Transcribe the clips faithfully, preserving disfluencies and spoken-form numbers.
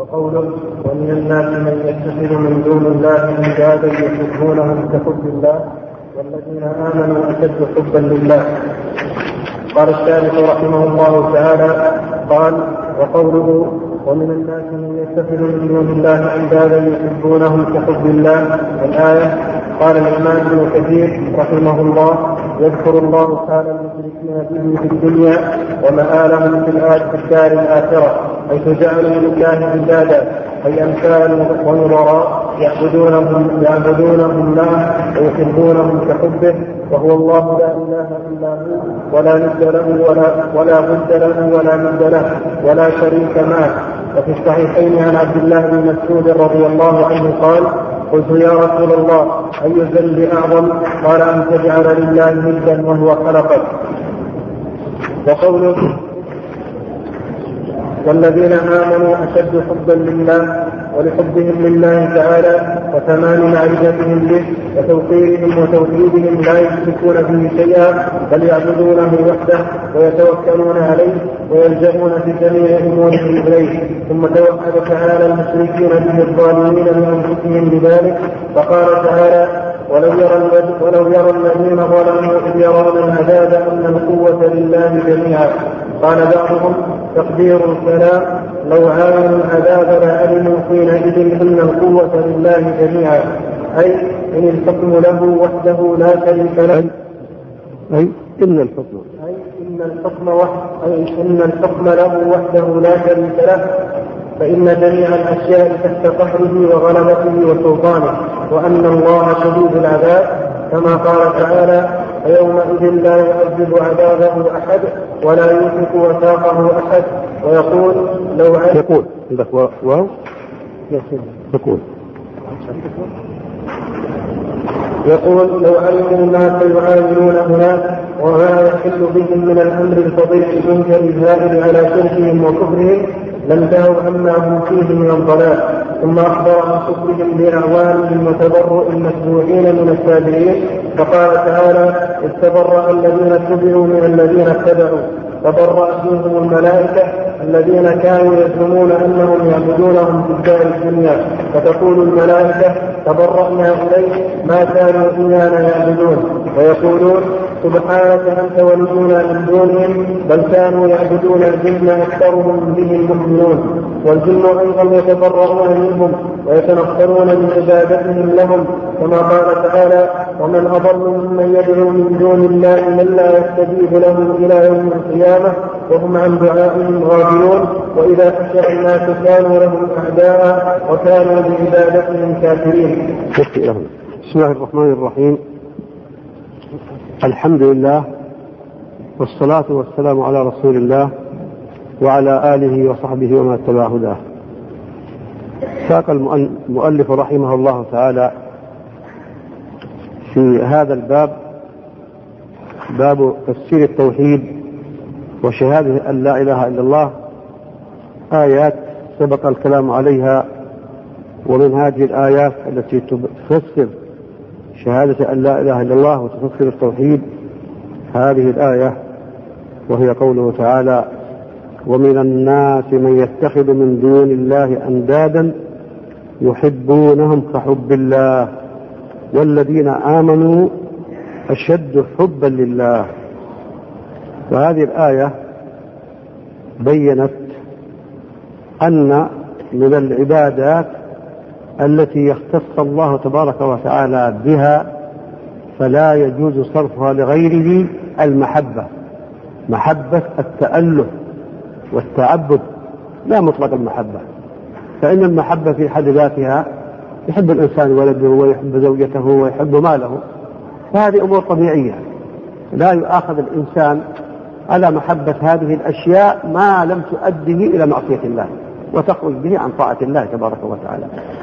وقوله ومن الناس من يتخذ من دون الله اندادا يحبونهم كحب الله والذين آمنوا أشد حبا لله. قال الشارح رحمه الله تعالى قال وقوله ومن الناس من يتخذ من دون الله اندادا يحبونهم كحب الله الآية. قال الإمام ابن كثير رحمه الله يذكر الله تعالى المشركين به في الدنيا ومآلهم في الدار الآخرة حيث جعلوا لله عبادا أي أمثال ونظراء يعبدونهم يعبدونهم معه ويحبونهم كحبه وهو الله لا إله إلا هو ولا ند له ولا ولا ضد له ولا ند له ولا شريك معه. وفي الصحيحين عن عبد الله بن مسعود رضي الله عنه قال قلت يا رسول الله أي الذنب أعظم؟ قال أن تجعل لله ندا وهو خلقك. وقوله والذين آمنوا أشد حبا لله ولحبهم لله تعالى وتمام معرفتهم به وتوقيرهم وتوحيدهم لا يشركون به شيئا بل يعبدونه وحده ويتوكلون عليه ويلجؤون في جميع أمورهم إليه. ثم توحد تعالى المشركين به الظالمين من أنفسهم بذلك فقال تعالى ولو يرى, ولو يرى الذين ظلموا إذ يرون العذاب أن القوة لله جميعا. قال بعضهم تقدير الكلام لو عاينوا العذاب لعلموا حينئذ أن القوة لله جميعا أي إن الحكم له وحده لا شريك له أي إن الحكم أي إن الحكم وحده أي إن الحكم له وحده لا شريك له فإن جميع الأشياء تحت قهره وغلبته وسلطانه وأن الله شديد العذاب كما قال تعالى فيومئذ لا يعذب عذابه أحد ولا يوثق وثاقه أحد. ويقول لو علم يقول واو يقول يقول لو علموا ما سيعاملون هناك وما يحل بهم من الأمر الفضيل المنكر الزائد على شركهم وكفرهم لانتهوا عما هم فيه من الضلال. ثم أخبر عن كفرهم بأعوانهم وتبرؤ المتبوعين من التابعين فقال تعالى إذ تبرأ الذين اتبعوا من الذين اتبعوا تبرأت منهم الملائكة الذين كانوا يزعمون أنهم يعبدونهم في الدار الدنيا فتقول الملائكة تبرأنا إليك ما كانوا إيانا يعبدون ويقولون سبحانك أنت ولينا من دونهم بل كانوا يعبدون الجن أكثرهم بهم مؤمنون. والجن أيضا يتبرؤون منهم ويتنفرون من عبادتهم لهم كما قال تعالى ومن أضل ممن يدعو من دون الله من لا يستجيب له إلى يوم القيامة وهم عن دعائهم غافلون وإذا حشر الناس كانوا لهم أعداء وكانوا بعبادتهم كافرين. بسم الله الرحمن الرحيم. الحمد لله والصلاة والسلام على رسول الله وعلى آله وصحبه وما اتبع هداه. ساق المؤلف رحمه الله تعالى في هذا الباب باب تفسير التوحيد وشهادة أن لا إله إلا الله آيات سبق الكلام عليها. ومن هذه الآيات التي تفسر شهادة أن لا إله إلا الله وتفسر التوحيد هذه الآية وهي قوله تعالى ومن الناس من يتخذ من دون الله أندادا يحبونهم كحب الله والذين آمنوا أشد حبا لله. وهذه الآية بيّنت أن من العبادات التي يختص الله تبارك وتعالى بها فلا يجوز صرفها لغيره المحبة، محبة التأله والتعبد لا مطلق المحبة. فإن المحبة في حد ذاتها يحب الإنسان ولده ويحب زوجته ويحب ماله فهذه أمور طبيعية لا يؤاخذ الإنسان على محبة هذه الأشياء ما لم تؤديه إلى معصية الله وتخرج به عن طاعة الله تبارك وتعالى.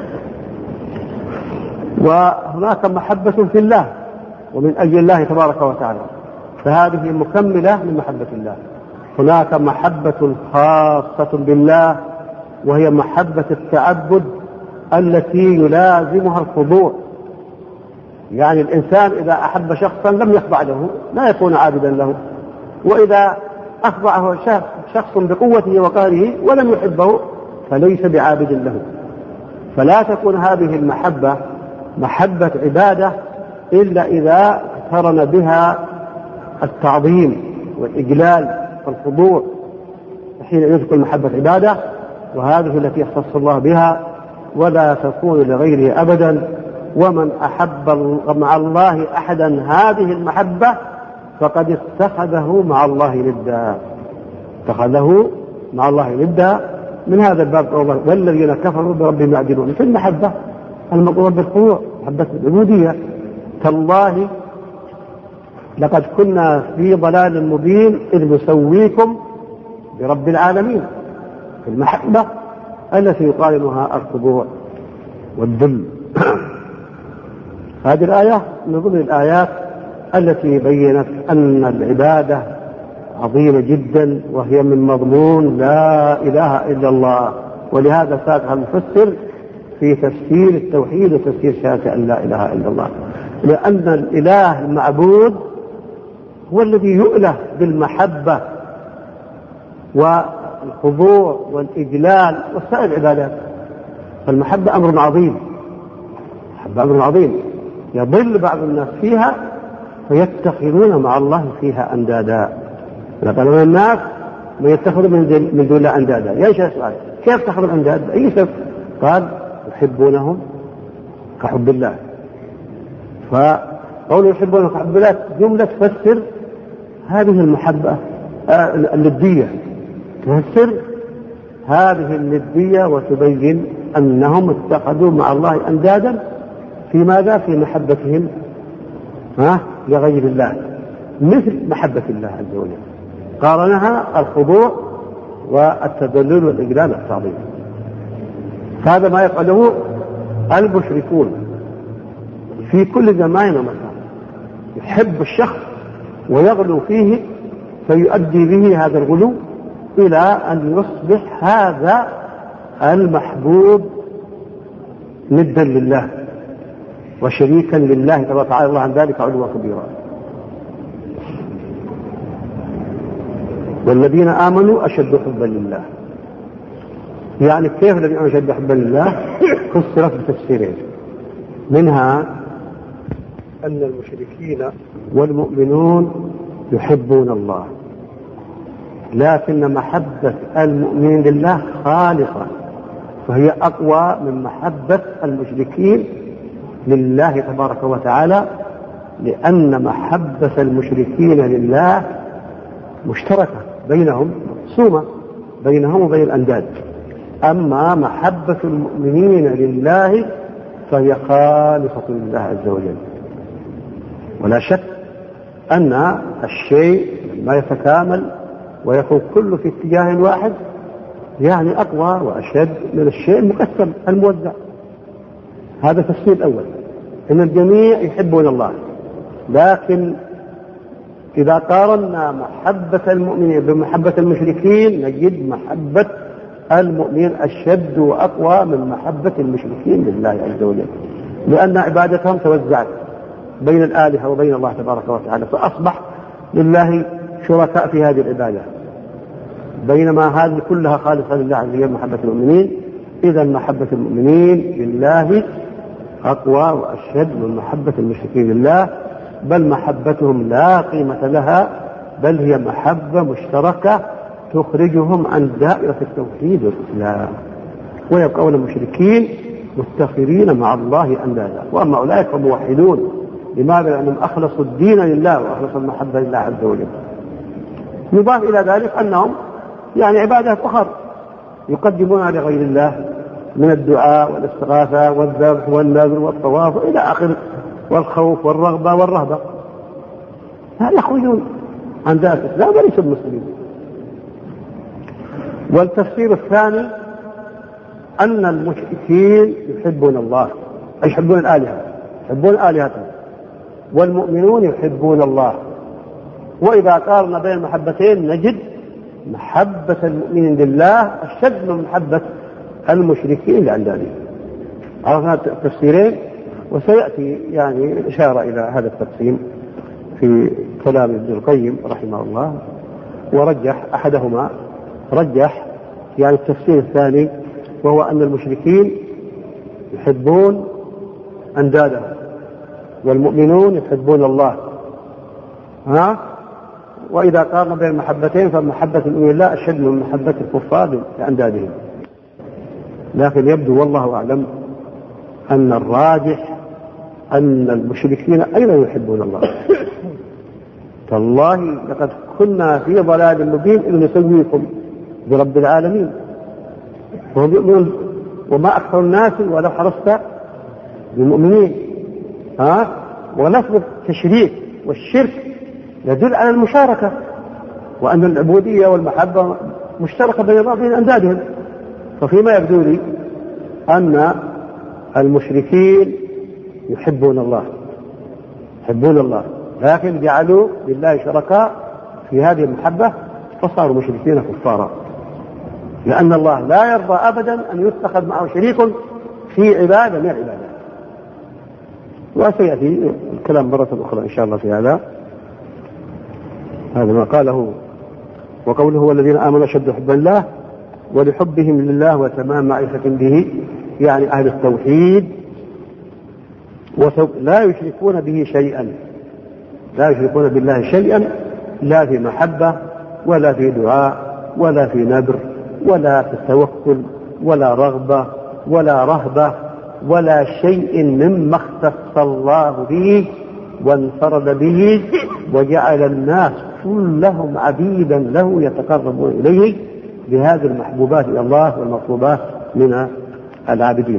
وهناك محبة في الله ومن أجل الله تبارك وتعالى فهذه مكملة من محبة الله. هناك محبة خاصة بالله وهي محبة التعبد التي يلازمها الخضوع. يعني الإنسان إذا أحب شخصا لم يخضع له لا يكون عابدا له، وإذا أخضعه شخص بقوته وقهره ولم يحبه فليس بعابد له. فلا تكون هذه المحبة محبة عبادة إلا إذا اقترن بها التعظيم والإجلال والخضوع، حين يذكر محبة عبادة، وهذه التي اختص الله بها، ولا تكون لغيره أبدا. ومن أحب مع الله أحدا هذه المحبة فقد اتخذه مع الله ندا، اتخذه مع الله ندا. من هذا الباب الله والذين كفروا بربهم يعدلون في المحبة المقرونة بالخضوع، محبة العبودية. تالله لقد كنا في ضلال مبين إذ نسويكم برب العالمين، في المحبة التي يقارنها الخضوع والذل. هذه الآية من ضمن الآيات التي بينت أن العبادة عظيمة جدا، وهي من مضمون لا إله إلا الله. ولهذا ساقها المفسر في تفسير التوحيد وتفسير شهادة أن لا إله إلا الله، لأن الإله المعبود هو الذي يؤله بالمحبة والخضوع والإجلال وسائر العبادات. فالمحبة أمر عظيم، المحبة أمر عظيم يضل بعض الناس فيها فيتخذون مع الله فيها أندادا. لقد من الناس من يتخذ من دون الله أندادا. ينشأ سؤال: كيف تخذ الأنداد؟ أي سبب؟ قال: يحبونهم كحب الله. فقول يحبونهم كحب الله جملة تفسر هذه المحبة الندية، تفسر هذه الندية وتبين أنهم اتخذوا مع الله أندادا في ماذا؟ في محبتهم ها لغير الله، مثل محبة الله عز وجل. قارنها الخضوع والتذلل والإجلال والتعظيم. هذا ما يفعله المشركون في كل زمان ومكان، يحب الشخص ويغلو فيه فيؤدي به هذا الغلو إلى أن يصبح هذا المحبوب ندا لله وشريكا لله تبارك وتعالى الله عن ذلك علوا كبيرا. والذين آمنوا أشد حبا لله. يعني كيف الذين آمنوا أشد حبا لله؟ فسرت بتفسيرين، منها أن المشركين والمؤمنون يحبون الله، لكن محبة المؤمنين لله خالصة، فهي أقوى من محبة المشركين لله تبارك وتعالى، لأن محبة المشركين لله مشتركة بينهم، مقسومة بينهم وبين الأنداد. أما محبة المؤمنين لله فهي خالصة لله عز وجل. ولا شك أن الشيء ما يتكامل ويكون كله في اتجاه واحد يعني أقوى وأشد من الشيء المقسم الموزع. هذا التفسير الأول، إن الجميع يحبون الله، لكن إذا قارنا محبة المؤمنين بمحبة المشركين نجد محبة المؤمنين أشد وأقوى من محبة المشركين لله عز وجل، لأن عبادتهم توزعت بين الآلهة وبين الله تبارك وتعالى، فأصبح لله شركاء في هذه العبادة، بينما هذه كلها خالصة لله عز وجل محبة المؤمنين. إذا محبة المؤمنين لله أقوى وأشد من محبة المشركين لله، بل محبتهم لا قيمة لها، بل هي محبة مشتركة تخرجهم عن دائرة التوحيد والإسلام، ويبقون المشركين مفتخرين مع الله أندادا. وأما أولئك هم موحدون، لماذا؟ لأنهم أخلصوا الدين لله وأخلصوا المحبة لله عز وجل. يضاف إلى ذلك أنهم يعني عبادات أخرى يقدمونها لغير الله من الدعاء والاستغاثة والذبح والنذر والطواف إلى آخره، والخوف والرغبة والرهبة، يخرجون عن ذات الإسلام وليسوا المسلمين. والتفسير الثاني أن المشركين يحبون الله، أي يحبون الآلهة، يحبون آلهتهم، والمؤمنون يحبون الله. وإذا قارنا بين المحبتين نجد محبة المؤمنين لله أشد من محبة المشركين لأندادهم. عرفنا التفسيرين، وسيأتي يعني إشارة إلى هذا التقسيم في كلام ابن القيم رحمه الله، ورجح أحدهما، رجح يعني التفسير الثاني وهو أن المشركين يحبون أندادهم والمؤمنون يحبون الله. ها؟ وإذا قارن بين المحبتين فمحبة المؤمنين لله أشد من محبة الكفار لأندادهم. لكن يبدو والله أعلم أن الراجح أن المشركين أيضا يحبون الله. تالله لقد كنا في ضلال مبين إذ نسويكم برب العالمين وهم يؤمنون وما أكثر الناس ولو حرصت بالمؤمنين. ها؟ ولفظ التشريك والشرك يدل على المشاركة وأن العبودية والمحبة مشتركة بين الله وبين أندادهم. ففيما يبدو لي أن المشركين يحبون الله يحبون الله لكن جعلوا لله شركاء في هذه المحبة فصاروا مشركين كفارا، لأن الله لا يرضى أبدا أن يتخذ معه شريك في عبادة من العبادات. وسيأتي الكلام مرة أخرى إن شاء الله في هذا. هذا ما قاله. وقوله والذين آمنوا أشد حبا لله ولحبهم لله وتمام معرفة به، يعني أهل التوحيد لا يشركون به شيئا لا يشركون بالله شيئا، لا في محبة ولا في دعاء ولا في نذر ولا في التوكل ولا رغبة ولا رهبة ولا شيء مما اختص الله به وانفرد به وجعل الناس كلهم عبيدا له يتقربون إليه بهذه المحبوبات إلى الله والمطلوبات من العابدين،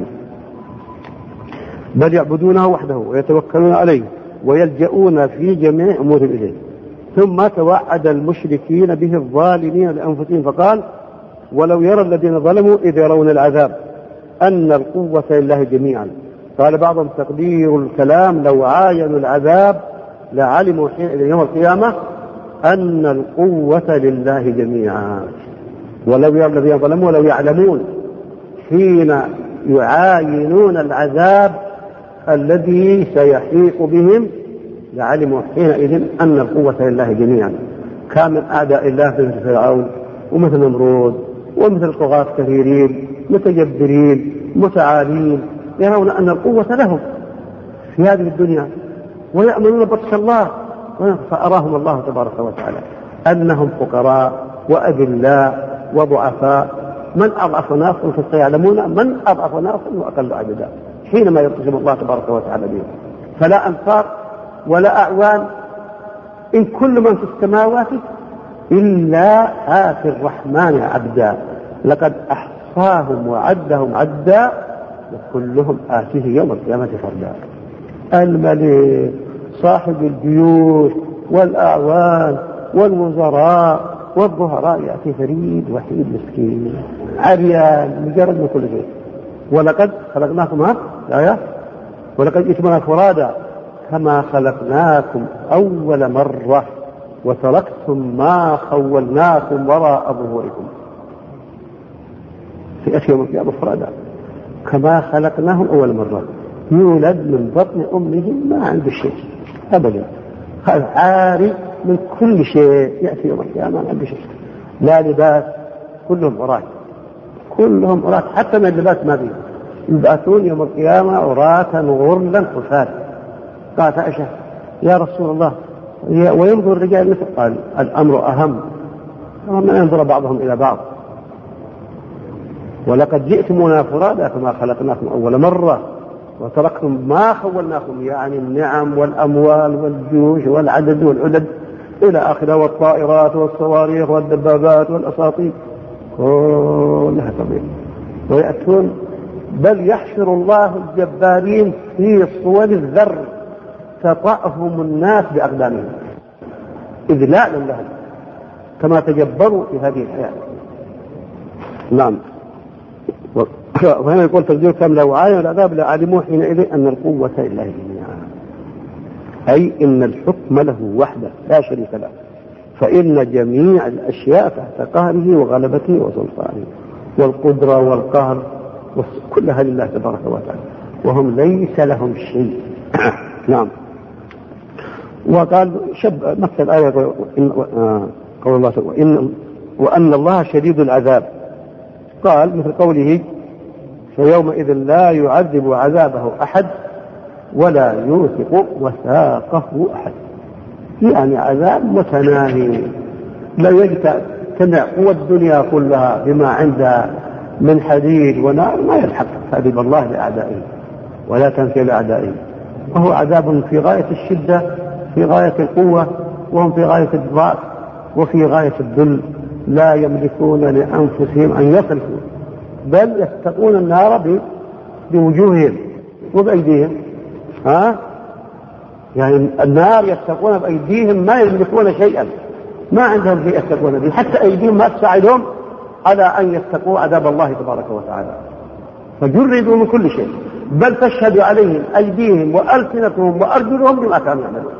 بل يعبدونه وحده ويتوكلون عليه ويلجؤون في جميع أمورهم إليه. ثم توعد المشركين به الظالمين لأنفسهم فقال ولو يرى الذين ظلموا إذ يرون العذاب أن القوة لله جميعا. قال بعضهم تقدير الكلام لو عاينوا العذاب لعلموا حين يوم القيامة أن القوة لله جميعا. ولو يرى الذين ظلموا ولو يعلمون حين يعاينون العذاب الذي سيحيق بهم لعلموا حينئذ أن القوة لله جميعا. كان من أعداء الله مثل فرعون ومثل نمرود ومثل طغاة كثيرين متجبرين متعالين يرون أن القوة لهم في هذه الدنيا ويأمنون بطش الله، فأراهم الله تبارك وتعالى أنهم فقراء وأذلاء وضعفاء. من أضعف ناصر فسيعلمون من أضعف ناصر وأقل عددا حينما يرتجم الله تبارك وتعالى بهم. فلا أنصار ولا أعوان إن كل من في السماوات إلا آتي الرحمن عبدا لقد أحصاهم وعدهم عدا وكلهم آتيه يوم القيامة فردا. الملك صاحب الجيوش والأعوان والوزراء والظهراء يأتي فريد وحيد مسكين عريان مجرد من كل شيء. ولقد خلقناكم ها الآية ولقد جئتمونا فرادا كما خلقناكم أول مرة وتركتم ما خولناكم وراء ظهوركم. في أشياء يوم القيامة فرادا كما خلقناهم أول مرة. يولد من بطن أمه ما عنده شيء أبدا، هذا عاري من كل شيء. يأتي يوم القيامة ما عنده شيء، لا لباس، كلهم عراة كلهم عراة حتى من اللباس ما فيه. يبعثون يوم القيامة عراة غرلا حفاة. قالت عائشة يا رسول الله وينظر الرجال مثل؟ قال الأمر أهم وما ينظر بعضهم إلى بعض. ولقد جئتمونا فرادا كما خلقناكم أول مرة وتركتم ما خولناكم، يعني النعم والأموال والجيوش والعدد والعدد إلى آخره والطائرات والصواريخ والدبابات والأساطيل كلها طبيعي. ويأتون بل يحشر الله الجبارين في صور الذر تطأهم الناس بأقدامهم إذلالا لهم كما تجبروا في هذه الحياة. نعم. وهنا يقول تقدير كم لو عاين العذاب لعلموا حينئذ أن القوة لله جميعا، أي إن الحكم له وحده لا شريك له، فإن جميع الأشياء تحت قهره وغلبته وسلطانه، والقدرة والقهر كلها لله تبارك وتعالى وهم ليس لهم شيء. نعم. وقال شب مثل الآية قول الله وإن وأن الله شديد العذاب. قال مثل قوله فيومئذ لا يعذب عذابه أحد ولا يوثق وثاقه أحد. يعني عذاب متناهي لا يجتمع قوى الدنيا كلها بما عندها من حديد ونار ما يلحق تعذيب الله لأعدائه ولا تنفي لأعدائه، وهو عذاب في غاية الشدة في غاية القوة، وهم في غاية الضعف وفي غاية الذل، لا يملكون لأنفسهم أن يصرفوا بل يتقون النار بوجوههم وبأيديهم. ها؟ يعني النار يتقون بأيديهم ما يملكون شيئا، ما عندهم شيء يتقون به، حتى أيديهم ما تساعدهم على أن يتقوا عذاب الله تبارك وتعالى، فجردوا من كل شيء، بل تشهد عليهم أيديهم وألسنتهم وأرجلهم بما كانوا يعملون.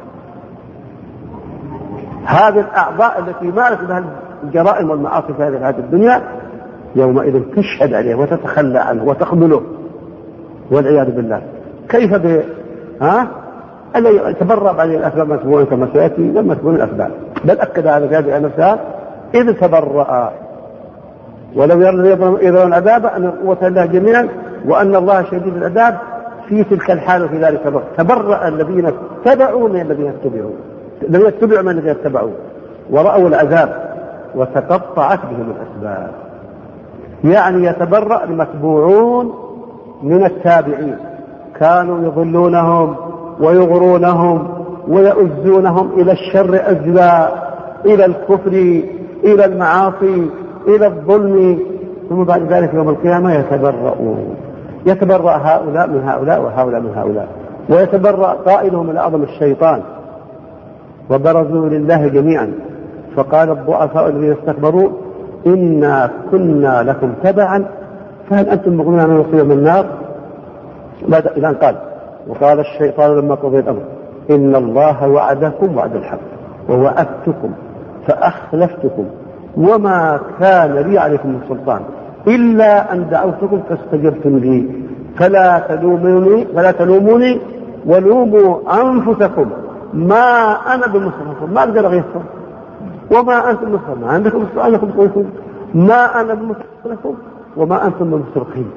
هذه الأعضاء التي مارست بها الجرائم والمعاصي في هذه الدنيا يومئذ تشهد عليه وتتخلى عنه وتخذله والعياذ بالله. كيف ب ها الذي يتبرأ بعد الأسباب مسبوعا كما سيأتي لما تكون الأسباب، بل أكد على ذلك نفسها إذ تبرأ ولو يرون العذاب أن القوة لله جميعا وأن الله شديد العذاب في تلك الحال وفي ذلك الوقت. تبرأ الذين اتبعوا من الذين اتبعوا الذين اتبعوا من الذين اتبعوا ورأوا العذاب وتقطعت بهم الأسباب. يعني يتبرأ المتبوعون من التابعين، كانوا يضلونهم ويغرونهم ويؤزونهم إلى الشر أزلا، إلى الكفر، إلى المعاصي، إلى الظلم، ثم بعد ذلك يوم القيامة يتبرؤون. يتبرأ هؤلاء من هؤلاء وهؤلاء من هؤلاء، ويتبرأ قائلهم من أعظم الشيطان وبرزوا لله جميعا. فقال الضعفاء الذين استكبروا إنا كنا لكم تبعا فهل أنتم مغنون عن نصيب من النار؟ بعد إذن قال وقال الشيطان لما قضي الأمر إن الله وعدكم وعد الحق ووعدتكم فأخلفتكم وما كان لي عليكم من سلطان إلا أن دعوتكم فاستجبتم لي فلا تلوموني فلا تلوموني ولوموا أنفسكم ما أنا بمصرخكم، ما أقدر أغيثكم، وما أنتم بمصرخين، ما عندكم سؤالكم تقولون ما أنا بمصرخكم وما أنتم بمصرخين.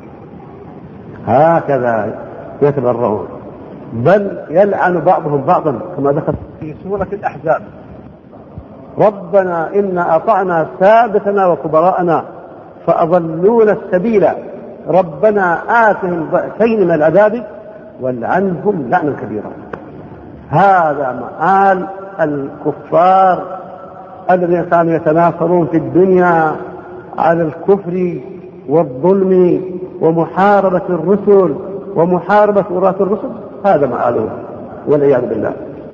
هكذا يتبرؤون، بل يلعن بعضهم بعضا كما دخل في سورة الأحزاب ربنا إنا أطعنا سادتنا وكبراءنا فأضلونا السبيل ربنا آتهم ضعفين من العذاب والعنهم لعنا كبيرا. هذا مآل الكفار الذين كانوا يتناصرون في الدنيا على الكفر والظلم ومحاربة الرسل ومحاربة وراث الرسل، هذا مآلهم والعياذ بالله.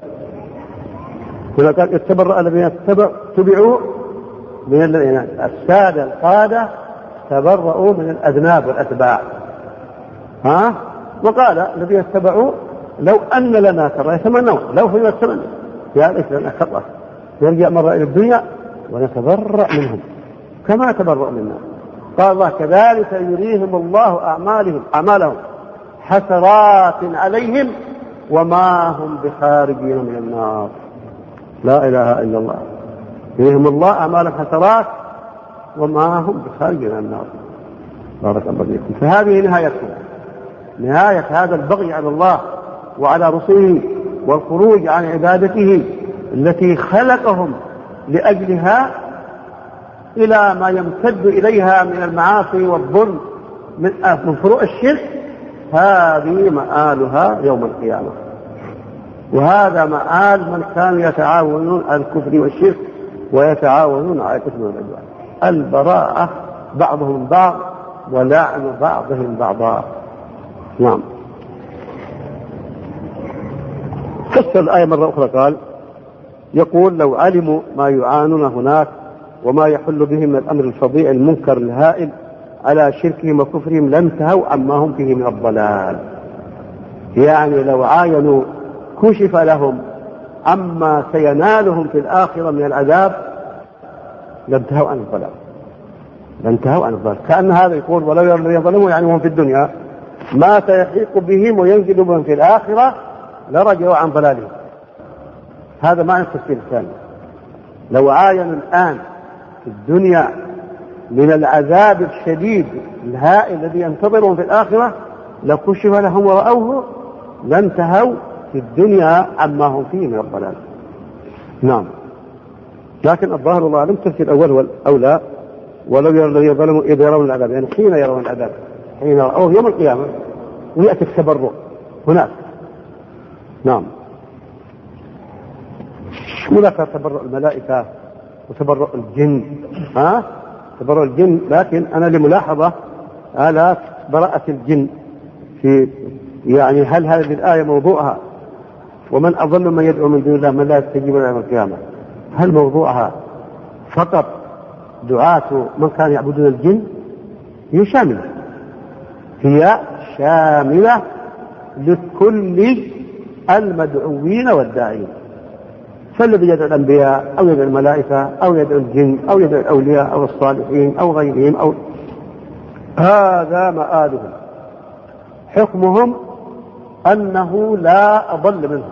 هنا قال يتبرأ الذين اتبعوا من الذين السادة القادة تبرؤوا من الأذناب والأتباع. ها؟ وقال الذين اتبعوا لو أن لنا كرة يتمنون لو فينا التمنى يا ليت لنا كرة يرجع مرة إلى الدنيا ونتبرأ منهم كما تبرأ منا. قال الله كذلك يريهم الله أعمالهم أعمالهم حسرات عليهم وما هم بخارجين من النار. لا إله إلا الله. يريهم الله أعمالهم حسرات وما هم بخارجين من النار. بارك الله فيكم. فهذه نهايتهم، نهاية هذا البغي على الله وعلى رسله والخروج عن عبادته التي خلقهم لأجلها إلى ما يمتد إليها من المعاصي والظلم من فروع الشرك. هذه مآلها يوم القيامة، وهذا مآل من كانوا يتعاونون على الكفر والشرك ويتعاونون على الإثم والعدوان. البراءة بعضهم بعض ولعن بعضهم بعضا. نعم. فسر الآية مرة أخرى قال يقول لو علموا ما يعانون هناك وما يحل بهم من الأمر الفظيع المنكر الهائل على شركهم وكفرهم لانتهوا عما هم فيه من الضلال. يعني لو عاينوا كشف لهم عما سينالهم في الآخرة من العذاب لانتهوا عن الضلال لانتهوا عن الضلال. كأن هذا يقول ولو يظلموا يعني هم في الدنيا ما سيحيق بهم وينزل بهم في الآخرة لرجعوا عن ضلالهم. هذا معنى التفسير الثاني. لو عاينوا الآن في الدنيا من العذاب الشديد الهائل الذي ينتظرهم في الآخرة لكشف لهم ورأوه لانتهوا في الدنيا عما هم فيه من الضلال. نعم. لكن الظاهر الله أعلم التفسير الأول هو الأولى، ولو يرى الذين ظلموا إذا يرون العذاب، يعني حين يرون العذاب، حين رأوه يوم القيامة ويأتي التبرع هناك. نعم. هناك تبرع الملائكة وتبرع الجن، ها تبرع الجن، لكن أنا لملاحظة على براءة الجن في يعني هل هذه الآية موضوعها ومن أضل من يدعو من دون الله من لا يستجيب له يوم القيامة، هل موضوعها فقط دعاة من كانوا يعبدون الجن؟ هي شاملة، هي شاملة لكل المدعوين والداعين، فالذي يدعو الأنبياء أو يدعو الملائكة أو يدعو الجن أو يدعو الأولياء أو الصالحين أو غيرهم أو هذا مآلهم، حكمهم أنه لا أضل منهم،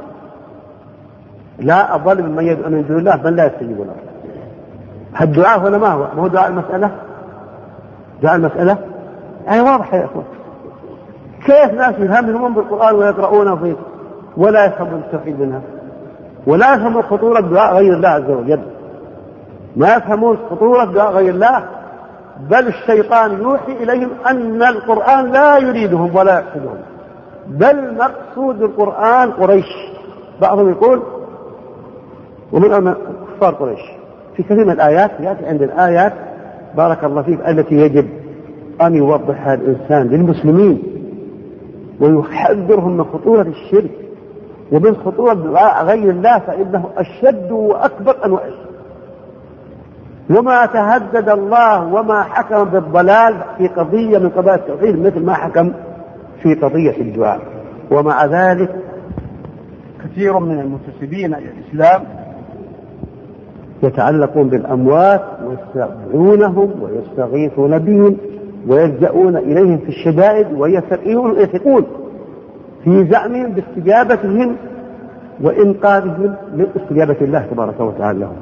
لا أضل ممن يدعو من دون الله من لا يستجيب له. الدعاء هنا ما هو؟ ما هو دعاء المسألة؟ دعاء المسألة يعني واضح يا أخوة. كيف ناس يفهمون بالقرآن ويقرؤونه فيه ولا يفهمون التوحيد منها، ولا يفهمون خطورة دعاء غير الله عز وجل، ما يفهمون خطورة دعاء غير الله، بل الشيطان يوحي إليهم أن القرآن لا يريدهم ولا يقصدهم، بل مقصود القرآن قريش. بعضهم يقول ومن كفار قريش في كثير من الآيات يأتي عند الآيات بارك الله فيك التي يجب أن يوضحها الإنسان للمسلمين ويحذرهم من خطورة الشرك ومن خطورة دعاء غير الله، فإنه أشد وأكبر أنواع الشرك. وما تهدد الله وما حكم بالضلال في قضية من قضايا التوحيد مثل ما حكم في قضية الدعاء. ومع ذلك كثير من المنتسبين إلى الإسلام يتعلقون بالأموات ويستدعونهم ويستغيثون بهم ويلجؤون إليهم في الشدائد ويثقون في زعمهم باستجابتهم وإنقاذهم من استجابة الله تبارك وتعالى لهم،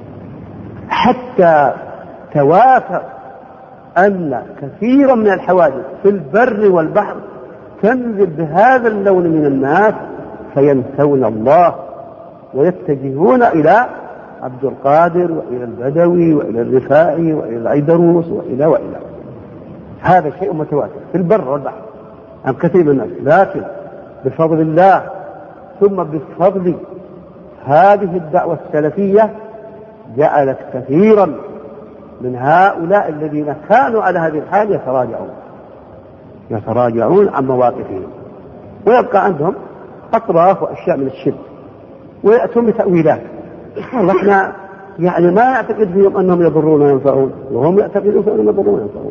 حتى توافر أن كثيرا من الحوادث في البر والبحر تنزل بهذا اللون من الناس فينسون الله ويتجهون إلى عبد القادر وإلى البدوي وإلى الرفاعي وإلى العيدروس وإلى وإلى. هذا شيء متواتر في البر والبحر عن كثير من الناس، لكن بفضل الله ثم بفضل هذه الدعوة السلفية جعلت كثيرا من هؤلاء الذين كانوا على هذه الحال يتراجعون يتراجعون عن مواقفهم، ويبقى عندهم أطراف وأشياء من الشرك ويأتون بتأويلات. والله احنا يعني ما يعتقد فيهم أنهم يضرون وينفعون، وهم يعتقدون فأنهم يضرون وينفعون،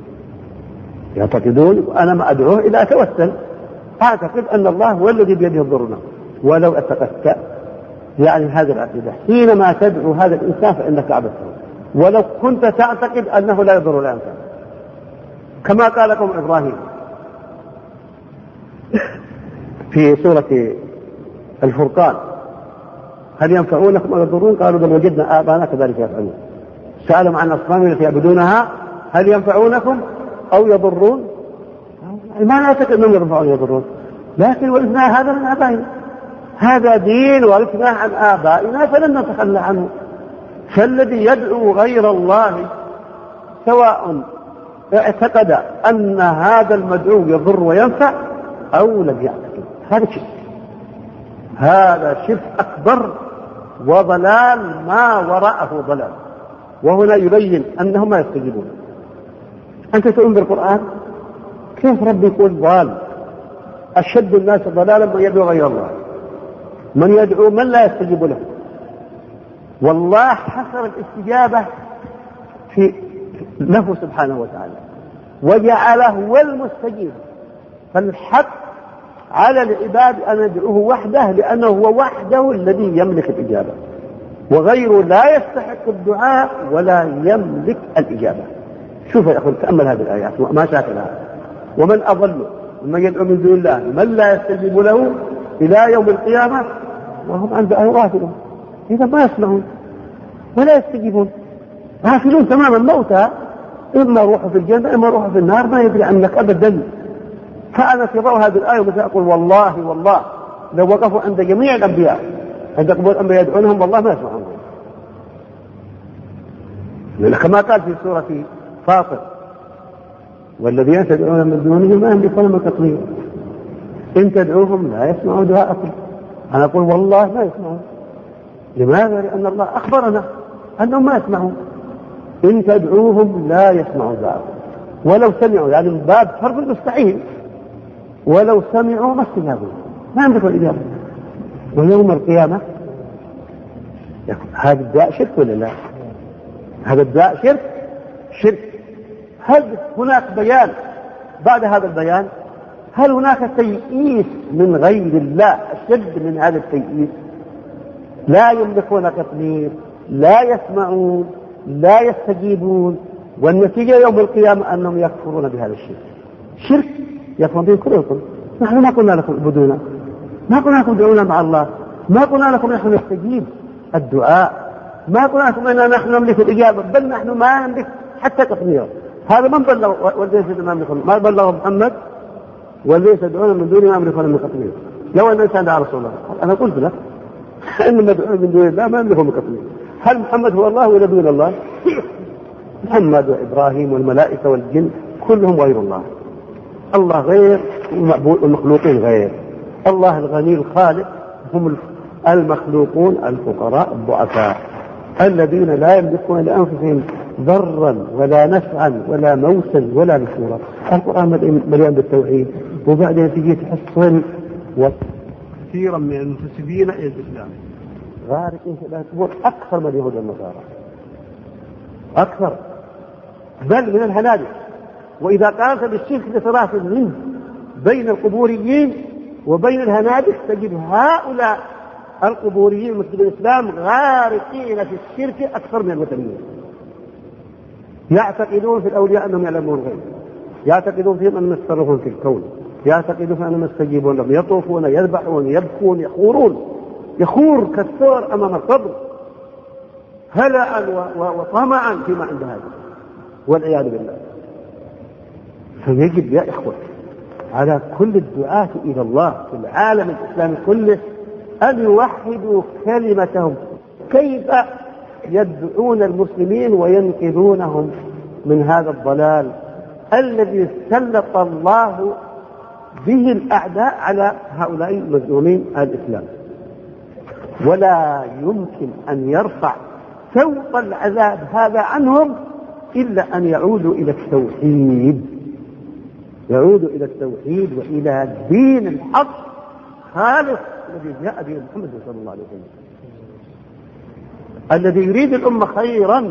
يعتقدون أنا ما أدعوه إلى أتوسل، أعتقد أن الله هو الذي بيده يضرنا. ولو اعتقدت يعني هذه العقيدة حينما تدعو هذا الإنسان فإنك عبدته، ولو كنت تعتقد أنه لا يضر ولا ينفع، كما قال قوم إبراهيم في سورة الفرقان هل ينفعونكم أو يضرون؟ قالوا بل وجدنا آباءنا كذلك يفعلون. سألهم عن الأصنام التي يعبدونها هل ينفعونكم أو يضرون؟ ما نعتقد أنهم ينفعون يضرون، لكن ورثنا هذا من آبائنا، هذا دين ورثناه عن آبائنا فلن نتخلى عنه. فالذي يدعو غير الله سواء اعتقد أن هذا المدعو يضر وينفع أو لم يعتقد، هذا شرك، هذا شرك أكبر وضلال ما وراءه ضلال. وهنا يبين أنهم ما يستجيبون. أنت تؤمن بالقرآن، كيف ربي يقول ضال؟ أشد الناس ضلالا من يدعو غير الله، من يدعو من لا يستجيب له. والله حصر الاستجابة في له سبحانه وتعالى وجعله هو المستجيب، فالحق على العباد أن يدعوه وحده، لأنه هو وحده الذي يملك الإجابة، وغيره لا يستحق الدعاء ولا يملك الإجابة. شوف يا أخي تأمل هذه الآيات ما شاكلها. ومن أضل من يدعو من دون الله من لا يستجيب له إلى يوم القيامة وهم عن دعاء غافلون. إذا ما يسمعون ولا يستجيبون، غافلون تماما، موتى إما روحوا في الجنة إما روحوا في النار، ما يدري عنك أبدا. فأنا في ضوء هذه الآية مثل أقول والله والله لو وقفوا عند جميع الأنبياء عند قبور الأنبياء يدعونهم والله ما يسمعون، لأن كما قال في سورة فاطر والذين تدعون من دونه ما يملكون من قطمير، إن تدعوهم لا يسمعوا دعاءكم. أنا أقول والله ما يسمعون. لماذا؟ لأن الله أخبرنا أنهم ما يسمعون. إن تدعوهم لا يسمعوا دعاءكم ولو سمعوا، يعني من باب فرض المستحيل، ولو سمعوا ما استجابوا، ما يملكوا الإجابة. ويوم القيامة هذا الدعاء شرك ولا لا؟ هذا الدعاء شرك شرك. هل هناك بيان بعد هذا البيان؟ هل هناك تيئيس من غير الله أشد من هذا التيئيس؟ لا يملكون قطمير، لا يسمعون، لا يستجيبون، والنتيجة يوم القيامة أنهم يكفرون بهذا الشرك. شرك يكفرون به كلكم. نحن ما قلنا لكم اعبدونا، ما قلنا لكم ادعونا مع الله، ما قلنا لكم نحن نستجيب الدعاء، ما قلنا لكم أننا نحن نملك الإجابة، بل نحن ما نملك حتى قطمير. هذا من بلغ والذين يدعون من دونه ما بلغ محمد والذين يدعون من دونه ما يملكون من قطمير. لو أن الإنسان دعا رسول الله، أنا قلت لك إنما يدعون من دون الله ما يملكون من قطمير. هل محمد هو الله ولا دون الله؟ محمد وإبراهيم والملائكة والجن كلهم غير الله. الله غير والمخلوقين غير. الله الغني الخالق، هم المخلوقون الفقراء الضعفاء الذين لا يملكون لأنفسهم ضرا ولا نفعا ولا موتا ولا نشورا. القرآن مليان بالتوحيد، وبعدين تجي تحصل وكثيرا من المنتسبين إلى الإسلام غارقين في الأسبوع أكثر من اليهود والنصارى، أكثر بل من الهنادك. وإذا قارنت بالشرك بصراحة منه بين القبوريين وبين الهنادك تجد هؤلاء القبوريين المسلمين الإسلام غارقين في الشرك أكثر من الوثنيين. يعتقدون في الأولياء أنهم يعلمون الغيب، يعتقدون فيهم أنهم يتصرفون في الكون، يعتقدون أنهم يستجيبون لهم، يطوفون يذبحون يبكون يخورون، يخور كالثور أمام القبر هلعا وطمعا فيما عند هذا والعياذ بالله. فيجب يا إخوة على كل الدعاة إلى الله في العالم الإسلامي كله أن يوحدوا كلمتهم. كيف يدعون المسلمين وينقذونهم من هذا الضلال الذي سلط الله به الأعداء على هؤلاء المظلومين الإسلام؟ ولا يمكن أن يرفع سوط العذاب هذا عنهم إلا أن يعودوا إلى التوحيد، يعودوا إلى التوحيد وإلى دين الحق خالص الذي جاء به محمد صلى الله عليه وسلم، الذي يريد الأمة خيرا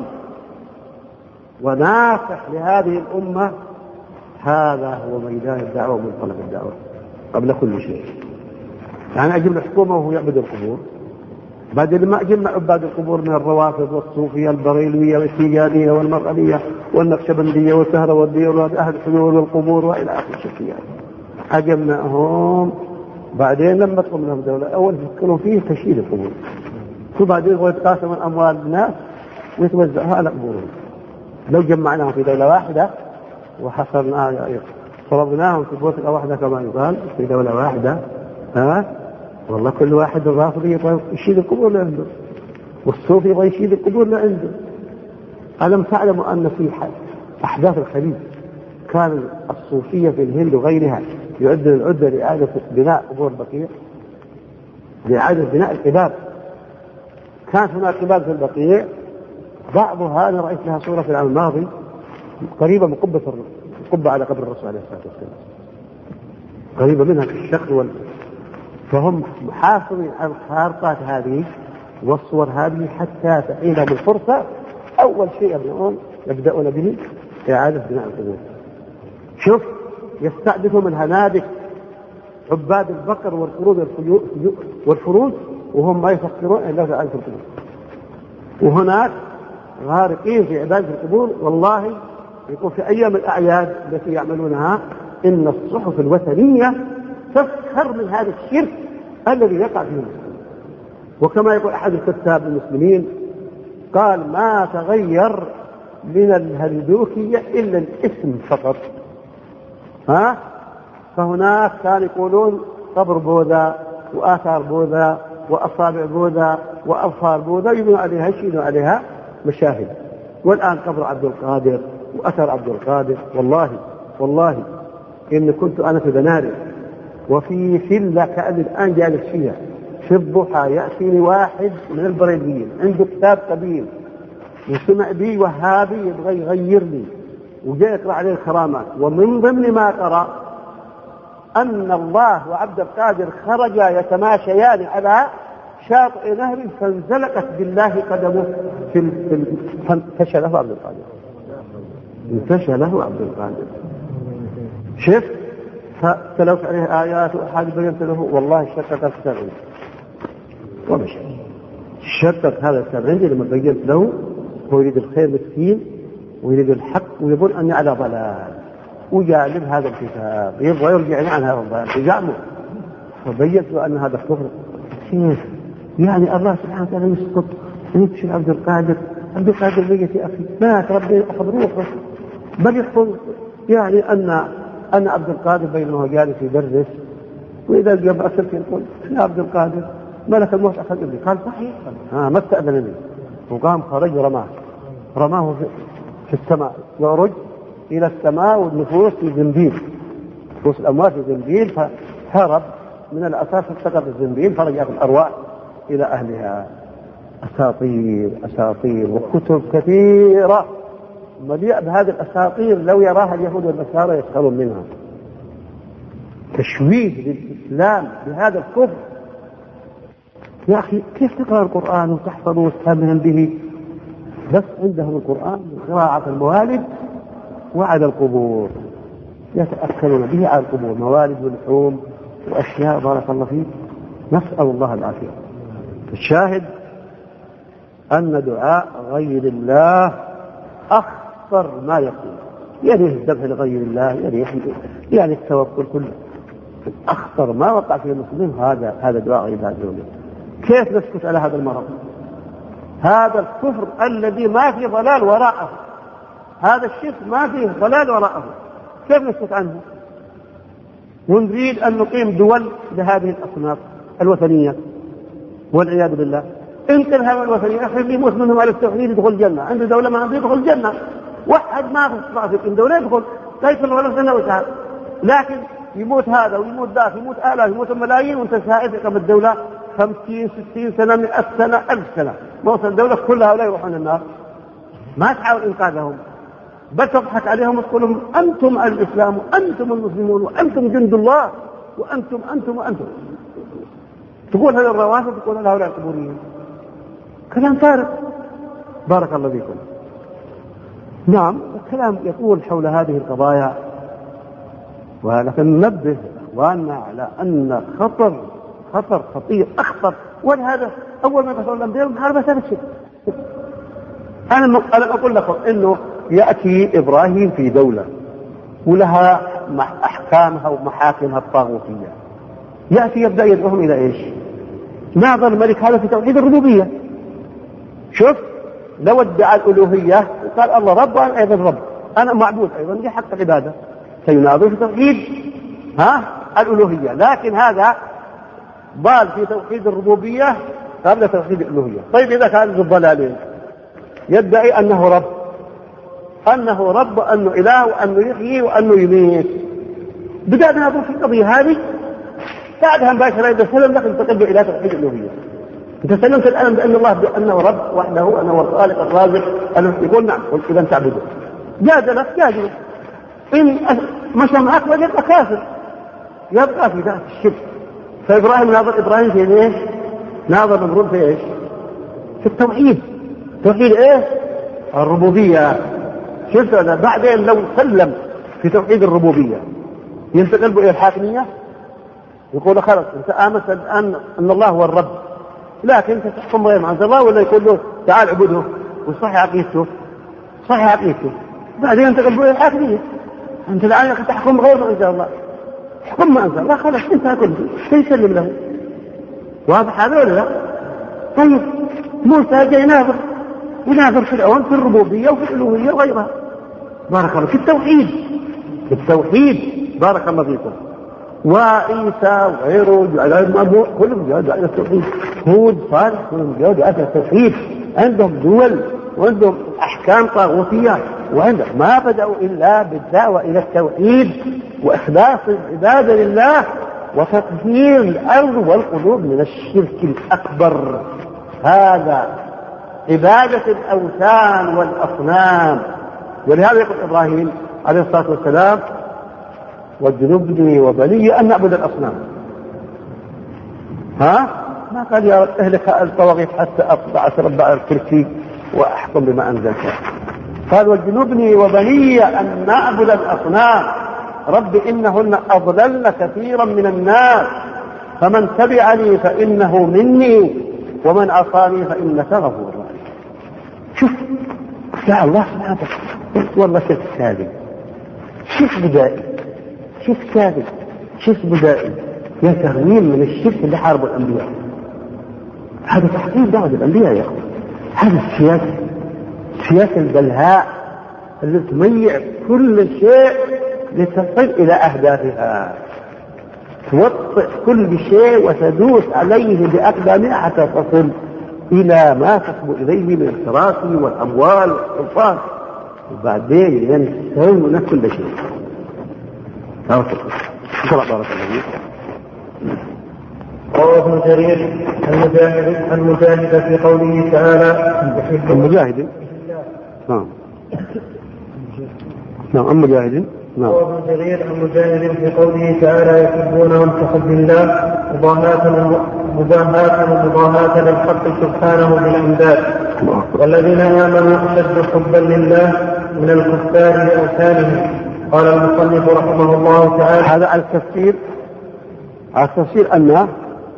وناصح لهذه الأمة. هذا هو ميدان الدعوة ومنطلق الدعوة قبل كل شيء. يعني أجيب الحكومة وهو يعبد القبور، بعدين ما أجمع عباد القبور من الروافض والصوفية البريلوية والتيجانية والمرألية والنقشبندية والسهروردية وأهل الحلول والقبور وإلى آخر الشركيات، أجمعهم. بعدين لما تقوم لهم دولة أول يفكروا فيه تشييد القبور، وبعدين يتقاسم أموال الناس ويتوزعها على قبورهم. لو جمعناهم في دولة واحدة وحصرنا صربناهم في بوثقة واحدة كما يقال في دولة واحدة، ها والله كل واحد الرافضي يبغى يشيل القبور لعنده والصوفي يبغى يشيل القبور لعنده. ألم تعلموا أن في أحداث الخليج كان الصوفية في الهند وغيرها يعد العدة لإعادة بناء قبور البقيع، لإعادة بناء القباب. كانت هناك قباب في البقيع بعضها أنا رأيت لها صورة في العام الماضي قريبة من قبة القبة على قبر الرسول عليه الصلاة والسلام، قريبة منها في الشكل وال... فهم محافظين على الخارطات هذه والصور هذه حتى تعينهم الفرصة. أول شيء يبدأون يبدأون به إعادة بناء القبور. شوف يستعبثوا من هنادك عباد البقر والقرود والفروج وهم ما يفكرون إلا في إعادة القبور، وهناك غارقين في عبادة القبور. والله يقول في أيام الأعياد التي يعملونها إن الصحف الوثنية تسخر من هذا الشرك الذي يقع فيه المسلمين. وكما يقول أحد الكتاب المسلمين قال ما تغير من الهندوكية إلا الاسم فقط. ها؟ فهناك كانوا يقولون قبر بوذا وآثار بوذا وأصابع بوذا وأظفار بوذا، يبنوا عليها يشيلوا عليها مشاهد. والآن قبر عبد القادر وأثر عبد القادر، والله والله إن كنت أنا في بنارس وفي فيلا كأن الآن جالس فيها، في الضحى يأتيني واحد من البريديين عنده كتاب كبير وسمع بي وهابي يبغى يغيرني وجاء يقرأ عليه الكرامات، ومن ضمن ما قرأ أن الله وعبد القادر خرجا يتماشيان على شاطئ نهر فانزلقت بالله قدمه في ال... فانتشى له عبد القادر، انتشى له عبد القادر. شفت؟ فتلوت عليه آيات وأحد بينت له، والله شتت السبعين ومشي شتت هذا السبعين لما بينت له. هو يريد الخير مسكين ويريد الحق ويظن أني على ضلال، وجانب هذا الكتاب يبغى يرجعني عن هذا الضلال وجامه، فبينت له أن هذا كفر. كيف يعني الله سبحانه وتعالى يسقط ويكشف عبد القادر؟ عبد القادر بيت يا أخي مات ربي أخذ روحه، بل يحفظ يعني أن أن عبد القادر بينما جالس يدرس وإذا جاب أسلك يقول يا عبد القادر ملك الموت أخذ ابني. قال صحيح ها ما استأذنني، وقام خرج ورماه رماه في السماء، يعرج إلى السماء والنفوس في زنبيل، نفوس الأموات في زنبيل، فهرب من الأساس فاستقر الزنبيل فرجعت الأرواح إلى أهلها. أساطير أساطير وكتب كثيرة مليئة بهذه الأساطير، لو يراها اليهود والنصارى يسخرون منها. تشويه للإسلام بهذا الكفر. يا أخي كيف تقرأ القرآن وتحفظه وتفهم به؟ بس عندهم القرآن قراءة الموالد وعلى القبور، يتأكلون به على القبور، موالد ولحوم وأشياء بارك الله فيه، نسأل الله العافية. الشاهد أن دعاء غير الله أخطر ما يكون، يعني الذبح لغير الله، يعني يعني التوكل كله أخطر ما وقع فيه المسلمين هذا هذا دعاء غير الله. كيف نسكت على هذا المرض؟ هذا الكفر الذي ما في ضلال وراءه، هذا الشرك ما فيه ضلال وراءه، كيف نسكت عنه؟ ونريد أن نقيم دول لهذه الأصناف الوثنية والعياذ بالله. إن كان هذا الوثنية أخي يموت منهم على التوحيد يدخل الجنة، عنده دولة ما عنده يدخل الجنة، واحد ما في استطاع في دولة يدخل لا يدخل ولا سنة وتعب، لكن يموت هذا ويموت ذاك، يموت آلاف يموت ملايين، وانت شاهد كم الدولة خمسين ستين سنة مئة سنة ألف سنة ما وصل الدولة كلها ولا يروحون النار، ما تحاول إنقاذهم بل تضحك عليهم وتقول لهم أنتم الإسلام وأنتم المسلمون وأنتم جند الله وأنتم أنتم وأنتم. تقول هذا الروافض تقول هؤلاء القبوريين، كلام فارغ. بارك الله فيكم. نعم الكلام يطول حول هذه القضايا، ولكن ننبه إخواننا على أن خطر خطر خطير أخطر. ولهذا أول ما يحصل الأنبياء محاربة هذا الشيء. أنا أنا أقول لكم إنه يأتي إبراهيم في دولة ولها أحكامها ومحاكمها الطاغوتية، يأتي يبدأ يدعوهم إلى إيش؟ ناظر الملك هذا في توحيد الربوبية. شوف لو ادعى الألوهية وقال الله رب وأنا أيضا رب، أنا معبود أيضا، دي حق العبادة، سيناظر في توحيد ها الألوهية، لكن هذا ضال في توحيد الربوبية قبل توحيد الألوهية. طيب إذا كان ذو الضلالين يدعي أنه رب، أنه رب وأنه إله وأنه يحيي وأنه يميت، بدأ ننظر في القضية هذه بعدها مباشرة إذا سلم لك انتقل إلى توحيد الألوهية. أنت سلمت الآن بأن الله بأنه رب وحده، أنه الخالق الرازق، يقول نعم، قلت إذا تعبده جادلك جادلك، إن مشى معك يبقى كافر، يبقى في ذات الشرك. فإبراهيم ناظر إبراهيم في إيش؟ ناظر نمرود في إيش؟ في التوحيد. توحيد إيه؟ الربوبية. شفت هذا؟ بعدين لو سلم في توحيد الربوبية ينتقل إلى الحاكمية، يقول خلاص أنت آمنت الآن أن الله هو الرب، لكن أنت تحكم غير عند الله، ولا يقول له تعال اعبده وصحي عقيدته صحي عقيدته، بعدين ينتقل إلى الحاكمية. أنت الآن تحكم غير ما أنزل الله، حكم ما أنزل الله، خلاص انتهى كله، سيسلم له. واضح هذا ولا لا؟ طيب موسى جاي ناظر يناظر فرعون في الربوبية وفي الألوهية وغيرها. بارك الله في التوحيد، في التوحيد بارك الله فيكم. وعيسى وغيره كلهم جاءوا إلى التوحيد، هود صالح كلهم جاءوا إلى التوحيد. عندهم دول وعندهم أحكام طاغوتية، وعندهم ما بدأوا إلا بالدعوة إلى التوحيد وإخلاص العبادة لله وتطهير الأرض والقلوب من الشرك الأكبر. هذا عبادة الأوثان والأصنام. ولهذا يقول إبراهيم عليه الصلاة والسلام: واجنبني وبني أن نعبد الأصنام. ها؟ ما قال يا رب اهلك الطواغيت حتى أطبع أتربع الكرسي وأحكم بما أنزلت. قال: واجنبني وبني أن نعبد الأصنام. رب إنهن أضللن كثيرا من الناس، فمن تبعني فإنه مني ومن عصاني فإنك غفور رحيم. شوف يا الله سبحانه وتعالى، والله شوف كاذب، شوف بدائي، شوف كاذب، شوف بدائي، يا تغنيم من الشرك اللي حاربوا الأنبياء. هذا تحقيق دعوة الأنبياء يا أخوان. هذا السياسة، سياسة البلهاء اللي تميع كل شيء لتصل إلى أهدافها، توطئ كل شيء وتدوس عليه بأقدامها حتى تصل إلى ما تصل إليه من الكراسي والأموال والسلطان، وبعدين ينسون كل شيء. بارك الله بارك الله. روى ابن جرير المجاهد المجاهد في قوله تعالى: المجاهد نعم نعم المجاهد نعم. روى ابن جرير المجاهد في قوله تعالى: يحبونهم كحب الله مضاهاة ومضاهاة للحق سبحانه بالأنداد، والذين آمنوا أشد حبا لله من الكفار لأوثانهم. قال المصنف رحمه الله تعالى: هذا التفسير على التفسير أن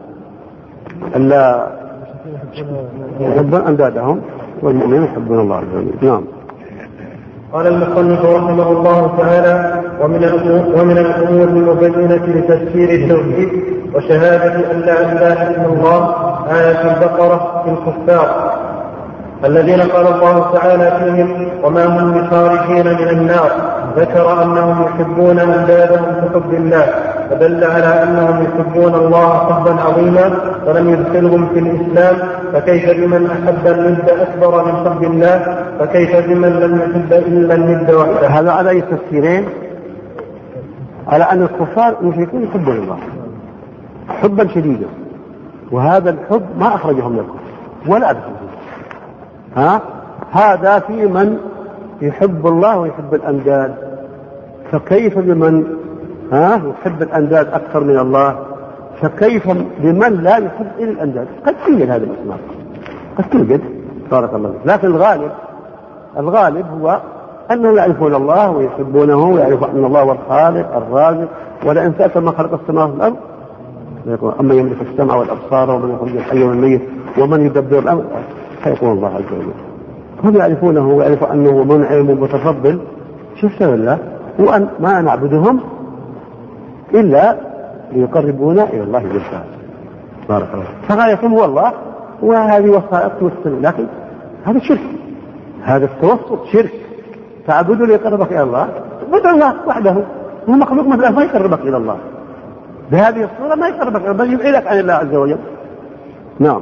ألا يحبون أندادهم والمؤمنين يحبون الله عز وجل. نعم. قال المصنف رحمه الله تعالى: ومن الأمور, ومن الأمور المبينة لتفسير التوحيد وشهادة أن لا إله إلا الله آية البقرة في الكفار الذين قال الله تعالى فيهم: وما هم بخارجين من النار. ذكر أنهم يحبون أندادهم كحب الله، فدل على أنهم يحبون الله حبا عظيما ولم يدخلهم في الإسلام. فكيف بمن أحب الند أكبر من حب الله؟ فكيف بمن لم يحب إلا الند وحده؟ هذا على أي تفسيرين؟ على أن الكفار المشركين يحبون الله حبا شديدا، وهذا الحب ما أخرجهم من الكفر ولا أدخلهم. ها؟ هذا في من يحب الله ويحب الأنداد. فكيف بمن ها يحب الأنداد أكثر من الله؟ فكيف بمن لا يحب إلا الأنداد؟ قد توجد هذه الأسماء، قد توجد بارك الله فيك. لكن الغالب الغالب هو أنهم يعرفون الله ويحبونه ويعرفون أن الله هو الخالق الرازق. ولئن سألت من خلق السماوات والأرض يقول: أما يملك السمع والأبصار ومن يخرج الحي من الميت ومن يدبر الأمر، فيقول الله عز وجل. هم يعرفونه ويعرفون أنه منعم ومتفضل. شوف سبب الله، وأن ما نعبدهم إلا ليقربونا إلى الله بالفعل. بارك الله. فغايتهم هو الله، وهذه وسائط توصل، لكن هذا شرك، هذا التوسط شرك. تعبده ليقربك إلى الله، بدع الله وحده، هو مخلوق مثله ما يقربك إلى الله بهذه الصورة، ما يقربك إلى الله بل يبعدك عن الله عز وجل. نعم.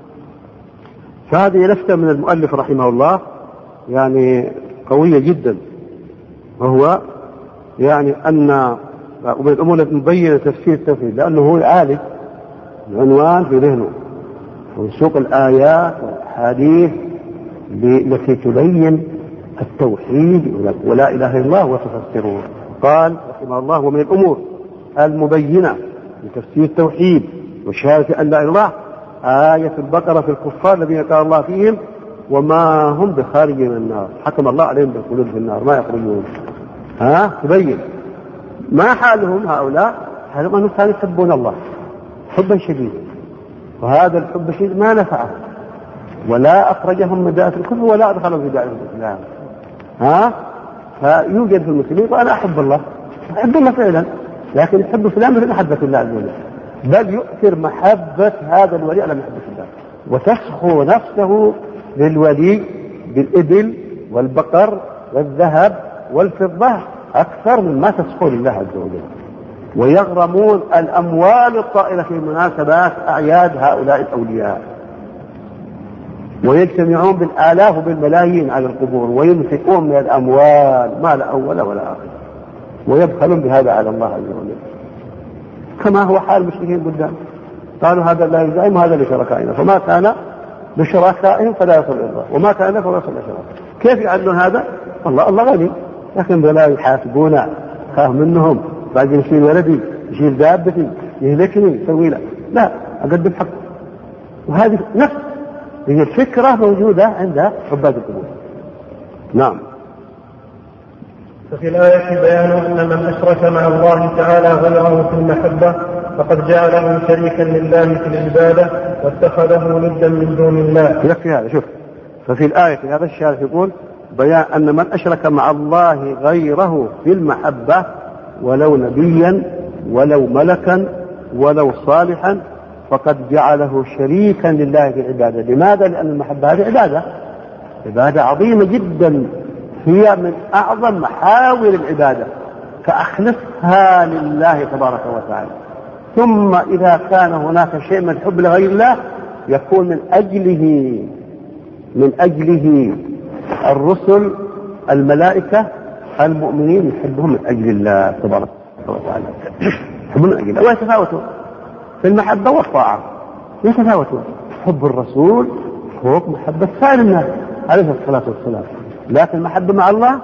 فهذه لفتة من المؤلف رحمه الله يعني قوية جدا، وهو يعني أن ومن الأمور التي مبينة تفسير التوحيد، لأنه هو يعالج العنوان في ذهنه ويسوق الآيات والأحاديث التي تبين التوحيد ولا إله إلا الله وتفسره. قال رحمه الله: ومن الأمور المبينة لتفسير التوحيد وشهادة أن لا إله إلا الله آية البقرة في الكفار الذين قال الله فيهم: وما هم بخارج من النار. حكم الله عليهم بالخلود في النار ما يخرجون. ها تبين ما حالهم هؤلاء، حالهم أنهم كانوا يحبون الله حبا شديدا، وهذا الحب الشديد ما نفعه ولا أخرجهم من دائرة الكفر ولا أدخلهم في دائرة الإسلام. ها فيوجد في المسلمين: وأنا أحب الله، أحب الله فعلا، لكن يحب فلان مثل محبة الله عز وجل، بل يؤثر محبة هذا الولي على محبة الله، وتسخو نفسه للولي بالإبل والبقر والذهب والفضة أكثر مما تسخر الله عز وجل، ويغرمون الأموال الطائلة في مناسبات أعياد هؤلاء الأولياء، ويجتمعون بالآلاف وبالملايين على القبور وينفقون من الأموال ما لا أول ولا آخر، ويبخلون بهذا على الله عز وجل، كما هو حال المشركين قدام. قالوا هذا لا يزعم هذا لشركائنا، فما كان لشركائهم فلا يصل إلى الله، وما كان له فلا يصل إلى شركائهم. كيف يعدون هذا؟ الله الله غني، لكن لا يحاسبون، خاف منهم بعدين يشيل ولدي يشيل دابتي يهلكني يسوي له، لا أقدم حق. وهذه نفس هي الفكرة موجودة عند عباد القبور. نعم. ففي الآية بيان أن من أشرك مع الله تعالى غيره في المحبة فقد جعله شريكا لله في العبادة واتخذه ندا من دون الله. يكفي هذا. شوف، ففي الآية في هذا الشارع يقول بيان أن من أشرك مع الله غيره في المحبة ولو نبيا ولو ملكا ولو صالحا فقد جعله شريكا لله في العبادة. لماذا؟ لأن المحبة هذه عبادة، عبادة عظيمة جدا، هي من أعظم محاور العبادة، فأخلصها لله تبارك وتعالى. ثم إذا كان هناك شيء من الحب لغير الله يكون من أجله من أجله الرسل الملائكة المؤمنين يحبهم من أجل الله تبارك وتعالى، يحبون من أجل الله، ويتفاوتون في المحبة والطاعة، يتفاوتون. حب الرسول فوق محبة سائر الناس عليه الصلاة والسلام، لكن محبة مع الله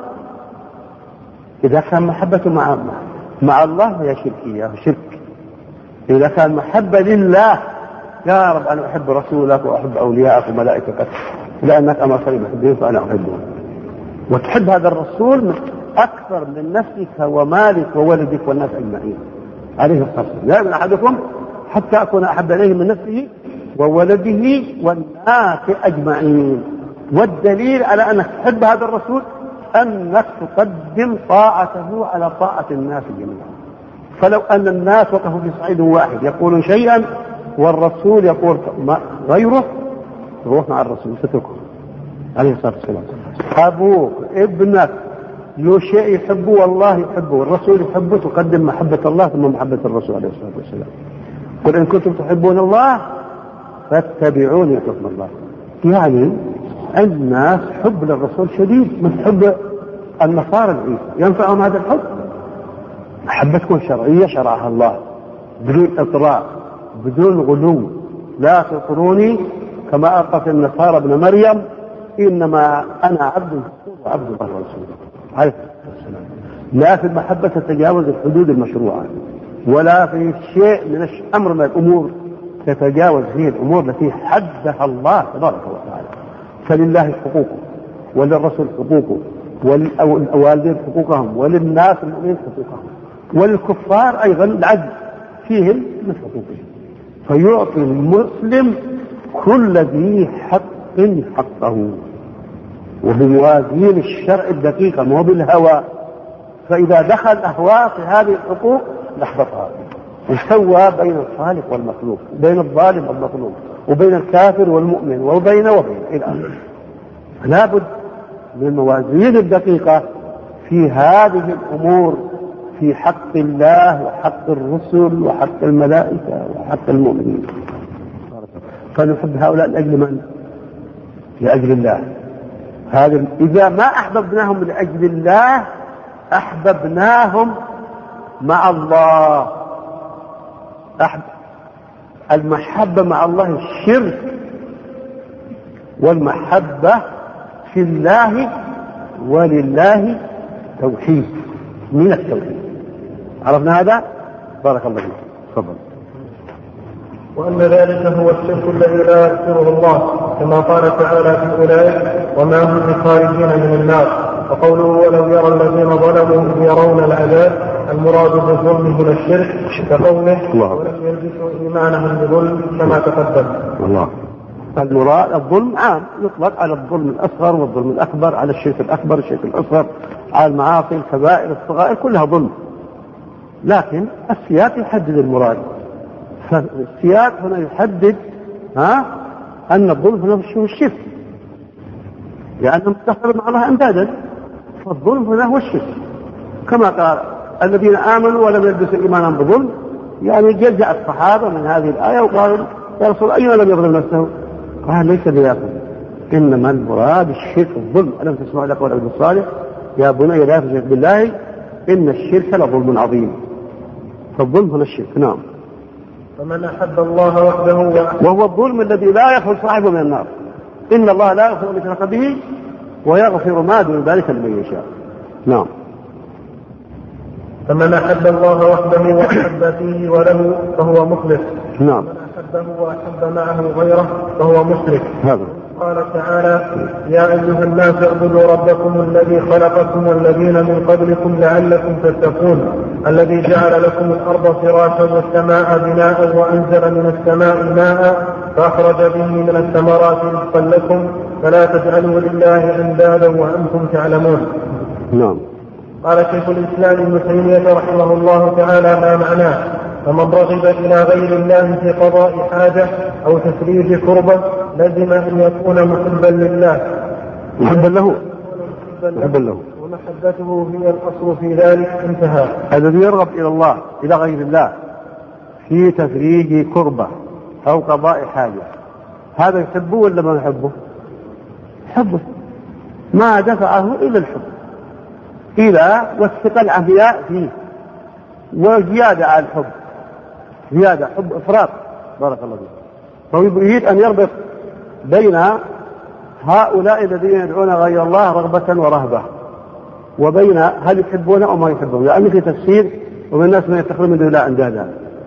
إذا كان محبته مع مع الله فهي شركية شرك. إذا كان محبة لله، يا رب أنا أحب رسولك وأحب أولياءك وملائكتك لأنك أمرتني بحبهم فأنا أحبهم، وتحب هذا الرسول من أكثر من نفسك ومالك وولدك والناس أجمعين عليه الصلاة والسلام. لا يؤمن أحدكم حتى أكون أحب إليه من نفسه وولده والناس أجمعين. والدليل على أنك تحب هذا الرسول أنك تقدم طاعته على طاعة الناس جميعا. فلو أن الناس وقفوا في صعيد واحد يقولون شيئا والرسول يقول غيره، روح مع الرسول ستركه عليه الصلاة والسلام. أبوك ابنك لو شيء يحبه والله يحبه والرسول يحبه، تقدم محبة الله ثم محبة الرسول عليه الصلاة والسلام. قل إن كنتم تحبون الله فاتبعوني يحبكم الله. يعني الناس حب للرسول شديد من حب النصارى العيسى، ينفعهم هذا الحب؟ محبة تكون شرعية شرعها الله بدون إطراء بدون غلو. لا تطروني كما ألقت النصارى ابن مريم إنما أنا عبد وعبد الله ورسوله عليه السلام. لا في المحبة تتجاوز الحدود المشروعة، ولا في شيء من أمر من الأمور تتجاوز فيه الأمور التي حدها الله تبارك وتعالى. فلله حقوقه وللرسول حقوقه وللوالدين حقوقهم وللناس المؤمنين حقوقهم وللكفار أيضا العدل فيهم من حقوقهم. فيعطي المسلم كل ذي حق حقه وبموازين الشرع الدقيقة مو بالهوى. فإذا دخل أهواء في هذه الحقوق لحظتها، وسوى بين الخالق والمخلوق، بين الظالم والمظلوم، وبين الكافر والمؤمن، وبين وبين إلى آخره. لا بد من الموازين الدقيقة في هذه الأمور، في حق الله وحق الرسل وحق الملائكة وحق المؤمنين. فنحب هؤلاء لأجل من؟ لأجل الله. هذا إذا ما أحببناهم لأجل الله أحببناهم مع الله. أحب المحبة مع الله الشرك، والمحبة في الله ولله توحيد من التوحيد. عرفنا هذا؟ بارك الله فيك. تفضل. وأن ذلك هو الشرك الذي لا يغفره الله، كما قال تعالى في أولئك وما هم بخارجين من النار. وقوله ولو يرى الذين ظلموا إذ يرون العذاب، المراد بالظلم هنا الشرك، كقوله ولم يلبسوا إيمانهم بظلم كما تقدم. الله. المراد الظلم عام، يطلق على الظلم الأصغر والظلم الأكبر، على الشرك الأكبر الشرك الأصغر، على المعاصي الكبائر الصغائر كلها ظلم، لكن السياق يحدد المراد. فالسياق هنا يحدد ها أن الظلم هنا هو الشرك. لأنهم اتخذوا مع الله أندادا. فالظلم هنا هو الشرك، كما قال الذين آمنوا ولم يلبسوا إيمانهم بظلم. يعني جزع الصحابة من هذه الآية وقالوا يا رسول الله أينا لم يظلم نفسه؟ قال ليس بياكل، إنما المراد الشرك الظلم. ألم تسمع لك قول عبد الصالح يا بني لا تشرك بالله إن الشرك لظلم عظيم. فالظلم هنا الشرك. نعم. فمن أحب الله وحده وهو الظلم الذي لا يخرج صاحبه من النار. إن الله لا يغفر أن يشرك به ويغفر ما دون ذلك لمن يشاء. نعم. فمن أحب الله وحده وأحب فيه وله فهو مخلص. نعم. ومن أحبه وأحب معه غيره فهو مشرك. هذا قال تعالى يا أيها الناس اعبدوا ربكم الذي خلقكم والذين من قبلكم لعلكم تتقون الذي جعل لكم الأرض فراشا والسماء بناء وأنزل من السماء ماء فأخرج به من الثمرات رزقا لكم فلا تجعلوا لله أندادا وأنتم تعلمون. نعم. قال شيخ الإسلام ابن تيمية رحمه الله تعالى ما معناه فمن رغب إلى غير الله في قضاء حاجة أو تفريج كربة لازم أن يكون محبا لله محبا له محبا له ومحبته هي الأصل في ذلك. انتهى. الذي يرغب إلى الله إلى غير الله في تفريج كربة أو قضاء حاجة هذا يحبه ولا ما يحبه؟ يحبه. ما دفعه إلا الحب إلى والثقة العمياء فيه وزيادة على الحب، زيادة حب إفراط. بارك الله فيك. فهو يريد أن يربط بين هؤلاء الذين يدعون غير الله رغبة ورهبة وبين هل يحبون أو ما يحبون، لأن في تفسير ومن الناس من يتخذون من دون الله أندادا.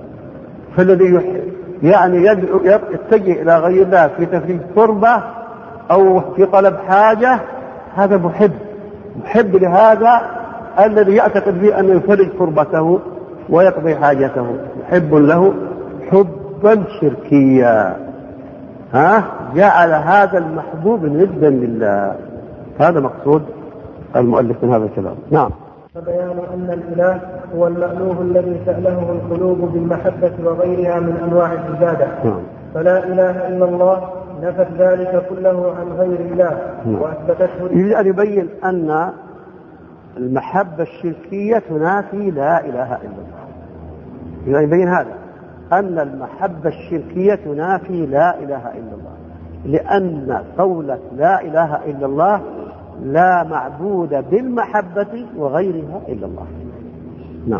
فالذي يعني يدعو يتجه إلى غير الله في تفريج قربة أو في طلب حاجة هذا محب محب لهذا الذي يعتقد به أن يفرج كربته ويقضي حاجته، محب له حبا شركيا. ها جعل هذا المحبوب ندا لله. هذا مقصود المؤلف من هذا الكلام. نعم. فبيان أن الإله هو المألوه الذي تألهه القلوب بالمحبة وغيرها من أنواع العبادة. نعم. فلا إله إلا الله نفت ذلك كله عن غير الله. نعم. وأثبتته. يريد أن يبين أن المحبة الشركية تنافي لا إله إلا الله. يريد أن يبين هذا أن المحبة الشركية تنافي لا إله إلا الله، لأن قولة لا إله إلا الله لا معبود بالمحبة وغيرها إلا الله. نعم.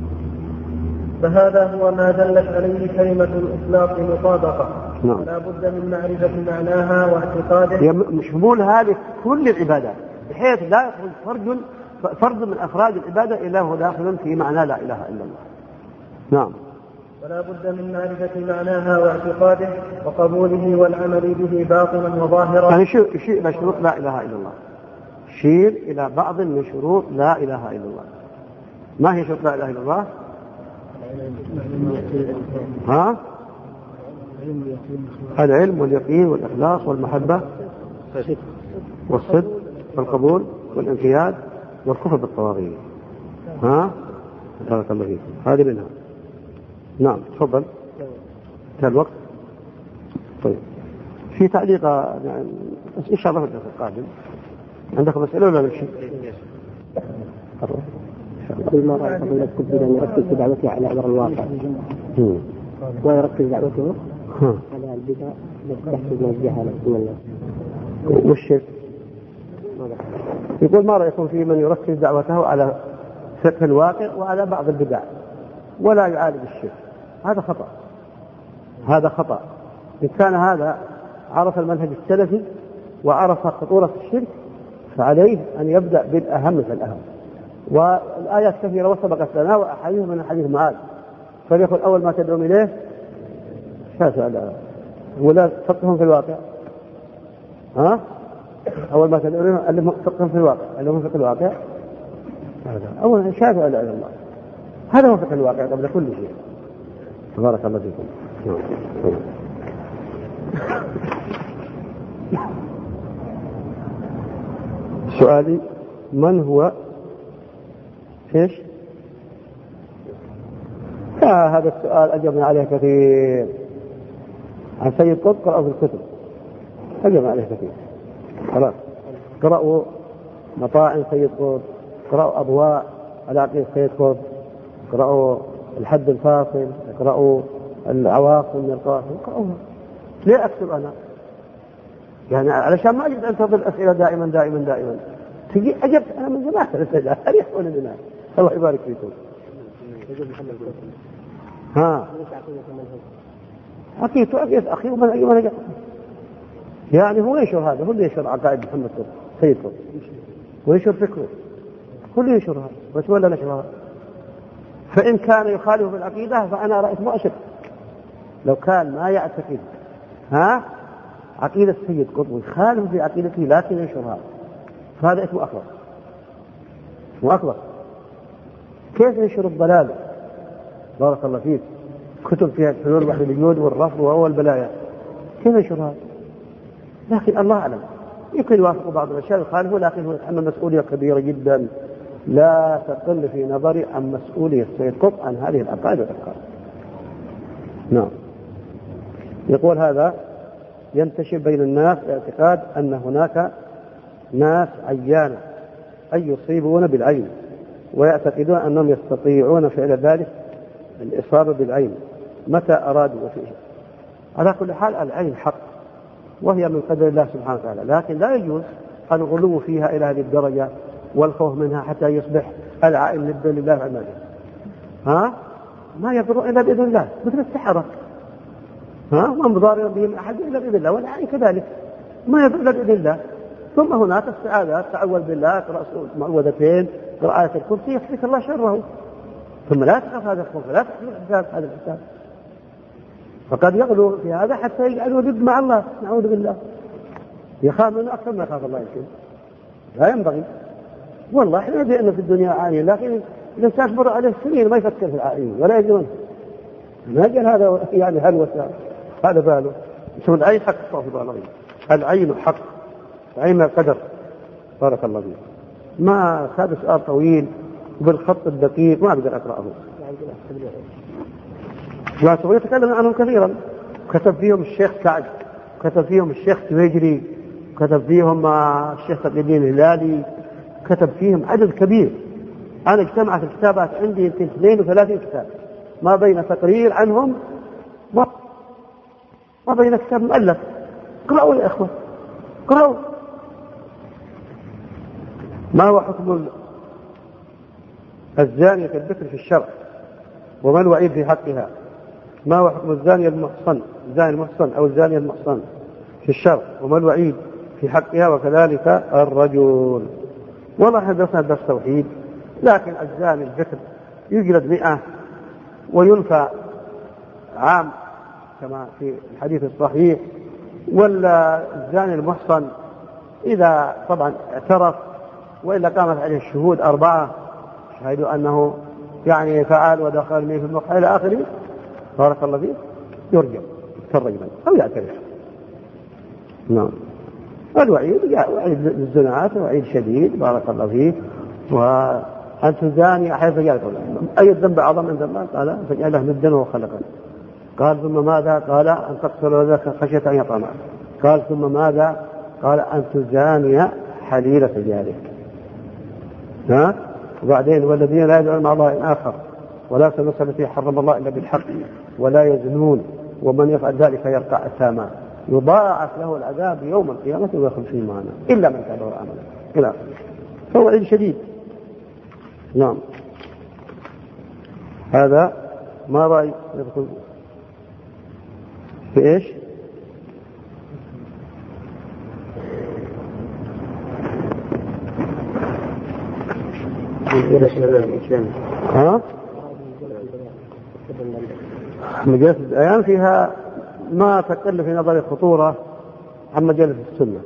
فهذا هو ما دلت عليه كلمة الإطلاق مطابقة. نعم. لا بد من معرفة معناها واعتقاده. شمول هذه كل العبادات بحيث لا يخرج فرد فرد من أفراد العبادة إلا هو داخل في معنى لا إله إلا الله. نعم. فلا بد من معرفة معناها واعتقاده وقبوله والعمل به باطنا وظاهرا. يعني يشير إلى شروط لا إله إلا الله، يشير إلى بعض من شروط لا إله إلا الله. ما هي شروط لا إله إلا الله؟ ها؟ العلم واليقين والإخلاص والمحبة والصدق والقبول والانقياد والكفر بالطواغيت. ها؟ بارك الله فيكم. هذه منها. نعم. تفضل. انتهى الوقت. طيب. في تعليق يعني إن شاء الله في الدرس القادم. عندكم مسألة ولا لا شيء؟ كل ما رأى فضيلة كبير أن يركز في دعوته على أمر الواقع ويركز دعوته على البدع التي تحصل من الجهالة من الناس. والشرك يقول ما رأيكم في من يركز دعوته على فقه الواقع وعلى بعض البدع ولا يعالج الشرك؟ هذا خطأ. هذا خطأ. إن كان هذا عرف المنهج السلفي وعرف خطورة الشرك فعليه أن يبدأ بالأهم فالأهم. والآيات كثيرة وسبقت لنا وأحاديث من حديث معاذ. فليكن أول ما تدعون إليه شاسع ولا فقههم في الواقع. ها؟ أول ما تدعون إليه ألهم فقههم في الواقع، ألهم فقه الواقع. هذا أولا شاسع إلى الله. هذا هو فقه الواقع قبل كل شيء. تبارك الله فيكم. سؤالي من هو ايش؟ آه هذا السؤال أجبنا عليه كثير عن سيد قطب قرأه في الكتب، أجبنا عليه كثير. خلاص. اقرأوا مطاعم سيد قطب، اقرأوا أضواء على عقيدة سيد قطب، اقرأوا الحد الفاصل، اقرأوا العواصم من القواصم، اقرأوها. ليه أكتب أنا؟ يعني علشان ما أجد أنتظر الأسئلة دائما دائما دائما. تجي أجبت أنا من زمان الأسئلة، أريح ولا بنا. الله يبارك فيكم. ها عقيدته عقيدة أخي ومن أي من يعني هو ينشر هذا، هو اللي ينشر عقائد محمد قطب سيد قطب، وينشر فكره، هو اللي ينشرها، بس ولا نشرها. فإن كان يخالف بالعقيدة فأنا رأيت مؤشر. لو كان ما يعتقد ها عقيدة سيد قطب ويخالف في عقيدته لكن ينشرها، فهذا اسمه أخبر، اسمه أخبر. كيف ينشر الضلال؟ بارك الله فيك. كتب فيها الحلول والوحيد والرفض وهو البلايا، كيف ينشرها؟ لكن الله أعلم، يمكن يوافق بعض الأشياء يخالفه، لكن هو يتحمل مسؤولية كبيرة جدا لا تقل في نظري عن مسؤولية سيد قطب عن هذه العقائد والأفكار. نعم. يقول هذا ينتشر بين الناس اعتقاد أن هناك ناس عيانة أي يصيبون بالعين، ويعتقدون أنهم يستطيعون فعل ذلك الإصابة بالعين متى أرادوا وفيه. على كل حال العين حق وهي من قدر الله سبحانه وتعالى، لكن لا يجوز الغلو فيها إلى هذه الدرجة والخوف منها حتى يصبح العائن ندا لله عماله. ها ما يضر إلا بإذن الله، مثل السحرة، ها ما مضار بهم أحد إلا بإذن الله، والعائن كذلك ما يضر إلا بإذن الله. ثم هناك السعادات، تعوذ بالله، اقرأ معوذتين، اقرأ آية الكرسي، يكفيك الله شره. ثم لا تخاف هذا الخوف، لا تحمل حساب هذا الحساب، فقد يغلو في هذا حتى يجعله ضد مع الله، نعوذ بالله، يخاف منه أكثر ما يخاف الله يمكن. لا ينبغي. والله احنا ندري أنه في الدنيا عائن، لكن الإنسان مر عليه سنين ما يفكر في العائن ولا يجرون، ما يجعل هذا يعني هلوة، هذا باله. شوف العين حق، استغفر الله، العين حق، عين القدر. بارك الله فيك. ما هذا سؤال طويل بالخط الدقيق ما أقدر أقرأه. لا يتكلم عنهم كثيرا، كتب فيهم الشيخ سعد، كتب فيهم الشيخ تويجري، كتب فيهم الشيخ تقي الدين الهلالي، كتب فيهم عدد كبير. أنا اجتمعت الكتابات عندي يمكن اثنين وثلاثين كتاب، ما بين تقرير عنهم ما بين كتاب مؤلف. قرأوا يا إخوة، قرأوا. ما هو حكم الزانية البكر في الشرع وما الوعيد في حقها؟ ما هو حكم الزانية المحصن، الزاني المحصن أو الزانية المحصن في الشرع وما الوعيد في حقها، وكذلك الرجل. والله احنا درسنا درس توحيد، لكن الزاني البكر يجلد مئة وينفى عام كما في الحديث الصحيح، ولا الزاني المحصن إذا طبعا اعترف وإلا قامت عليه الشهود أربعة شهدوا أنه يعني فعل ودخل منه في المقحة إلى آخره، بارك الله فيه، يرجع كالرجل أو يعترف. نعم. والوعيد وعيد للزناعات وعيد شديد، بارك الله فيه. وأن تزاني أحيث جالك أي الذنب أعظم من ذنب؟ قال فجعله ندا وخلقا. قال ثم ماذا؟ قال أن تقتل ذاك خشية أن يطمع. قال ثم ماذا؟ قال أن تزاني حليلة جارك. ها؟ وبعدين والذين لا يدعون مع الله آخر ولا يقتلون النفس التي حرم الله إلا بالحق ولا يزنون ومن يفعل ذلك يلقى أثاما يضاعف له العذاب يوم القيامة ويخلد فيه مهانا إلا من تاب وآمن إلى آخره. فهو علم شديد. نعم. هذا ما رأي يدخل في إيش؟ ها؟ مجالس الأيام فيها ما تقل في نظر الخطورة عن مجالس السنة.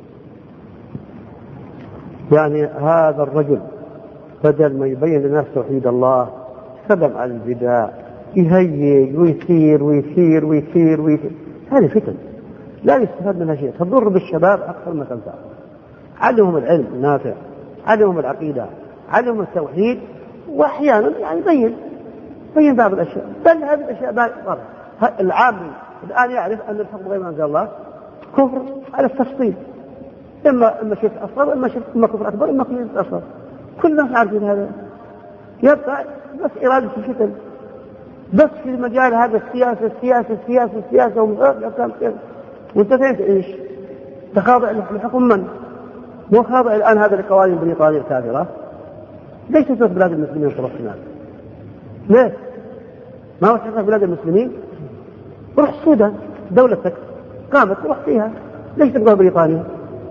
يعني هذا الرجل بدل ما يبين للناس توحيد الله سلم على البدع، يهيج ويثير ويثير ويثير ويثير. هذه فتن لا يستفاد منها شيء، تضر بالشباب أكثر ما تنفع. علمهم العلم النافع، علمهم العقيدة، علمهم التوحيد، وأحيانا يعني بين بين بعض الأشياء، بل هذه الأشياء بعض. العام الآن يعرف أن الحكم غير ما أنزل الله كفر على التفصيل، إما إما شرك أصغر إما شرك إما كفر أكبر إما كفر أصغر، كل الناس عارفين هذا. يبقى بس إرادة الفتن، بس في المجال هذا السياسة السياسة السياسة السياسة ومغير وانت فين تعيش؟ تخاضع لحكم من؟ مو خاضع الآن هذا لقوانين بريطانيا الكافرة. ليش تترك بلاد المسلمين في الصومال؟ ليه؟ ما هو تترك بلاد المسلمين؟ روح السودان دولتك قامت روح فيها، ليش تبقى بريطانيا؟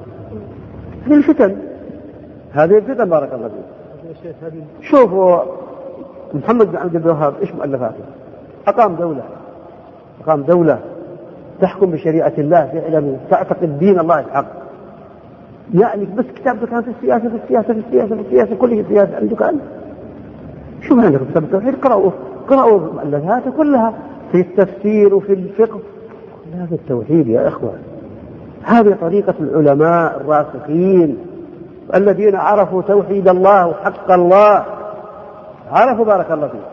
هذه الفتن، هذه الفتن بارك الله فيك. شوفوا محمد بن عبد الوهاب ايش مؤلفاته؟ اقام دولة اقام دولة تحكم بشريعة الله فعلا، تعتقد دين الله الحق. يعني بس كتابته كان في السياسة في السياسة في السياسة في السياسة كل السياسة عنده كان. شو ما عندك كتاب التوحيد؟ قرأوا قرأوا مؤلفاته كلها في التفسير وفي الفقه، كلها في التوحيد يا إخوة. هذه طريقة العلماء الراسخين الذين عرفوا توحيد الله وحق الله، عرفوا بارك الله فيه.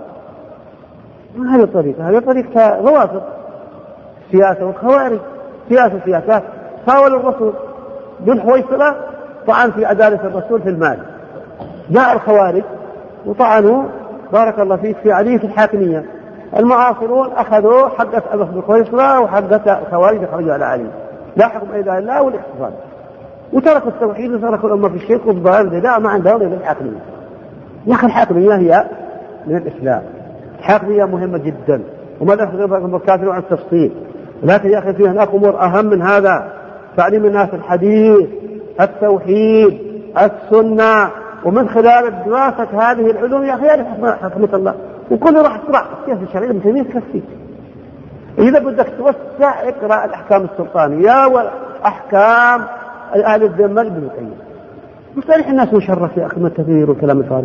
هذه الطريقة، هذه طريقة روافض سياسة والخوارج، سياسة سياسات فاولوا الرسول دون حويصلة، طعن في عدالة الرسول في المال. جاء الخوارج وطعنوا بارك الله فيك في عدية الحاكمية. المعاصرون أخذوا حقة أبو بكر حويصلة وحقة الخوارج خرجوا على علي، لا حكم إلا الله والاقتصاد، وتركوا التوحيد وتركوا الأمة في الشرك والضلال. لا ما عندهم إلا الحاكمية. يا أخي الحاكمية هي من الإسلام، الحاكمية مهمة جدا وما نأخذ الكافرون عن التفصيل، لكن يا أخي في هناك أمور أهم من هذا. تعليم الناس الحديث، التوحيد، السنة، ومن خلال دراسة هذه العلوم يا أخي حكمة الله. وكل راح تقرأ السياسة الشرعية ابن تيمية تكفي. إذا بدك توسع اقرأ الأحكام السلطانية والأحكام أهل الذمة ابن القيم. مصالح الناس مشرف يا أخي من التغيير والكلام الفارغ.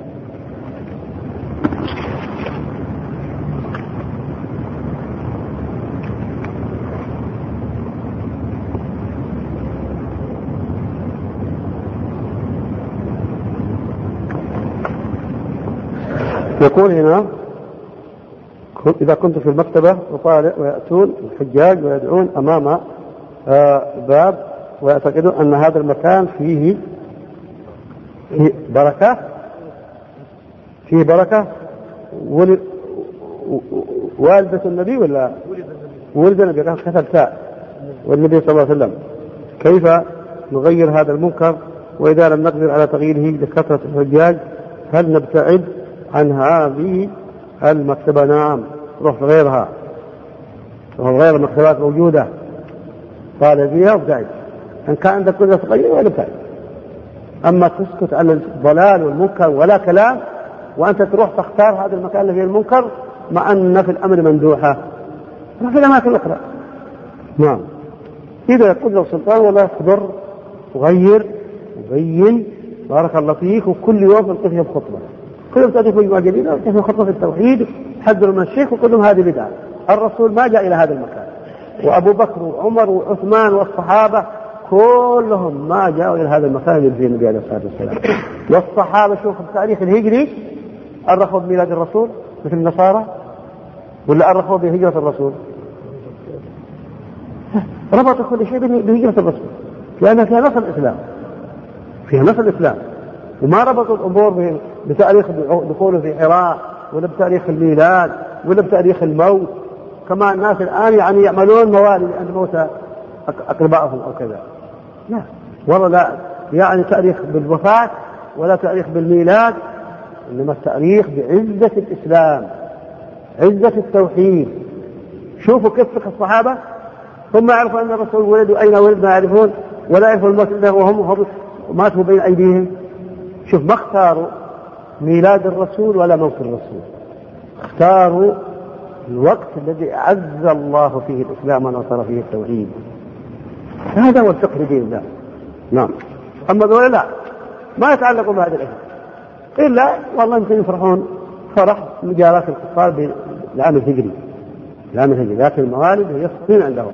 يقول هنا إذا كنت في المكتبة وطالع ويأتون الحجاج ويدعون أمام باب ويعتقدون أن هذا المكان فيه فيه بركة فيه بركة. والدة النبي ولا ولد النبي كان كتب تاء والنبي صلى الله عليه وسلم، كيف نغير هذا المنكر؟ وإذا لم نقدر على تغييره لكثرة الحجاج هل نبتعد عن هذه المكتبة؟ نعم، روح غيرها، روح غير المكتبات موجودة طالع فيها وابتعد. إن كان عندك قدرة تغير ولا ابتعد. أما تسكت عن الضلال والمنكر ولا كلام وأنت تروح تختار هذا المكان اللي فيه المنكر مع أن في الأمر مندوحة، روح في الأماكن الأخرى. نعم، إذا يقول له سلطان ولا يخبر وغير وبين بارك الله فيك. وكل يوم تلقيه بخطبة، كل يوم تأتي مجموعة جديدة وتأتي خطبة في التوحيد، حذروا من الشيخ وقل لهم هذه بدعة. الرسول ما جاء إلى هذا المكان، وأبو بكر وعمر وعثمان والصحابة كلهم ما جاءوا إلى هذا المكان اللي فيه النبي عليه الصلاة والسلام. والصحابة شوف التاريخ الهجري أرخوا بميلاد الرسول مثل النصارى ولا أرخوا بهجرة الرسول؟ ربط كل شيء بهجرة الرسول لأن فيها نص الإسلام، فيها نص الإسلام، وما ربطوا الأمور بتاريخ دخوله في حراء ولا بتاريخ الميلاد ولا بتاريخ الموت كما الناس الآن يعني يعملون موالد عند موت أقربائهم أو كذا. لا والله لا يعني تاريخ بالوفاة ولا تاريخ بالميلاد، إنما التاريخ بعزة الإسلام، عزة التوحيد. شوفوا كيف فقه الصحابة، هم يعرفوا أن الرسول ولد وأين ولد ما يعرفون، ولا يعرفوا الموت إلا وهم ماتوا بين أيديهم. شوف ما اختاروا ميلاد الرسول ولا موت الرسول، اختاروا الوقت الذي أعز الله فيه الإسلام ونصر فيه التوحيد. هذا هو الفقه دين الله. نعم، أما ذولا لا ما يتعلقوا بهذا الأشياء إلا والله يمكن يفرحون فرح مجالات الكفار بالعام الهجري، العام الهجري، لكن الموالد هي الصين عندهم.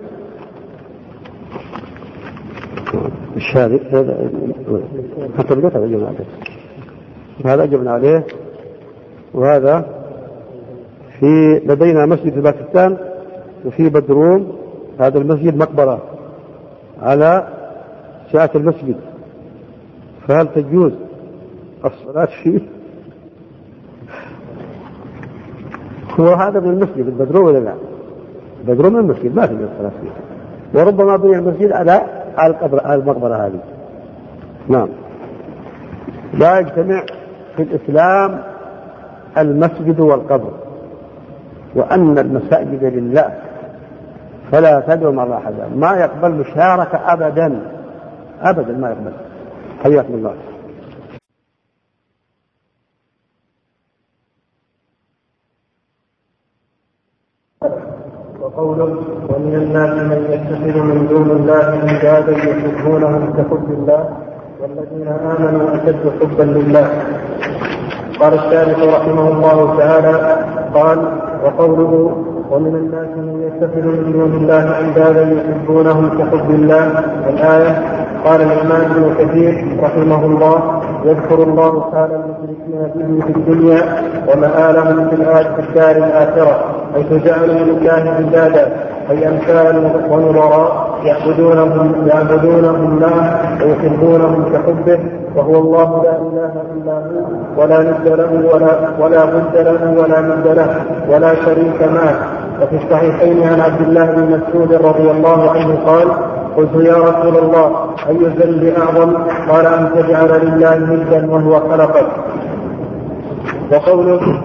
الشارع هذا حتى بدأت أجبنا عليه، هذا أجبنا عليه. وهذا في لدينا مسجد في باكستان وفي بدروم، هذا المسجد مقبرة على جاءت المسجد فهل تجوز الصلاة فيه؟ هو هذا من المسجد البدروم ولا لا؟ البدروم من المسجد ما تجوز الصلاة فيه، وربما بني المسجد على المقبرة هذه. نعم. لا يجتمع في الإسلام المسجد والقبر، وأن المساجد لله فلا تدعو مع الله أحدا، ما يقبل مشاركة أبدا أبدا ما يقبل. حياكم الله. وقوله ومن الناس من يتخذ من دون الله اندادا يحبونهم كحب الله والذين آمنوا أشد حبا لله. قال الشارح رحمه الله تعالى قال وقوله ومن الناس من يتخذ من دون الله أندادا يحبونهم كحب الله الآية. قال الإمام ابن كثير رحمه الله يذكر الله حال المشركين به في الدنيا ومآلهم في الدار الآخرة حيث جعلوا لله أندادا أي أمثال ونظراء يعبدونهم يعبدونهم معه ويحبونهم كحبه، وهو الله لا إله إلا هو ولا ند له ولا ولا ضد له ولا ند له ولا شريك معه. وفي الصحيحين عن عبد الله بن مسعود رضي الله عنه قال قلت يا رسول الله أي الذنب أعظم؟ قال أن تجعل لله ندا وهو خلقك. وقوله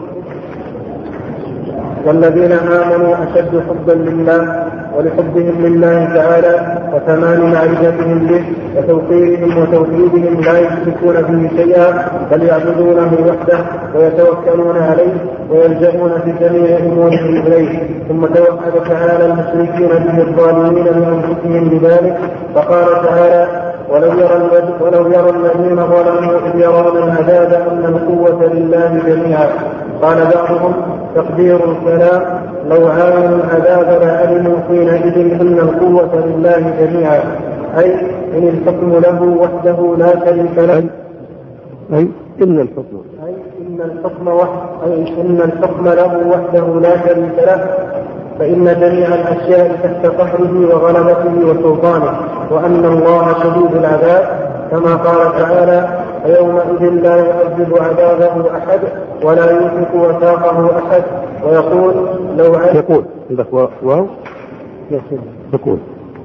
والذين آمنوا أشد حبا لله ولحبهم لله تعالى وتمام معرفتهم به وتوقيرهم وتوحيدهم لا يشركون به شيئا بل يعبدونه وحده ويتوكلون عليه ويلجؤون في جميع أمورهم إليه. ثم توحد تعالى المشركين به الظالمين بأنفسهم بذلك فقال تعالى ولو يرى, ولو يرى الذين ظلموا إذ يرون العذاب أن القوة لله جميعا. قال بعضهم تقدير الكلام لو عاينوا العذاب لعلموا حينئذ أن القوة لله جميعا، أي إن الحكم له وحده لا شريك له، أي إن الحكم أي إن الحكم وحده أي إن الحكم له وحده لا شريك له، فإن جميع الأشياء تحت قهره وغلبته وسلطانه، وأن الله شديد العذاب كما قال تعالى فيومئذ لا يعذب عذابه أحد ولا يوثق وثاقه أحد. ويقول لو علم يقول واو يقول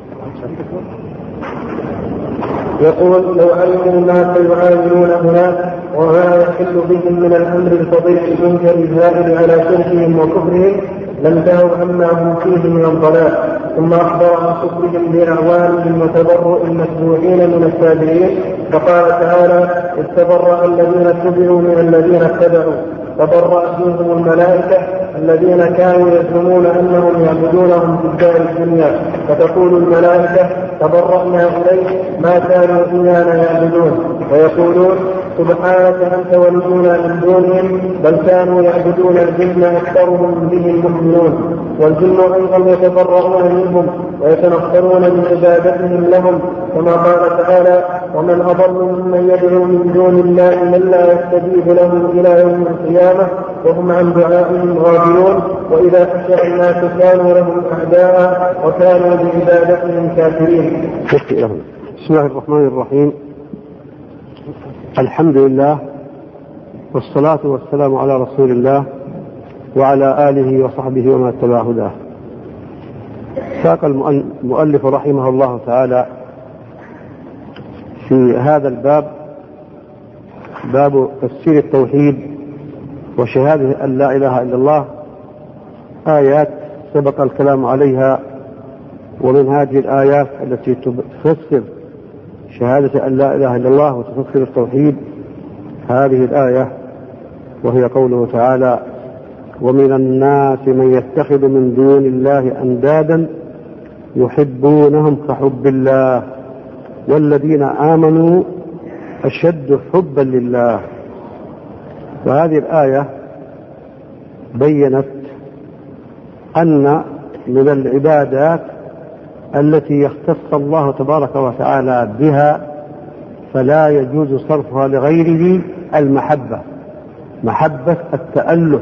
يقول لو علموا الناس يعاملون هناك وما يحل بهم من الأمر الفضيح المنكر الزائد على شركهم وكفرهم لانتهوا عما هم فيه من الضلال. ثم أخبر عن كفرهم بأعوانهم وتبرؤ المتبوعين من التابعين فقال تعالى إذ تبرأ الذين اتبعوا من الذين اتبعوا تبرأت منهم الملائكة الذين كانوا يزعمون أنهم يعبدونهم في الدار الدنيا فتقول الملائكة تبرأنا إليك ما كانوا إيانا يعبدون ويقولون سبحانك أنت ولينا من دونهم بل كانوا يعبدون الجن أكثرهم بهم مؤمنون. والجن أيضا يتبرؤون منهم ويتنصرون من عبادتهم لهم كما قال تعالى ومن أضل ممن يدعو من دون الله من لا يستجيب لهم إلى يوم القيامة وهم عن دعائهم غافلون وإذا حشر الناس كانوا لهم أعداء وكانوا بعبادتهم كافرين. بسم الله الرحمن الرحيم. الحمد لله والصلاة والسلام على رسول الله وعلى آله وصحبه وما اتبع هداه. ساق المؤلف رحمه الله تعالى في هذا الباب باب تفسير التوحيد وشهادة أن لا إله إلا الله آيات سبق الكلام عليها، ومن هذه الآيات التي تفسر شهادة أن لا إله إلا الله وتفسر التوحيد هذه الآية وهي قوله تعالى ومن الناس من يتخذ من دون الله أندادا يحبونهم كحب الله والذين آمنوا أشد حبا لله. وهذه الآية بيّنت أن من العبادات التي يختص الله تبارك وتعالى بها فلا يجوز صرفها لغيره المحبة، محبة التأله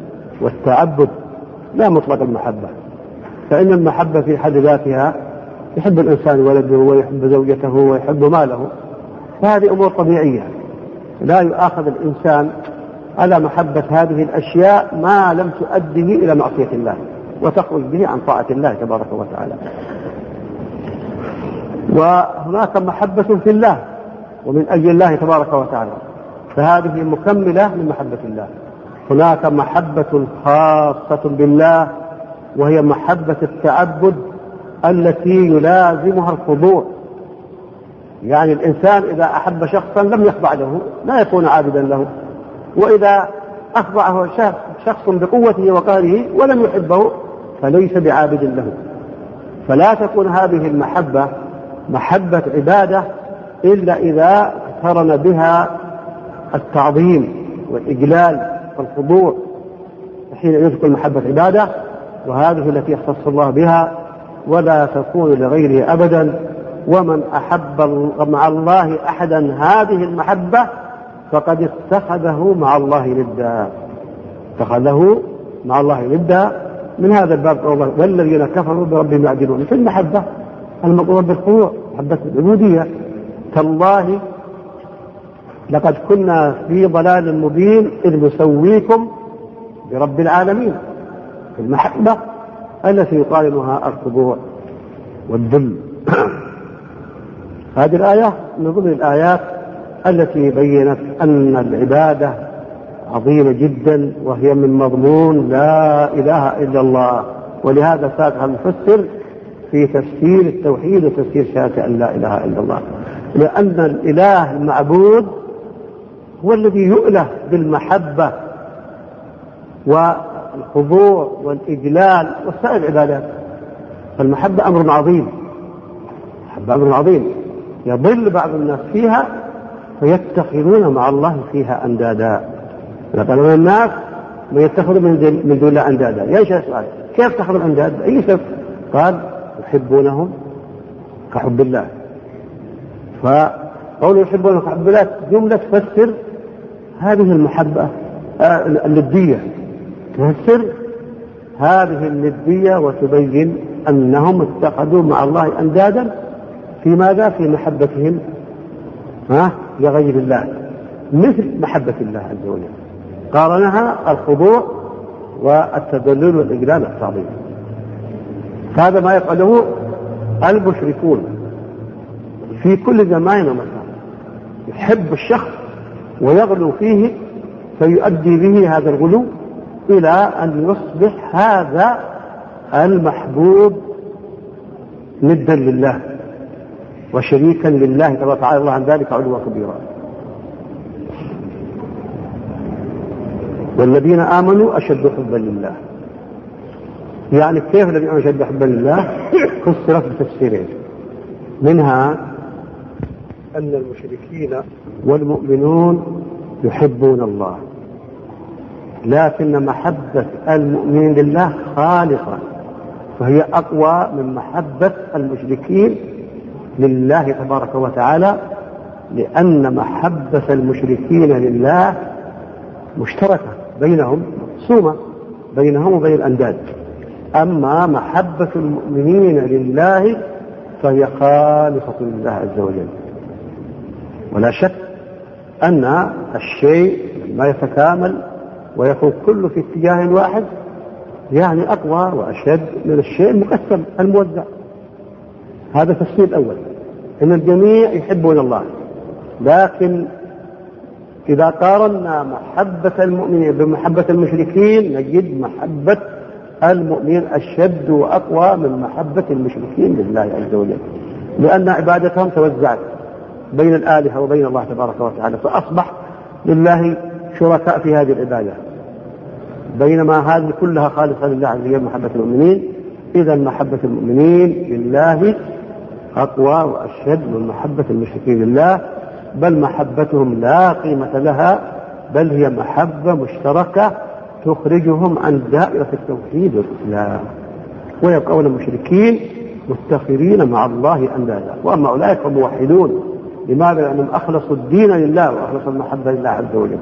والتعبد لا مطلق المحبة، فإن المحبة في حد ذاتها يحب الإنسان ولده ويحب زوجته ويحب ماله، فهذه أمور طبيعية، لا يؤاخذ الإنسان على محبة هذه الأشياء ما لم تؤديه إلى معصية الله وتخرج به عن طاعة الله تبارك وتعالى. وهناك محبة في الله ومن أجل الله تبارك وتعالى، فهذه مكملة من محبة الله. هناك محبة خاصة بالله وهي محبة التعبد التي يلازمها الخضوع، يعني الإنسان إذا أحب شخصا لم يخضع له لا يكون عابدا له، وإذا أخضعه شخص بقوته وقهره ولم يحبه فليس بعابد له. فلا تكون هذه المحبة محبة عبادة إلا إذا اقترن بها التعظيم والإجلال والخضوع، حين يذكر محبة عبادة، وهذه التي يختص الله بها ولا تكون لغيره أبدا. ومن أحب مع الله أحدا هذه المحبة فقد اتخذه مع الله ندا، اتخذه مع الله ندا. من هذا الباب الله والذين كفروا بربهم يعدلون في المحبة المقرونة بالخضوع، محبة العبودية. تالله لقد كنا في ضلال مبين إذ نسويكم برب العالمين، في المحبة التي يقارنها الخضوع والذل. هذه الآية من ضمن الآيات التي بينت أن العبادة عظيمة جدا وهي من مضمون لا إله إلا الله، ولهذا ساقها المفسر في تفسير التوحيد وتفسير شهادة أن لا إله إلا الله، لأن الإله المعبود هو الذي يؤله بالمحبة والخضوع والإجلال وسائر العبادات. فالمحبة أمر عظيم، المحبة أمر عظيم يضل بعض الناس فيها فيتخذون مع الله فيها أندادا. لقد من الناس من يتخذ من دون الله أندادا. ينشأ سؤال كيف تخذ الأنداد؟ أي سبب؟ قال يحبونهم كحب الله. فقولوا يحبونهم كحب الله جملة تفسر هذه المحبة الندية، تفسر هذه الندية وتبين أنهم اتخذوا مع الله أندادا في ماذا؟ في محبتهم ها لغير الله، مثل محبة الله عز وجل. قارنها الخضوع والتذلل والإجلال والتعظيم. هذا ما يفعله المشركون في كل زمان ومكان، يحب الشخص ويغلو فيه فيؤدي به هذا الغلو إلى أن يصبح هذا المحبوب ندا لله وشريكا لله تبارك وتعالى الله عن ذلك علوا كبيرا. والذين آمنوا أشد حبا لله. يعني كيف الذين آمنوا أشد حبا لله؟ فسرت بتفسيرين، منها أن المشركين والمؤمنون يحبون الله، لكن محبة المؤمنين لله خالصة، فهي أقوى من محبة المشركين لله تبارك وتعالى، لأن محبة المشركين لله مشتركة بينهم، مقسومة بينهم وبين الأنداد. أما محبة المؤمنين لله فهي خالصة لله عز وجل. ولا شك أن الشيء ما يتكامل ويكون كله في اتجاه واحد يعني أقوى وأشد من الشيء المقسم الموزع. هذا التفسير الأول، إن الجميع يحبون الله، لكن إذا قارنا محبة المؤمنين بمحبة المشركين نجد محبة المؤمنين أشد وأقوى من محبة المشركين لله عز وجل، لأن عبادتهم توزعت بين الآلهة وبين الله تبارك وتعالى، فأصبح لله شركاء في هذه العبادة، بينما هذه كلها خالصة لله عز وجل محبة المؤمنين. إذا محبة المؤمنين لله أقوى وأشد من محبة المشركين لله، بل محبتهم لا قيمة لها، بل هي محبة مشتركة تخرجهم عن دائرة التوحيد والإسلام، ويبقون المشركين متخذين مع الله أندادا. وأما أولئك هم موحدون. لماذا؟ لأنهم أخلصوا الدين لله وأخلصوا المحبة لله عز وجل.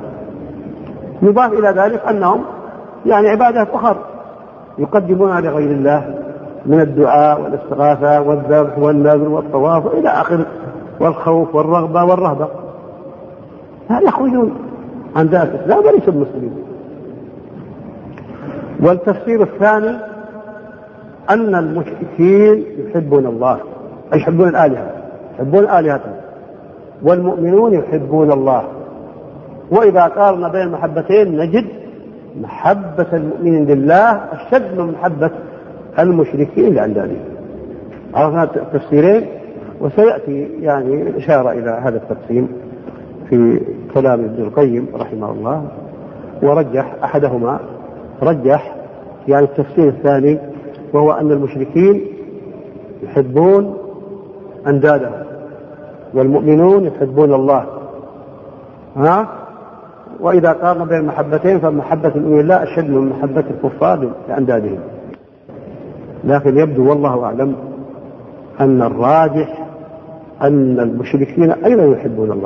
يضاف إلى ذلك أنهم يعني عبادات أخرى يقدمونها لغير الله من الدعاء والاستغاثة والذبح والنذر والطواف إلى آخره، والخوف والرغبة والرهبة، يخرجون عن ذات الإسلام وليسوا المسلمين. والتفسير الثاني أن المشركين يحبون الله، أي يحبون الآلهة، يحبون آلهتهم، والمؤمنون يحبون الله. وإذا قارنا بين المحبتين نجد محبة المؤمنين لله أشد من محبة المشركين لأندادهم. عرفنا التفسيرين، وسيأتي يعني الإشارة إلى هذا التقسيم في كلام ابن القيم رحمه الله، ورجح أحدهما، رجح يعني التفسير الثاني، وهو أن المشركين يحبون أندادهم والمؤمنون يحبون الله. ها؟ وإذا قارنا بين المحبتين فمحبة المؤمنين لله أشد من محبة الكفار لأندادهم. لكن يبدو والله أعلم أن الراجح أن المشركين أيضا يحبون الله.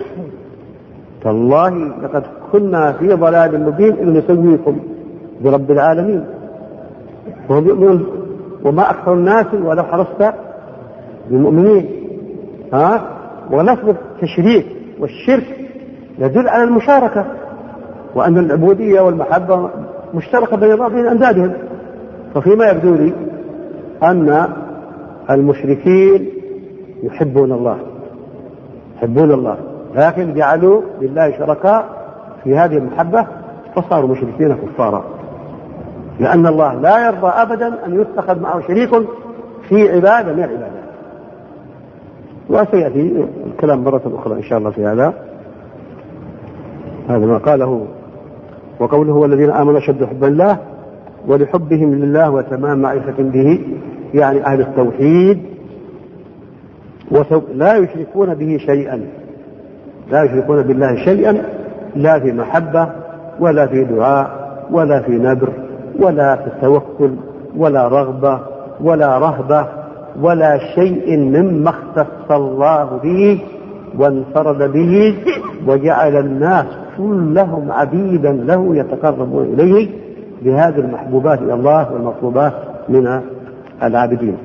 تالله لقد كنا في ضلال مبين إن نسويكم برب العالمين وهم يؤمنون، وما أكثر الناس ولو حرصت بالمؤمنين. ها؟ ولفظ التشريك والشرك يدل على المشاركة، وأن العبودية والمحبة مشتركة بين بعضهم أندادهم. ففيما يبدو لي أن المشركين يحبون الله، يحبون الله، لكن جعلوا لله شركاء في هذه المحبة فصاروا مشركين كفارا، لأن الله لا يرضى أبدا أن يتخذ معه شريك في عبادة من العبادات. وسيأتي الكلام مرة أخرى إن شاء الله في هذا. هذا ما قاله. وقوله والذين آمنوا أشد حبا لله، ولحبهم لله وتمام معرفة به، يعني أهل التوحيد لا يشركون به شيئا، لا يشركون بالله شيئا، لا في محبة ولا في دعاء ولا في نذر ولا في التوكل ولا رغبة ولا رهبة ولا شيء مما اختص الله به وانفرد به وجعل الناس كلهم عبيدا له يتقربون إليه بهذه المحبوبات إلى الله والمطلوبات من العابدين،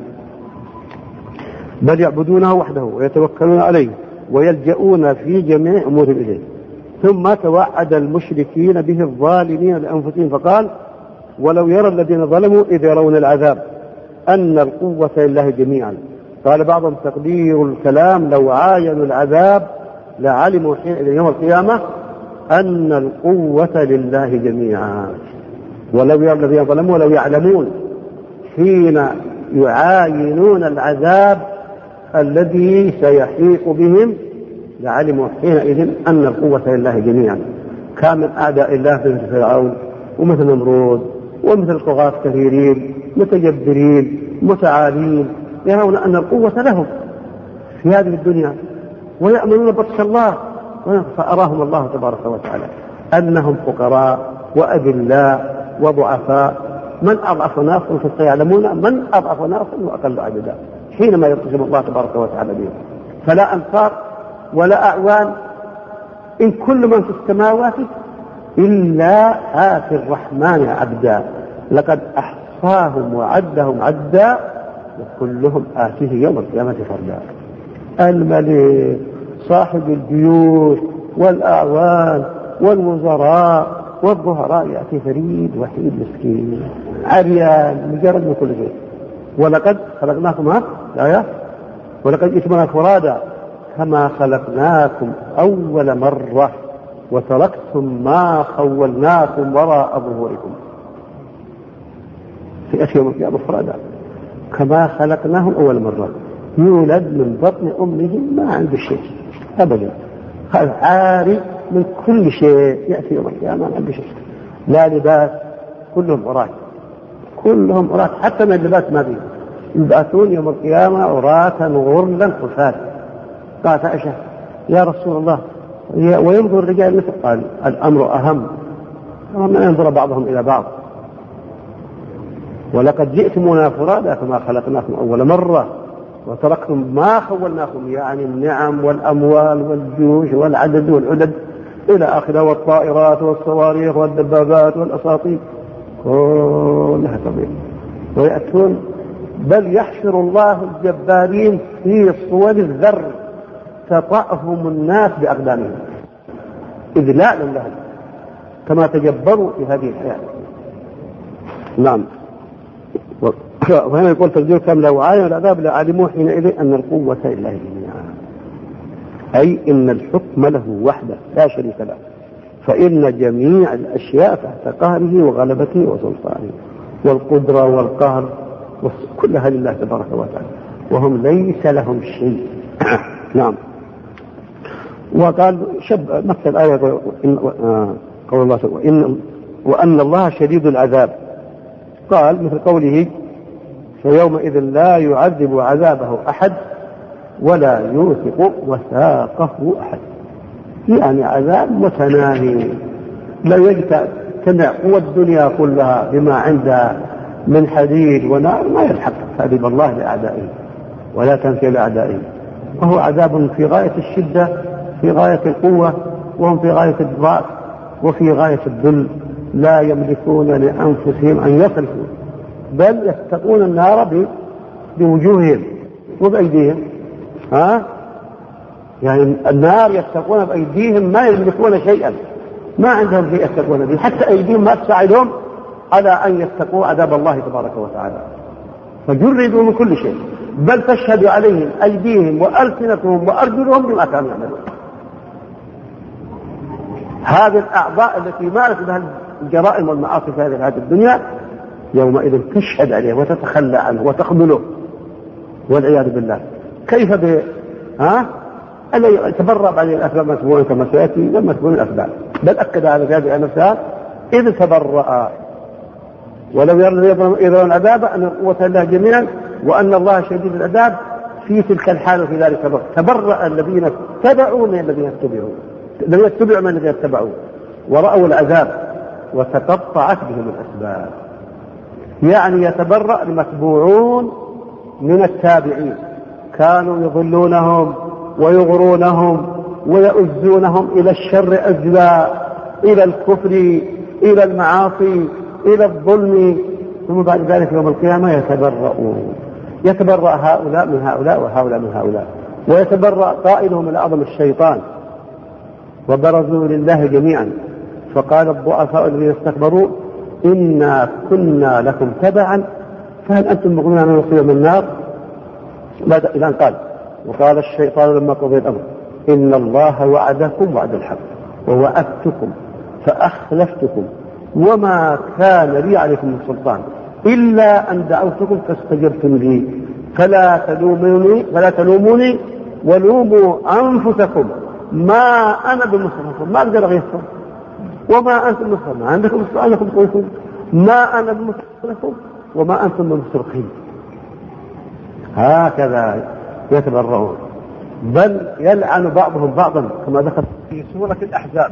بل يعبدونه وحده ويتوكلون عليه ويلجؤون في جميع أمورهم إليه. ثم توعد المشركين به الظالمين لأنفسهم فقال ولو يرى الذين ظلموا إذ يرون العذاب أن القوة لله جميعا. قال بعضهم تقدير الكلام لو عاينوا العذاب لعلموا حين يوم القيامة أن القوة لله جميعا. ولو يرى الذين ظلموا ولو يعلمون حين يعاينون العذاب الذي سيحيق بهم لعلموا حينئذ أن القوة لله جميعا. كان من أعداء الله مثل فرعون ومثل نمرود ومثل طغاة كثيرين متجبرين متعالين يرون أن القوة لهم في هذه الدنيا ويأمنون بطش الله، فأراهم الله تبارك وتعالى أنهم فقراء وأذلاء وضعفاء. من أضعف ناصر فسيعلمون من أضعف ناصر وأقل عددا حينما يرتجم الله تبارك وتعالى بهم. فلا أنصار ولا أعوان إن كل من في السماوات إلا آتي الرحمن عبدا لقد أحصاهم وعدهم عدا وكلهم آتيه يوم القيامة فردا. الملك صاحب الجيوش والأعوان والوزراء والظهراء يأتي فريد وحيد مسكين عريان مجرد من كل شيء. ولقد خلقناكم ها الآية ولقد جئتمونا فرادا كما خلقناكم أول مرة وتركتم ما خولناكم وراء ظهوركم. في يوم القيامة فرادا كما خلقناهم أول مرة. يولد من بطن أمه ما عنده شيء أبدا، عاري من كل شيء. يأتي يوم القيامة ما عنده شيء، لا لباس، كلهم عراة، كلهم عراة، حتى من اللباس ما فيه. يبعثون يوم القيامة عراة غرلا حفاة. قالت عائشة يا رسول الله وينظر الرجال مثل؟ قال الأمر أهم وما ينظر بعضهم إلى بعض. ولقد جئتمونا فرادا كما خلقناكم أول مرة وتركتم ما خولناكم، يعني النعم والأموال والجيوش والعدد والعدد إلى آخره، والطائرات والصواريخ والدبابات والأساطيل كلها طبيعي. ويأتون بل يحشر الله الجبارين في صور الذر تطأهم الناس بأقدامهم إذلالا لهم كما تجبروا في هذه الحياة. نعم. وهنا يقول تقدير كم لو عالم العذاب لعلموا حينئذ أن القوة لله جميعا، أي إن الحكم له وحده لا شريك له، فإن جميع الأشياء تحت قهره وغلبته وسلطانه، والقدرة والقهر كلها لله تبارك وتعالى، وهم ليس لهم شيء. نعم. وقال شب مثل آية قول الله وإن وأن الله شديد العذاب، قال مثل قوله فيومئذ لا يعذب عذابه أحد ولا يوثق وثاقه أحد، يعني عذاب متناهي لا يجتمع قوى الدنيا كلها بما عندها من حديد ونار ما يلحق تعذيب الله لأعدائه ولا تنفي لأعدائه، وهو عذاب في غاية الشدة في غاية القوة، وهم في غاية الضعف وفي غاية الذل، لا يملكون لأنفسهم أن يصرفوا، بل يتقون النار بوجوههم وبأيديهم. ها؟ يعني النار يتقون بأيديهم، ما يملكون شيئا، ما عندهم شيء يتقون به، حتى أيديهم ما تساعدهم على أن يتقوا عذاب الله تبارك وتعالى، فجردوا من كل شيء، بل تشهد عليهم أيديهم وألسنتهم وأرجلهم بما كانوا يعملون. هذه الأعضاء التي مارست بها الجرائم والمعاصي في هذه الدنيا يومئذ تشهد عليه وتتخلى عنه وتخذله والعياذ بالله. كيف ب ها ألا يتبرأ عن الأسباب مسبوعا كما سيأتي لما تكون الأسباب، بل أكد على ذلك نفسها إذ تبرأ ولو يرون العذاب أن القوة لله جميعا وأن الله شديد العذاب في تلك الحال وفي ذلك الوقت. تبرأ الذين اتبعوا من الذين اتبعوا الذين اتبعوا من الذين اتبعوا ورأوا العذاب وتقطعت بهم الأسباب، يعني يتبرأ المتبوعون من التابعين، كانوا يضلونهم ويغرونهم ويؤزونهم إلى الشر أزلا، إلى الكفر، إلى المعاصي، إلى الظلم، ثم بعد ذلك يوم القيامة يتبرؤون، يتبرأ هؤلاء من هؤلاء وهؤلاء من هؤلاء، ويتبرأ قائلهم الأعظم الشيطان، وبرزوا لله جميعا، فقال الضعفاء الذين استكبروا إنا كنا لكم تبعا فهل أنتم مغنون عن نصيب من النار؟ بعد إلى أن قال وقال الشيطان لما قضي الأمر إن الله وعدكم وعد الحق ووعدتكم فأخلفتكم وما كان لي عليكم من سلطان إلا أن دعوتكم فاستجبتم لي فلا تلوموني فلا تلوموني ولوموا أنفسكم ما أنا بمصرخكم، ما أقدر أغيثكم، وما أنتم بمصرخين، ما عندكم سؤالكم تقولون ما أنا بمصرخكم وما أنتم بمصرخين. هكذا يتبرؤون، بل يلعن بعضهم بعضا كما ذكر في سورة الأحزاب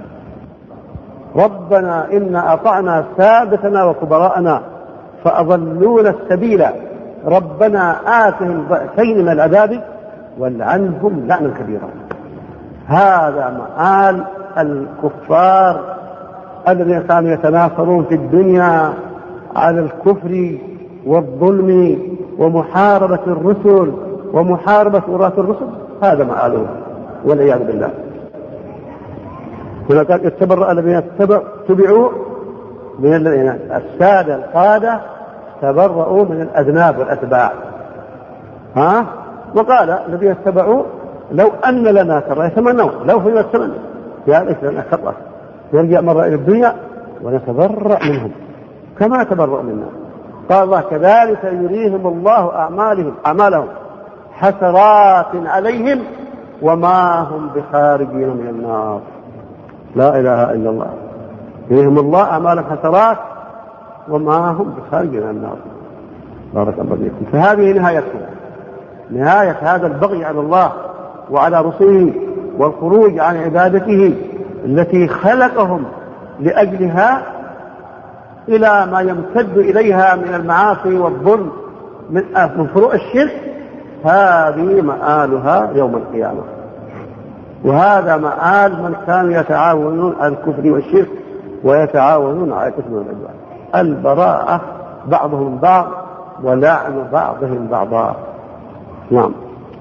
ربنا إنا أطعنا سادتنا وكبراءنا فأضلونا السبيل ربنا آتهم ضعفين من العذاب والعنهم لعنا كبيرا. هذا مآل الكفار الذين كانوا يتناصرون في الدنيا على الكفر والظلم ومحاربة الرسل ومحاربة وراة الرسل، هذا مآلهم والعياذ بالله. هنا قال اتبرأ الذين اتبعوا من الذين السادة القادة تبرؤوا من الأذناب والأتباع. ها؟ وقال الذين اتبعوا لو أن لنا كرة يتمنون لو فينا التمنى يا ليت لنا كرة نرجع مرة إلى الدنيا ونتبرأ منهم كما تبرأوا منا. قال الله كذلك يريهم الله أعمالهم أعمالهم حسرات عليهم وما هم بخارجين من النار. لا إله إلا الله، يريهم الله أعمالهم حسرات وما هم بخارجين من النار. بارك الله فيكم. فهذه نهايتهم، نهاية هذا البغي على الله وعلى رسله والخروج عن عبادته التي خلقهم لأجلها إلى ما يمتد إليها من المعاصي والظلم من فروع الشرك. هذه مآلها يوم القيامة، وهذا مآل من كانوا يتعاونون على الكفر والشرك ويتعاونون على الإثم والعدوان. البراءة بعضهم بعض ولعن بعضهم بعضا. نعم.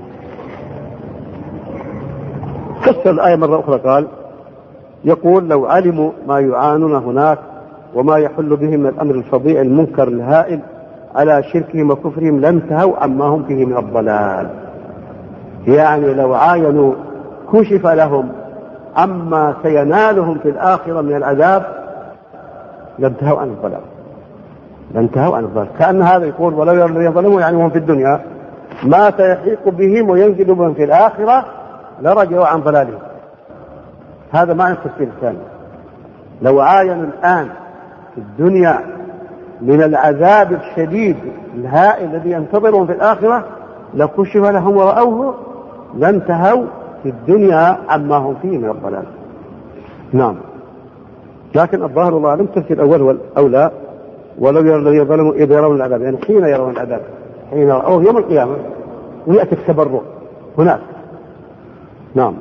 فسر الآية مرة أخرى قال يقول لو علموا ما يعانون هناك وما يحل بهم من الأمر الفظيع المنكر الهائل على شركهم وكفرهم لانتهوا عما هم فيه من الضلال. يعني لو عاينوا كشف لهم عما سينالهم في الآخرة من العذاب لانتهوا عن الضلال، لانتهوا عن الضلال. كأن هذا يقول ولو يرى الذين ظلموا يعني هم في الدنيا ما سيحيق بهم وينزل بهم في الآخرة لرجعوا عن ضلالهم. هذا معنى التفسير الثاني. لو عاينوا الآن في الدنيا من العذاب الشديد الهائل الذي ينتظرهم في الآخرة لكشف لهم ورأوه لانتهوا في الدنيا عما هم فيه من الضلال. نعم. لكن الظاهر الله لم التفسير الأول هو الأولى. ولو يرى الذين ظلموا إذا يرون العذاب يعني حين يرون العذاب حين يرون يوم القيامة ويأتي التبرؤ هناك. نعم.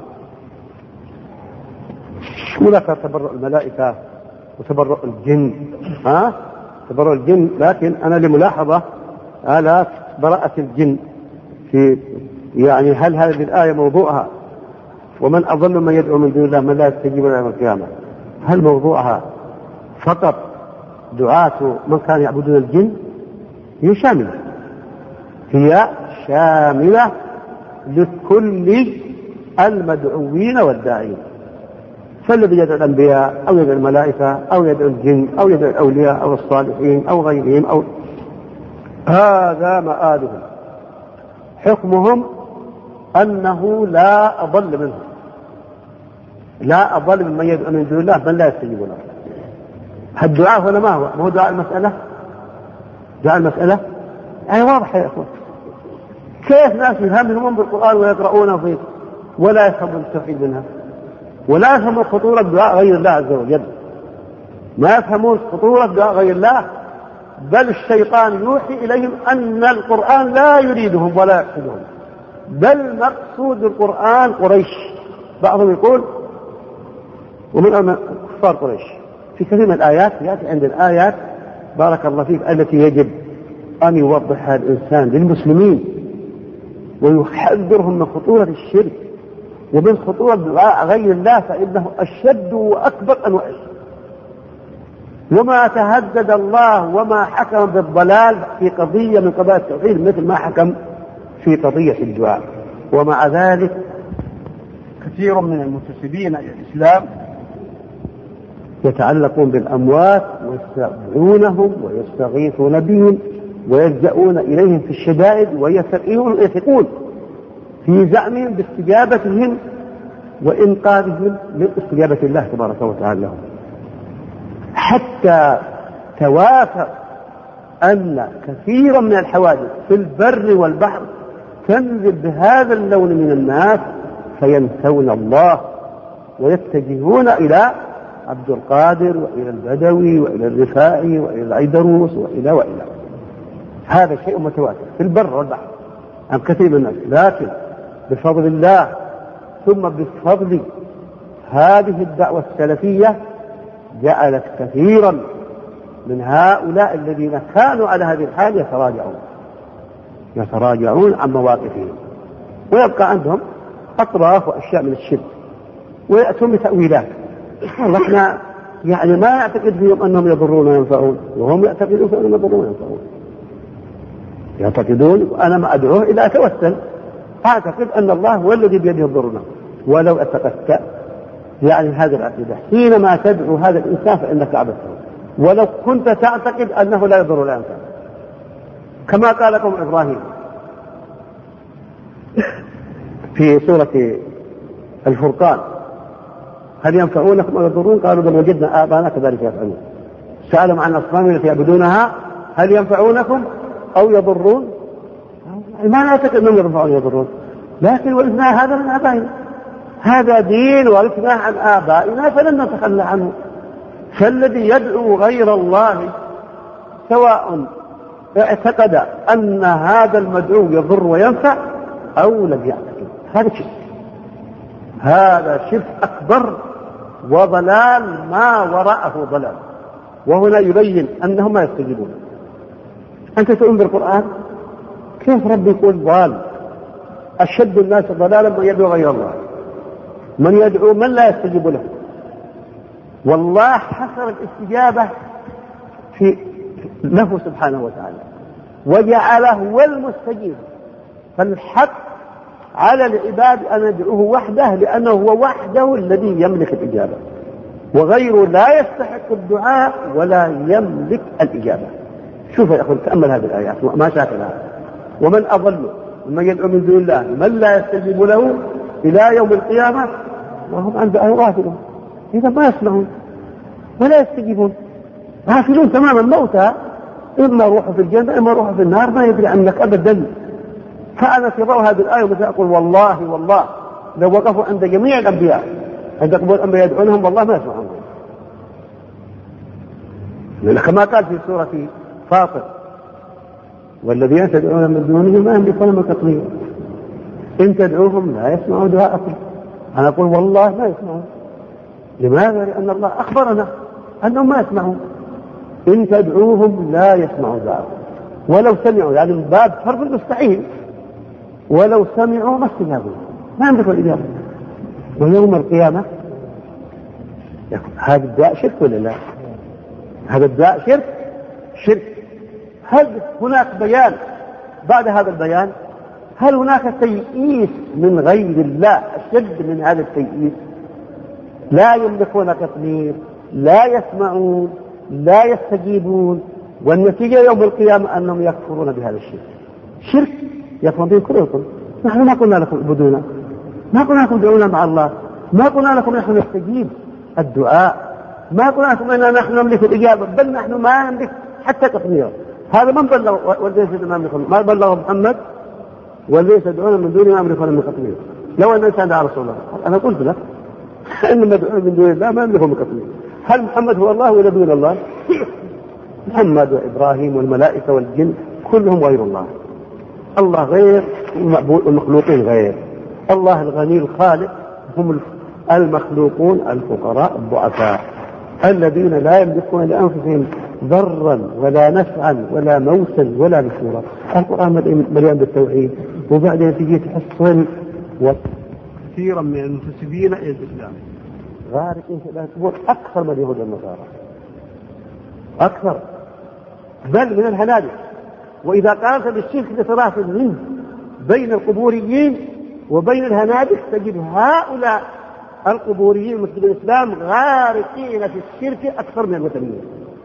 هناك تبرؤ الملائكة وتبرؤ الجن. ها تبرؤ الجن. لكن أنا لملاحظة على براءة الجن في يعني هل هذه الآية موضوعها ومن أضل من يدعو من دون الله من لا يستجيب له يوم القيامة هل موضوعها فقط دعاة من كان يعبدون الجن؟ هي شاملة، هي شاملة لكل المدعوين والداعين. فالذي يدعو الأنبياء أو يدعو الملائكة أو يدعو الجن أو يدعو الأولياء أو الصالحين أو غيرهم أو هذا مآلهم حكمهم أنه لا أضل منهم، لا أضل من يدعو من دون الله من لا يستجيب له. الدعاء هنا ما هو؟ ما هو دعاء المسألة؟ دعاء المسألة أي واضح يا أخوان. كيف ناس يفهمهم بالقرآن ويقرؤونه فيه ولا يفهمون التوحيد منها ولا يفهمون خطورة دعاء غير الله عز وجل، ما يفهمون خطورة دعاء غير الله، بل الشيطان يوحي إليهم أن القرآن لا يريدهم ولا يقصدهم، بل مقصود القرآن قريش. بعضهم يقول ومن كفار قريش في كثير من الآيات يأتي عند الآيات بارك الله فيك التي يجب أن يوضحها الإنسان للمسلمين ويحذرهم من خطورة الشرك ومن خطورة دعاء غير الله فإنه أشد وأكبر أنواع الشرك. وما تهدد الله وما حكم بالضلال في قضية من قضايا التوحيد مثل ما حكم في قضية الدعاء. ومع ذلك كثير من المنتسبين إلى الإسلام يتعلقون بالأموات ويستدعونهم ويستغيثون بهم ويلجؤون إليهم في الشدائد ويثقون في زعمهم باستجابتهم وإنقاذهم من استجابة الله تبارك وتعالى لهم، حتى توافر أن كثيرا من الحوادث في البر والبحر تنزل بهذا اللون من الناس فينسون الله ويتجهون إلى عبد القادر وإلى البدوي وإلى الرفاعي وإلى العيدروس وإلى وإلى. هذا شيء متواتر في البر والبحر عن كثير من الناس، لكن بفضل الله ثم بفضل هذه الدعوة السلفية جعلت كثيرا من هؤلاء الذين كانوا على هذه الحال يتراجعون يتراجعون عن مواقفهم ويبقى عندهم أطراف وأشياء من الشرك ويأتون بتأويلات. والله احنا يعني ما يعتقد فيهم أنهم يضرون وينفعون وهم يعتقدون أنهم يضرون وينفعون، يعتقدون أنا ما أدعوه إلى أتوسل أعتقد أن الله هو الذي بيده الضرنا. ولو اعتقدت يعني هذه العقيدة حينما تدعو هذا الإنسان فإنك عبدته، ولو كنت تعتقد أنه لا يضر ولا ينفع كما قال قوم إبراهيم في سورة الفرقان هل ينفعونكم أو يضرون قالوا بل وجدنا آباءنا كذلك يفعلون. سألهم عن الأصنام التي يعبدونها هل ينفعونكم أو يضرون؟ ما نعتقد أنهم ينفعون يضرون، لكن ورثنا هذا من آبائنا، هذا دين ورثناه عن آبائنا فلن نتخلى عنه. فالذي يدعو غير الله سواء اعتقد أن هذا المدعو يضر وينفع أو لم يعتقد هذا شرك، هذا شرك أكبر وضلال ما وراءه ضلال. وهنا يبين أنهم ما يستجيبون أنت تؤمن بالقرآن؟ كيف ربي يكون ضال؟ أشد الناس ضلالا من يدعو غير الله، من يدعو من لا يستجيب له. والله حصر الاستجابة في له سبحانه وتعالى وجعله هو المستجيب. فالحق على العباد أن يدعوه وحده، لأنه هو وحده الذي يملك الإجابة، وغيره لا يستحق الدعاء ولا يملك الإجابة. شوف يا أخوان، تأمل هذه الآيات ما شاكلها. ومن أضل ممن يدعو من دون الله من لا يستجيب له إلى يوم القيامة وهم عن دعاء غافلون. إذا ما يسمعون ولا يستجيبون، غافلون تماما، موتى، إما روحوا في الجنة إما روحوا في النار، ما يدري عنك أبدا. فأنا في ضوء هذه الآية مثل أقول والله والله لو وقفوا عند جميع الأنبياء عند قبول الأنبياء يدعونهم والله ما يسمعون. كما قال في سورة فاطر والذين تدعون من دونه ما يملكون من قطمير إن تدعوهم لا يسمعوا دعاءكم. أنا أقول والله ما يسمعون. لماذا؟ لأن الله أخبرنا أنهم ما يسمعون. إن تدعوهم لا يسمعوا دعاءكم ولو سمعوا، يعني من باب فرض المستحيل، ولو سمعوا ما استجابوا، ما يملكوا الإجابة. ويوم القيامة هذا الدعاء شرك ولا لا؟ هذا الدعاء شرك شرك. هل هناك بيان بعد هذا البيان؟ هل هناك تيئيس من غير الله أشد من هذا التيئيس؟ لا يملكون قطمير، لا يسمعون، لا يستجيبون، والنتيجة يوم القيامة أنهم يكفرون بهذا الشرك. شرك يكفرون به كلكم. نحن ما قلنا لكم اعبدونا، ما قلنا لكم ادعونا مع الله، ما قلنا لكم نحن نستجيب الدعاء، ما قلنا لكم أننا نحن نملك الإجابة، بل نحن ما نملك حتى قطمير. هذا من بلغ والذين يدعون ما يملكون؟ ما بلغ محمد والذين يدعون من دونه ما يملكون من قطمير. لو أن الإنسان دعا رسول الله، أنا قلت لك إنما يدعون من دون الله ما يملكون من قطمير. هل محمد هو الله ولا دون الله؟ محمد وإبراهيم والملائكة والجن كلهم غير الله. الله غير والمخلوقين غير. الله الغني الخالق، هم المخلوقون الفقراء الضعفاء الذين لا يملكون لأنفسهم ضرا ولا نفعا ولا موتا ولا نشورا. القرآن مليان بالتوحيد، وبعدين تجي تحصل وكثيرا من المنتسبين إلى الإسلام غارقين في الأسبوع أكثر من اليهود والنصارى، أكثر بل من الهنادق. وإذا قامت بالشرك بصراحة منه بين القبوريين وبين الهنادق تجد هؤلاء القبوريين مثل الإسلام غارقين في الشرك أكثر من المسلمين.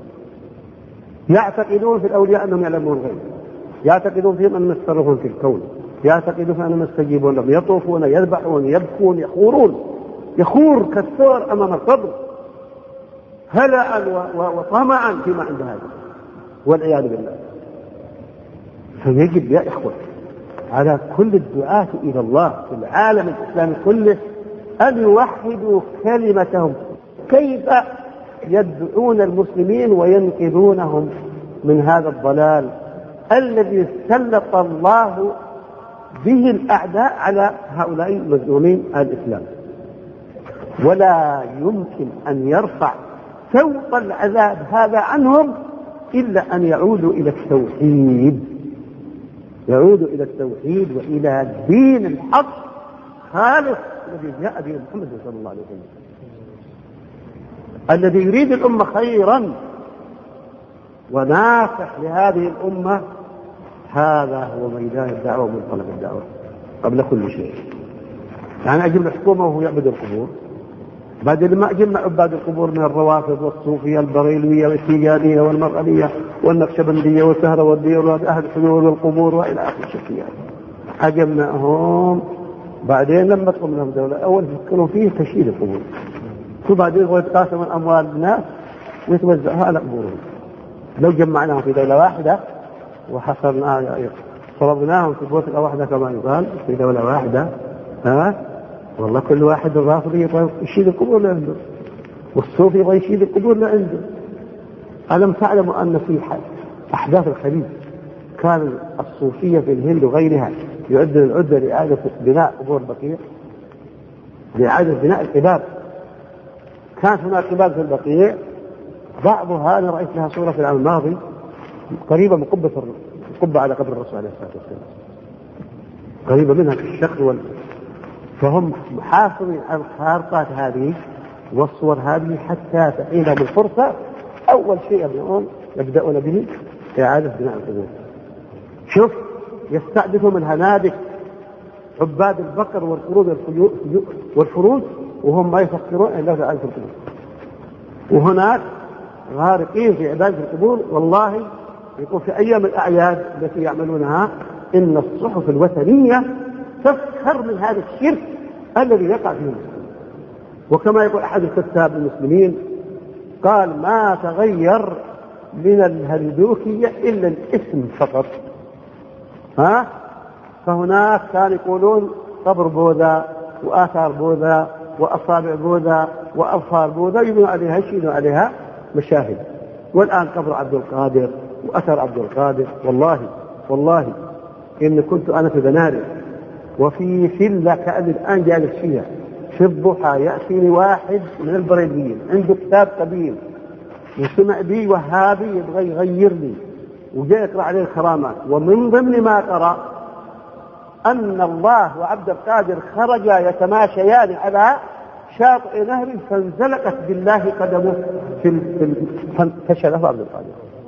يعتقدون في الأولياء أنهم يعلمون الغيب، يعتقدون فيهم أنهم يتصرفون في الكون، يعتقدون أنهم يستجيبون لهم، يطوفون يذبحون يبكون يخورون، يخور كالثور أمام القبر هلعا وطمعا فيما عند هذا والعياذ بالله. فيجب يا إخوة على كل الدعاة إلى الله في العالم الإسلامي كله أن يوحدوا كلمتهم. كيف يدعون المسلمين وينقذونهم من هذا الضلال الذي سلط الله به الأعداء على هؤلاء المظلومين الإسلام؟ ولا يمكن أن يرفع سوط العذاب هذا عنهم إلا أن يعودوا إلى التوحيد، يعودوا إلى التوحيد وإلى دين الحق خالص الذي جاء به محمد صلى الله عليه وسلم، الذي يريد الأمة خيرا وناصح لهذه الأمة. هذا هو ميدان الدعوة ومنطلق الدعوة قبل كل شيء. يعني أجيب الحكومة وهو يعبد القبور، بعد ما أجمع عباد القبور من الروافض والصوفية البريلوية والتيجانية والمرألية والنقشبندية والسهروردية وأهل الحلول والقبور وإلى آخر الشركيات، أجمعهم. بعدين لما تقوم لهم دولة أول يفكروا فيه تشييد القبور، وبعدين يتقاسم أموال الناس ويتوزعها على قبورهم. لو جمعناهم في دولة واحدة وحصرنا صرفناهم في بوثقة واحدة كما يقال في دولة واحدة، ها والله كل واحد الرافضي يبغى يشيل القبور لعنده، والصوفي يبغى يشيل القبور لعنده. ألم تعلموا أن في أحداث الخليج كان الصوفية في الهند وغيرها يعدون العدة لإعادة بناء قبور البقيع، لإعادة بناء القباب. كانت هناك قباب في البقيع بعضها أنا رأيت لها صورة في العام الماضي قريبة من قبة القبة على قبر الرسول عليه الصلاة والسلام، قريبة منها في الشكل وال... فهم حافظين على الخارطات هذه والصور هذه حتى تحينهم الفرصة أول شيء يبدأون يبدأون به إعادة بناء القبور. شوف يستعدثوا من هنادك عباد البقر والقرود والفروج وهم ما يفكرون إلا في إعادة القبور، وهناك غارقين في عبادة القبور. والله يقول في أيام الأعياد التي يعملونها إن الصحف الوثنية تسخر من هذا الشرك الذي يقع فيه. وكما يقول أحد الكتاب المسلمين قال ما تغير من الهندوكية إلا الاسم فقط. ها؟ فهناك كانوا يقولون قبر بوذا وآثار بوذا وأصابع بوذا وأظفار بوذا يبنوا عليها يشيلوا عليها مشاهد. والآن قبر عبد القادر وأثر عبد القادر. والله والله إن كنت أنا في بنارس وفي فيلا كأن الآن جالس فيها في الضحى يأتيني واحد من البريديين عنده كتاب قديم وسمع بي وهابي يبغى يغير لي وجاء يقرأ عليه الكرامات، ومن ضمن ما قرأ أن الله وعبد القادر خرجا يتماشيان على شاطئ نهر فانزلقت بالله قدمه في فانتشى له عبد القادر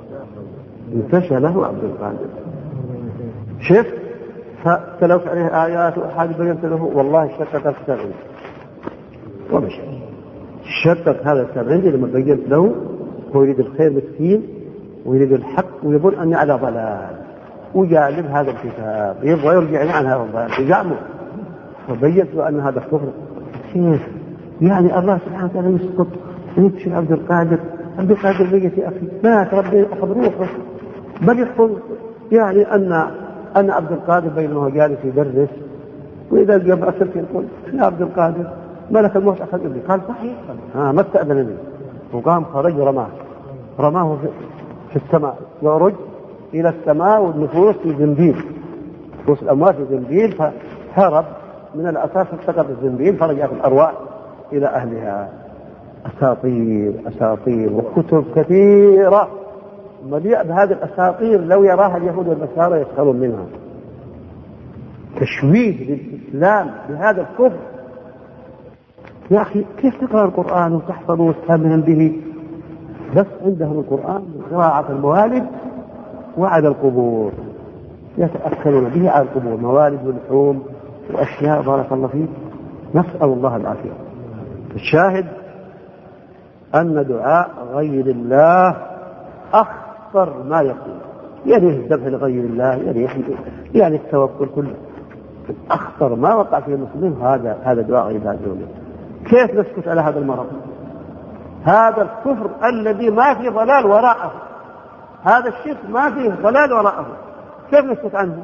انتشى له عبد القادر. شفت؟ فتلوت عليه آيات وأحاديث بينت له والله شتت الكتاب عندي ومشى شتت هذا الكتاب عندي لما بينت له. هو يريد الخير مسكين ويريد الحق ويظن أني على ضلال وجالب هذا الكتاب يبغى يرجع عن هذا الضلال يزعمه. فبينت له أن هذا كفر. كيف يعني الله سبحانه وتعالى يسقط ويكشف عبد القادر؟ عبد القادر ميت يا أخي مات ربي أخذ روحه. بل يقول يعني أن أن عبد القادر بينما جالس يدرس وإذا جاء أسرت يقول يا عبد القادر ملك الموت أخذ ابني. قال صحيح. ها ما استأذنني. وقام خرج ورماه رماه في السماء يعرج إلى السماء والنفوس في زنبيل نفوس الأموات في زنبيل فهرب من الأساس التقط الزنبيل فرجعت الأرواح إلى أهلها. أساطير أساطير وكتب كثيرة مليئة بهذه الأساطير لو يراها اليهود والنصارى يسخرون منها. تشويه للإسلام بهذا الكفر. يا أخي كيف تقرأ القرآن وتحفظه وتفهم به بس عندهم القرآن قراءة الموالد وعلى القبور يتأكلون به على القبور موالد ولحوم وأشياء بارك الله فيه. نسأل الله العافية. الشاهد أن دعاء غير الله أخطر ما يكون. يعني الذبح لغير الله يعني يعني التوكل كله أخطر ما وقع فيه المسلمين هذا هذا دعاء غير الله. كيف نسكت على هذا المرض؟ هذا الكفر الذي ما فيه ضلال وراءه، هذا الشرك ما فيه ضلال وراءه، كيف نسكت عنه؟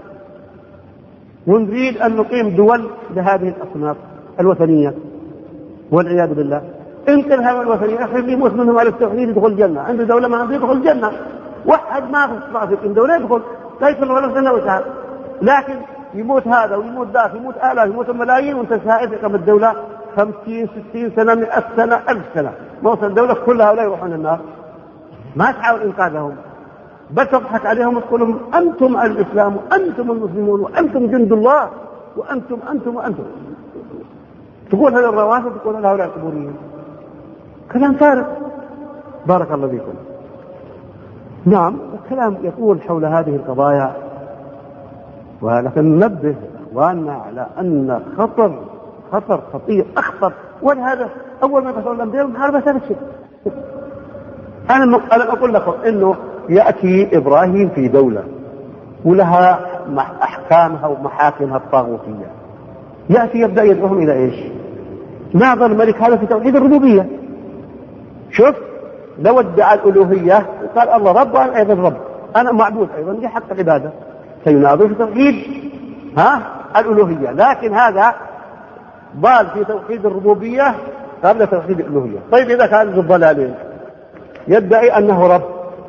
ونريد أن نقيم دول لهذه الأصناف الوثنية والعياذ بالله. انت هذا الوثنية أخي اللي يموت منهم على التوحيد يدخل الجنة، عنده دولة ما عنده يدخل الجنة. واحد ما في استطاع في دولة يدخل لا يدخل ولا سنة وتعال. لكن يموت هذا ويموت ذاك يموت آلاف يموت ملايين وانت سائل إقامة الدولة خمسين ستين سنة مئة سنة ألف سنة موصل الدولة كلها ولا يروحون النار. ما تحاول إنقاذهم بل تضحك عليهم وتقول لهم أنتم الإسلام وأنتم المسلمون وأنتم جند الله وأنتم أنتم وأنتم. تقول هذا الروافض تقول هؤلاء القبوريين كلام فارغ. بارك الله فيكم. نعم الكلام يطول حول هذه القضايا ولكن ننبه إخواننا على أن خطر خطر خطير أخطر. ولهذا أول ما تصل الأنبياء محاربة هذا الشيء. أنا أنا أقول لكم إنه يأتي إبراهيم في دولة ولها أحكامها ومحاكمها الطاغوتية، يأتي يبدأ يدعوهم إلى إيش؟ ناظر الملك هذا في توحيد الربوبية. شوف لو ادعى الألوهية وقال الله رب وأنا أيضا رب أنا معبود أيضا دي حق العبادة سيناظر في توحيد ها الألوهية. لكن هذا ضال في توحيد الربوبية قبل توحيد الألوهية. طيب إذا كان ذو الضلالين يدعي أنه رب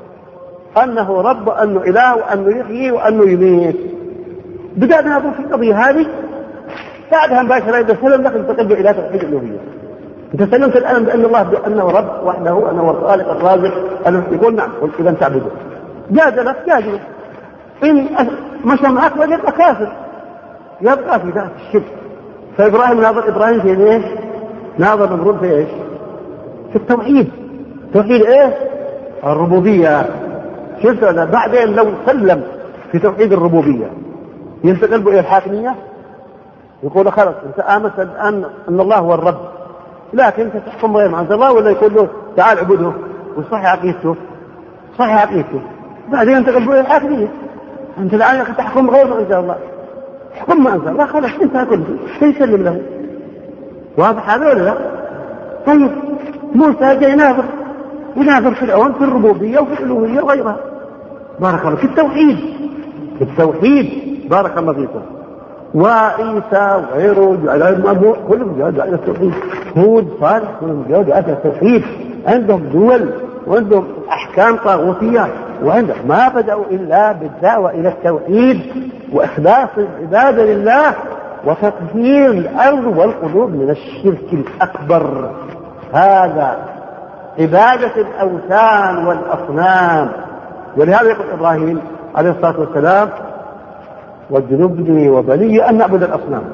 أنه رب وأنه إله وأنه يحيي وأنه يميت بدأ ننظر في القضية هذه بعدها مباشرة إذا سلم لك تقبل إلى توحيد الألوهية. أنت سلمت الآن بأن الله بأنه رب وحده أنه الخالق الرازق أنه يقول نعم قلت إذا تعبده جادلك جادلك، إن مشى معك يبقى كافر، يبقى في ذات الشرك. فإبراهيم ناظر إبراهيم في إيه؟ ناظر نمرود في إيش؟ في التوحيد. توحيد إيه؟ الربوبية. شفت أنا بعدين لو سلم في توحيد الربوبية ينتقل به إلى الحاكمية، يقول خلاص أنت آمنت الآن أن الله هو الرب، لكن أنت تحكم غير عند الله، ولا يقول له تعال اعبده وصحي عقيدته، صحي عقيدته، بعدين ينتقل به إلى الحاكمية. أنت الآن تحكم غير ما أنزل الله، حكم ما أنزل الله، خلاص انتهى كله، سيسلم له. واضح هذا ولا لا؟ طيب موسى جاي ناظر يناظر فرعون في الربوبية وفي الألوهية وغيرها. بارك الله في التوحيد، في التوحيد بارك الله فيكم. وعيسى وغيره جعلهم كلهم جاءوا إلى التوحيد، هود صالح كلهم جاءوا إلى التوحيد. عندهم دول وعندهم أحكام طاغوتية، وعندهم ما بدأوا إلا بالدعوة إلى التوحيد وإخلاص العبادة لله وتطهير الأرض والقلوب من الشرك الأكبر. هذا عبادة الأوثان والأصنام. ولهذا يقول إبراهيم عليه الصلاة والسلام واجنبني وبني أن نعبد الأصنام.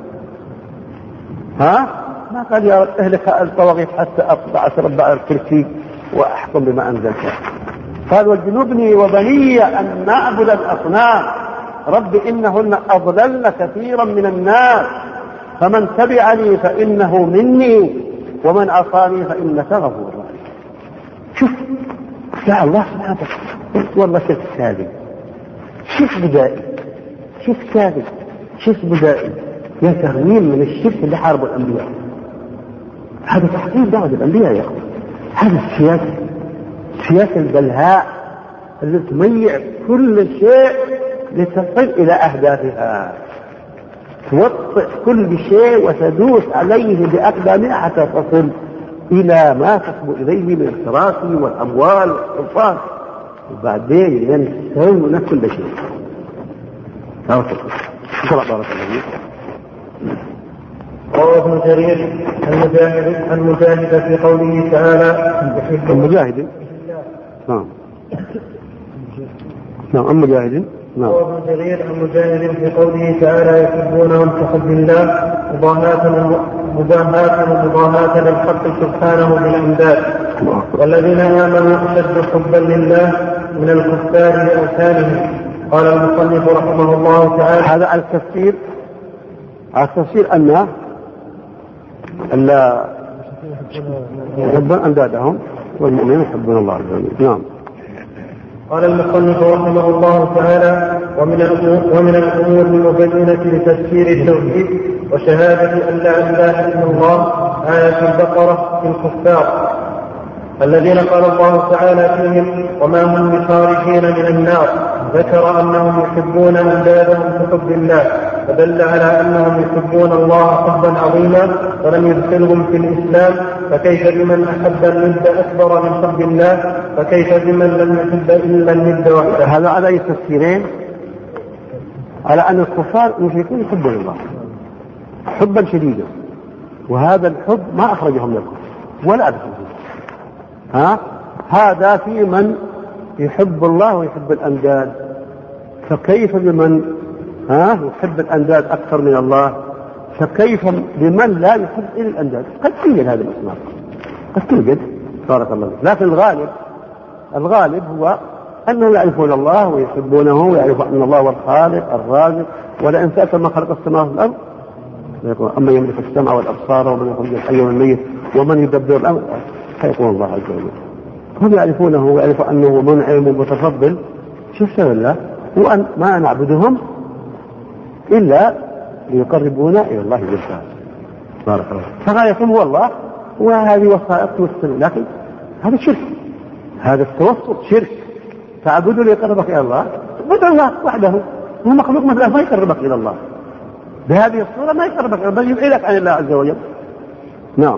ها؟ ما قال يا رب اهلك الطواغيت حتى أطبع أتربع الكرسي وأحكم بما أنزلت. قال واجنبني وبني أن نعبد الأصنام. رب إنهن أضللن كثيرا من الناس، فمن تبعني فإنه مني ومن عصاني فإنك غفور رحيم. شوف يا الله سبحانه وتعالى، والله شوف كاذب، شوف بدائي، شوف كاذب، شوف بدائي، يا تغنيم من الشرك اللي حاربوا الأنبياء. هذا تحقيق دعوة الأنبياء يا أخوان. هذا السياسة، سياسة البلهاء اللي تميع كل شيء لتصل إلى أهدافها، توطئ كل شيء وتدوس عليه بأقدامها حتى تصل إلى ما تصل إليه من الكراسي والأموال والسلطان، وبعدين ينسون كل شيء. بارك الله فيك. روى ابن جرير المجاهد المجاهد في قوله تعالى المجاهد نعم نعم المجاهد نعم. روى ابن جرير المجاهد في قوله تعالى يحبونهم كحب الله مضاهاة ومضاهاة للحق سبحانه بالأنداد، والذين آمنوا أشد حبا لله من الكفار لأوثانهم. قال المصنف رحمه الله تعالى هذا على التفسير، على التفسير أن ألا يحبون أندادهم والمؤمنين يحبون الله عز وجل. نعم. قال المصنف رحمه الله تعالى ومن الأمور, ومن الأمور المبينة لتفسير التوحيد وشهادة أن لا إله إلا الله آية البقرة في الكفار الذين قال الله تعالى فيهم وما هم بخارجين من النار، ذكر أنهم يحبون أندادهم كحب الله، فدل على أنهم يحبون الله حبا عظيما ولم يدخلهم في الإسلام، فكيف بمن أحب الند أكبر من حب الله، فكيف بمن لم يحب إلا الند وحده. هذا على أي تفسيرين؟ على أن الكفار المشركون يحبون الله حبا شديدا، وهذا الحب ما أخرجهم من الكفر ولا أدخلهم. ها؟ هذا في من يحب الله ويحب الأنداد، فكيف بمن ها يحب الأنداد أكثر من الله، فكيف بمن لا يحب إلا الأنداد؟ قد توجد هذه الأصناف، قد توجد بارك الله فيك، لكن الغالب الغالب هو أنهم يعرفون الله ويحبونه ويعرفون أن الله هو الخالق الرازق، ولئن سألت ما خلق السماوات والأرض يقول أما يملك السمع والأبصار ومن يخرج الحي من الميت ومن يدبر الأمر، فيقول الله عز وجل. هم يعرفونه ويعرفون أنه منعم ومتفضل. شوف سبب الله، وأن ما نعبدهم إلا ليقربونا إلى الله جل بارك الله. فغايتهم هو الله، وهذه وسائط توصل، لكن هذا شرك، هذا التوسط شرك. تعبده ليقربك إلى الله، بدع الله وحده، هو مخلوق مثله ما يقربك إلى الله بهذه الصورة، ما يقربك بل يبعدك عن الله عز وجل. نعم.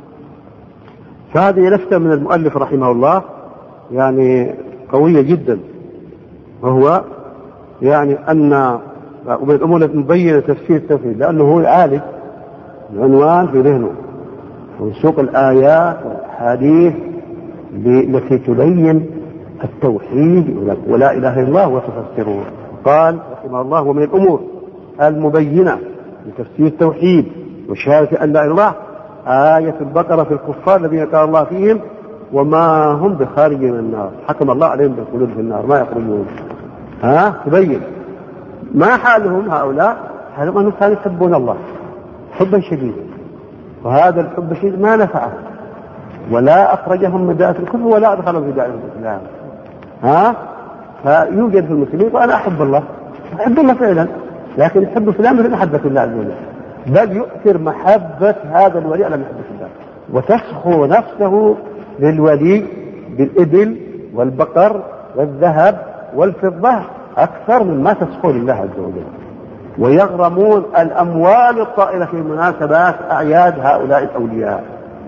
فهذه لفتة من المؤلف رحمه الله يعني قوية جدا، وهو يعني أن ومن الأمور التي مبينة تفسير التوحيد، لأنه هو يعالج العنوان في ذهنه ويسوق الآيات والأحاديث التي تبين التوحيد ولا إله إلا الله وتفسرون. قال رحمه الله: ومن الأمور المبينة لتفسير التوحيد وشهادة أن لا إله إلا الله آية البقرة في الكفار الذين قال الله فيهم: وما هم بخارج من النار، حكم الله عليهم بالخلود في النار ما يخرجون. ها تبين ما حالهم هؤلاء، حالهم أنهم كانوا يحبون الله حبا شديدا، وهذا الحب الشديد ما نفعه ولا أخرجهم من دائرة الكفر ولا أدخلهم في دائرة الإسلام. ها فيوجد في المسلمين: وأنا أحب الله، أحب الله فعلا، لكن يحب فلان مثل محبة الله عز وجل، بل يؤثر محبة هذا الولي على محبة الله، وتسخو نفسه للولي بالإبل والبقر والذهب والفضة أكثر مما تسخو لله عز وجل. ويغرمون الأموال الطائلة في مناسبات أعياد هؤلاء الأولياء،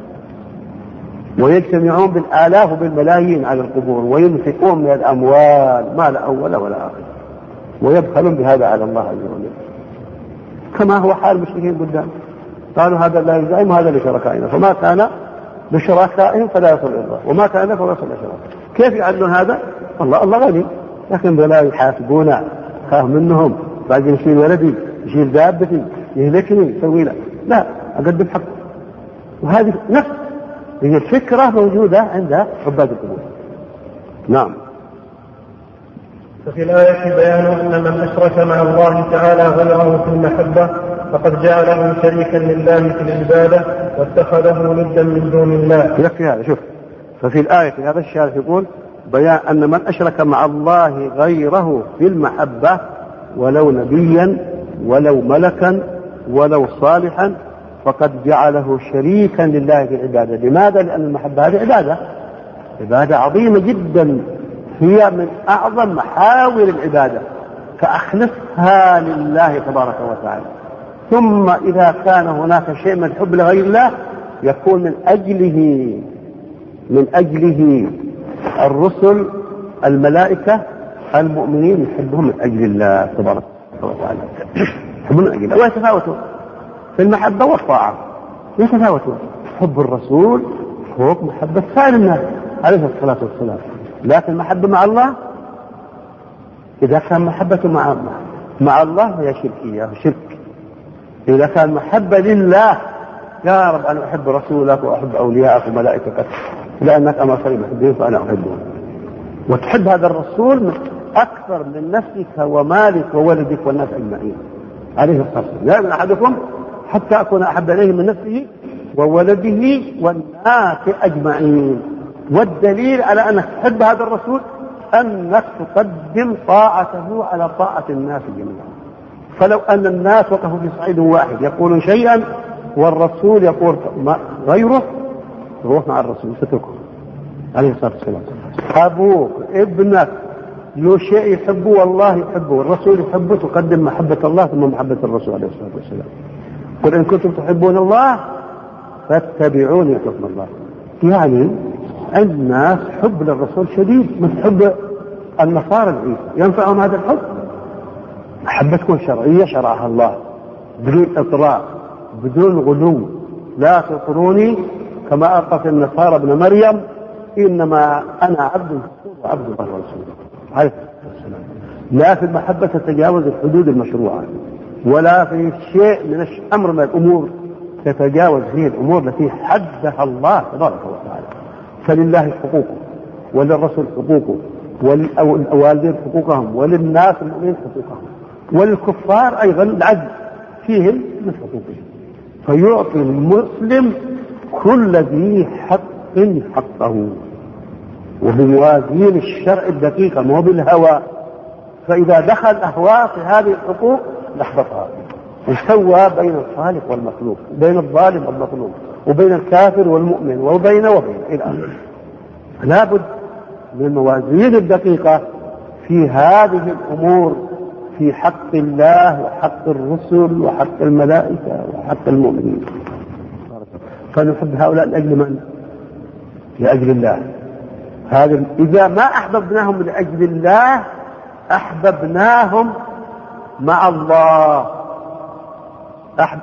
ويجتمعون بالآلاف وبالملايين على القبور، وينفقون من الأموال ما لا أول ولا آخر، ويبخلون بهذا على الله عز وجل، كما هو حال المشركين قدام. قالوا هذا لا يزعم وهذا لشركائنا، فما كان لشركائهم فلا يصل إلى الله، وما كان لك فلا يصل إلى شركائهم. كيف يعلمون هذا؟ الله الله غني، لكن لا يحاسبونا، خاف منهم، بعدين يشيل ولدي، يشيل دابتي، يهلكني، يسوي له، لا أقدم حق. وهذه نفس هي الفكرة موجودة عند عباد القبور. نعم. ففي الآية بيان أن من أشرك مع الله تعالى غيره في المحبة فقد جعله شريكا لله في العبادة واتخذه ندا من دون الله. يكفي هذا. شوف، ففي الآية في هذا الشارع يقول بيان أن من أشرك مع الله غيره في المحبة، ولو نبيا ولو ملكا ولو صالحا، فقد جعله شريكا لله في العبادة. لماذا؟ لأن المحبة هذه عبادة، عبادة عظيمة جدا، هي من أعظم محاور العبادة، فأخلصها لله تبارك وتعالى. ثم إذا كان هناك شيء من الحب لغير الله يكون من أجله من أجله الرسل الملائكة المؤمنين يحبهم من أجل الله تبارك وتعالى، يحبون من أجل الله، ويتفاوتون في المحبة والطاعة، يتفاوتون. حب الرسول فوق محبة سائر الناس عليه الصلاة والسلام، لكن المحبة مع الله إذا كان محبته مع مع الله هي شركية شرك. إذا كان محبة لله، يا رب أنا أحب رسولك وأحب أولياءك وملائكتك لأنك أمرتني بحبهم فأنا أحبهم، وتحب هذا الرسول أكثر من نفسك ومالك وولدك والناس أجمعين عليه الصلاة والسلام. لا من أحدكم حتى أكون أحب إليه من نفسه وولده والناس أجمعين. والدليل على أنك تحب هذا الرسول أنك تقدم طاعته على طاعة الناس جميعا. فلو أن الناس وقفوا في صعيد واحد يقولون شيئا والرسول يقول غيره، روح مع الرسول ستركه عليه الصلاة والسلام. أبوك ابنك له شيء يحبه والله يحبه والرسول يحبه، تقدم محبة الله ثم محبة الرسول عليه الصلاة والسلام. قل إن كنتم تحبون الله فاتبعوني يحبكم الله. يعني الناس حب للرسول شديد من حب النصارى العيسى، ينفعهم هذا الحب؟ محبة تكون شرعية شرعها الله بدون إطراء بدون غلو. لا تطروني كما أطرت النصارى ابن مريم، إنما أنا عبد وعبد الله ورسوله عليه السلام. لا في المحبة تتجاوز الحدود المشروعة، ولا في شيء من أمر من الأمور تتجاوز فيه الأمور التي حدها الله تبارك وتعالى. فلله حقوقه وللرسول حقوقه وللوالدين حقوقهم وللناس المؤمنين حقوقهم وللكفار أيضا العدل فيهم من حقوقهم. فيعطي المسلم كل ذي حق حقه وبموازين الشرع الدقيقة ما هو بالهوى. فإذا دخل أهواء في هذه الحقوق لحظتها، وسوى بين الخالق والمخلوق، بين الظالم والمظلوم، وبين الكافر والمؤمن، وبين وبين إلى آخره. لا بد من الموازين الدقيقة في هذه الأمور، في حق الله وحق الرسل وحق الملائكة وحق المؤمنين. فنحب هؤلاء لأجل من؟ لأجل الله. هذا إذا ما أحببناهم لأجل الله أحببناهم مع الله. أحب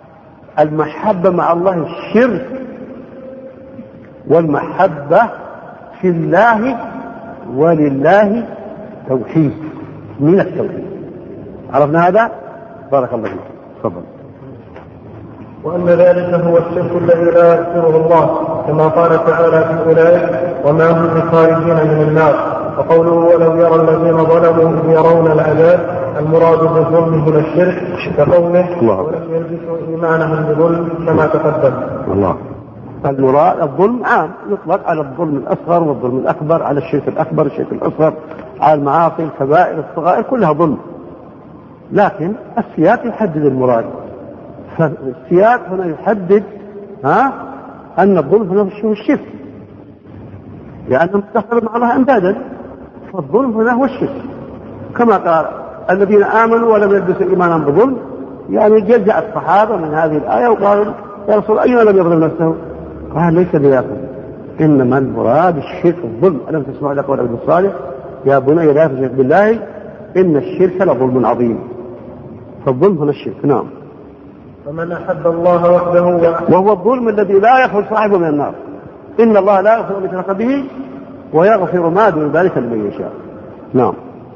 المحبة مع الله الشرك، والمحبة في الله ولله توحيد من التوحيد. عرفنا هذا؟ بارك الله فيك. تفضل. وأن ذلك هو الشرك الذي لا يغفره الله كما قال تعالى في أولئك وما هم بخارجين من النار. وقوله ولو يرى الذين ظلموا إذ يرون العذاب المراد بالظلم هنا الشرك كقوله ولم يلبسوا إيمانهم بظلم كما تقدم. الله. المراد الظلم عام يطلق على الظلم الأصغر والظلم الأكبر، على الشرك الأكبر الشرك الأصغر، على المعاصي الكبائر الصغائر كلها ظلم، لكن السياق يحدد المراد. فالسياق هنا يحدد ها أن الظلم هنا هو الشرك، لأنهم اتخذوا مع الله أندادا، فالظلم هنا هو الشرك. كما قال الذين آمنوا ولم يلبسوا إيمانهم بظلم، يعني جزع الصحابة من هذه الآية وقالوا يا رسول أينا لم يظلم نفسه؟ قال ليس بذاكم، إنما المراد الشرك الظلم. ألم تسمعوا إلى قول عبد الصالح يا بني لا تشرك بالله إن الشرك لظلم عظيم. فالظلم هنا الشرك. نعم. فمن أحب الله وحده وهو الظلم الذي لا يخرج صاحبه من النار. إن الله لا يغفر ما يشرك به ويغفر ما دون ذلك لمن يشاء. نعم.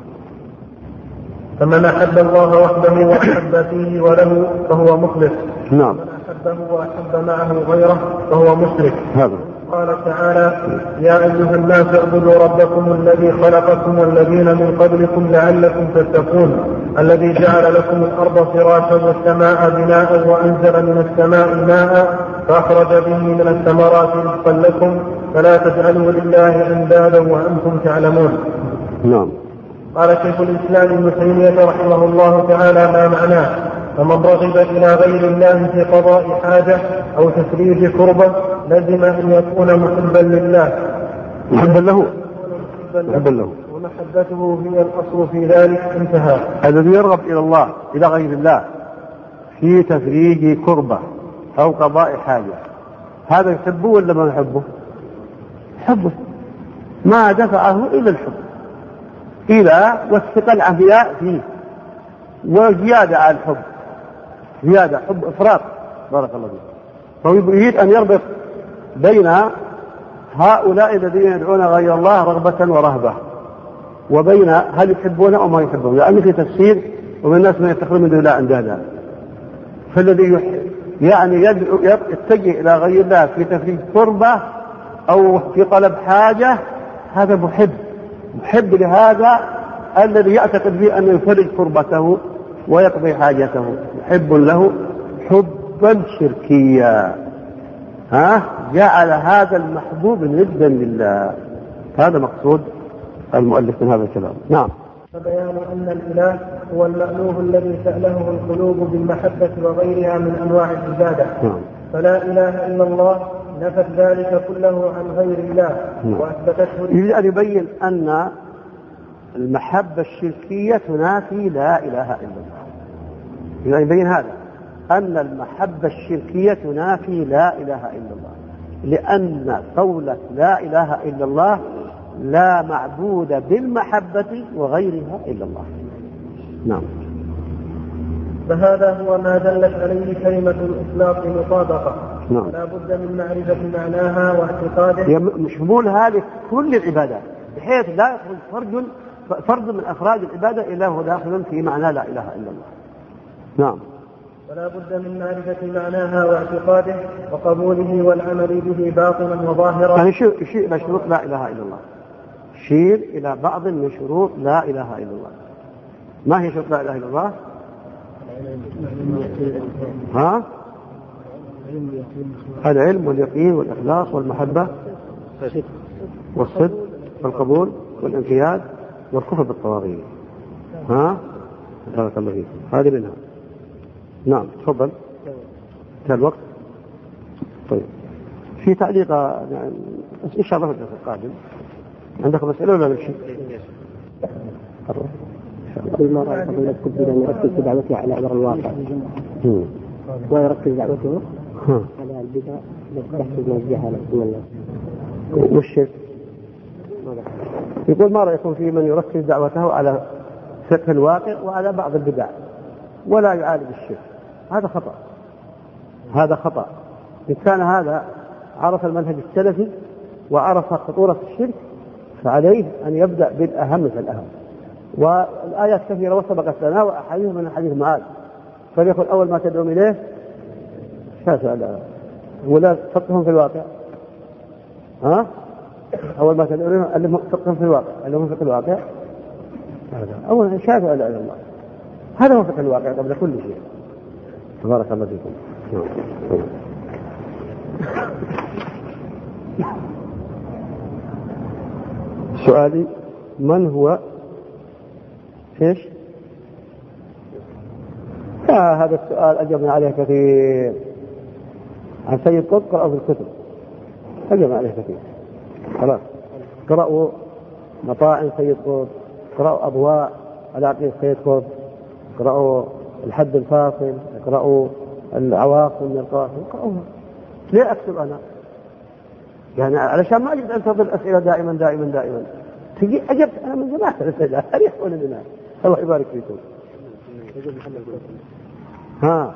فمن أحب الله وحده وأحب فيه وله فهو مخلص. نعم. ومن أحبه وأحب معه غيره فهو مشرك. هذا قال تعالى يا أيها الناس اعبدوا ربكم الذي خلقكم والذين من قبلكم لعلكم تتقون الذي جعل لكم الأرض فراشا والسماء بناء وأنزل من السماء ماء فأخرج به من الثمرات رزقا لكم فلا تجعلوا لله أندادا وأنتم تعلمون. نعم. قال شيخ الإسلام ابن تيمية رحمه الله تعالى ما معناه فمن رغب إلى غير الله في قضاء حاجة أو تفريج كربة لزم أن يكون محبا لله محبا له محبا له ومحبته هي الأصل في ذلك. انتهى. الذي يرغب إلى الله إلى غير الله في تفريج كربة أو قضاء حاجة هذا يحبه ولا ما يحبه؟ حبه، ما دفعه إلا الحب إلى والثقة العمياء فيه وزيادة على الحب، زيادة حب إفراط. بارك الله فيك. فهو يريد أن يربط بين هؤلاء الذين يدعون غير الله رغبة ورهبة وبين هل يحبون أو ما يحبون، لأن في تفسير ومن الناس من يتخذ من دون الله أندادا. فالذي يعني يتجه إلى غير الله في تفريج قربة أو في طلب حاجة هذا محب، محب لهذا الذي يعتقد به أن يفرج قربته ويقضي حاجته، محب له حبا شركيا. ها جعل هذا المحبوب ندا لله. هذا مقصود المؤلف من هذا الكلام. نعم. فبيان أن الإله هو المألوه الذي سأله القلوب بالمحبة وغيرها من أنواع العبادة. نعم. فلا إله إلا الله نفت ذلك كله عن غير الله. نعم. وأثبتته. يريد أن يبين أن المحبة الشركية تنافي لا إله إلا الله. يريد أن يبين هذا أن المحبة الشركية تنافي لا إله إلا الله، لأن قولة لا إله إلا الله لا معبود بالمحبة وغيرها إلا الله. نعم. فهذا هو ما دلت عليه كلمة الإطلاق مطابقة. نعم. لا بد من معرفة معناها واعتقاده. شمولها لكل العبادات بحيث لا يخرج فرد فرد من أفراد العبادة إلا هو داخل في معنى لا إله إلا الله. نعم. فلا بد من معرفة معناها واعتقاده وقبوله والعمل به باطنا وظاهرا. يعني يشير إلى شروط لا إله إلا الله، يشير إلى بعض من شروط لا إله إلا الله. ما هي شروط لا إله إلا الله؟ ها؟ العلم واليقين والإخلاص والمحبة والصدق والقبول والانقياد والكفر بالطواغيت. ها؟ بارك الله فيك. هذه منها. نعم. تفضل. انتهى الوقت. طيب في تعليق يعني ان شاء الله في الدرس القادم. عندك مسألة ولا نمشي؟ كل مرة يقول لك كبير أن يركز في دعوته على أمر الواقع ويركز دعوته على البدع التي تحصل من الجهالة من الناس والشرك. يقول ما رأيكم في من يركز دعوته على فقه الواقع وعلى بعض البدع ولا يعالج الشرك؟ هذا خطأ، هذا خطأ. إن كان هذا عرف المنهج السلفي وعرف خطورة الشرك فعليه أن يبدأ بالأهم فالأهم. والآيات كثيرة وسبقت لنا وأحاديث من حديث معاذ، فليكن أول ما تدعو إليه شاسع ولا فقههم في الواقع. ها أول ما تدعو إليه ألهم فقههم في الواقع، ألهم فقه الواقع. هذا أولا شاسع إلى الله، هذا هو فقه الواقع قبل كل شيء. تبارك الله فيكم. سؤالي: من هو ايش؟ آه هذا السؤال أجبنا عليه كثير. عن سيد قطب قرأوا في الكتب، أجبنا عليه كثير. خلاص قرأوا مطاعم سيد قطب، قرأوا أضواء على عقيدة سيد قطب، قرأوا الحد الفاصل، قرأوا العواصم من القاسم، قرأوها. ليه أكتب أنا؟ يعني علشان ما أجد أن تظل الأسئلة دائما دائما دائما. تجي أجبت أنا من زمان الأسئلة، أريح ولا بناء. الله يبارك فيكم. ها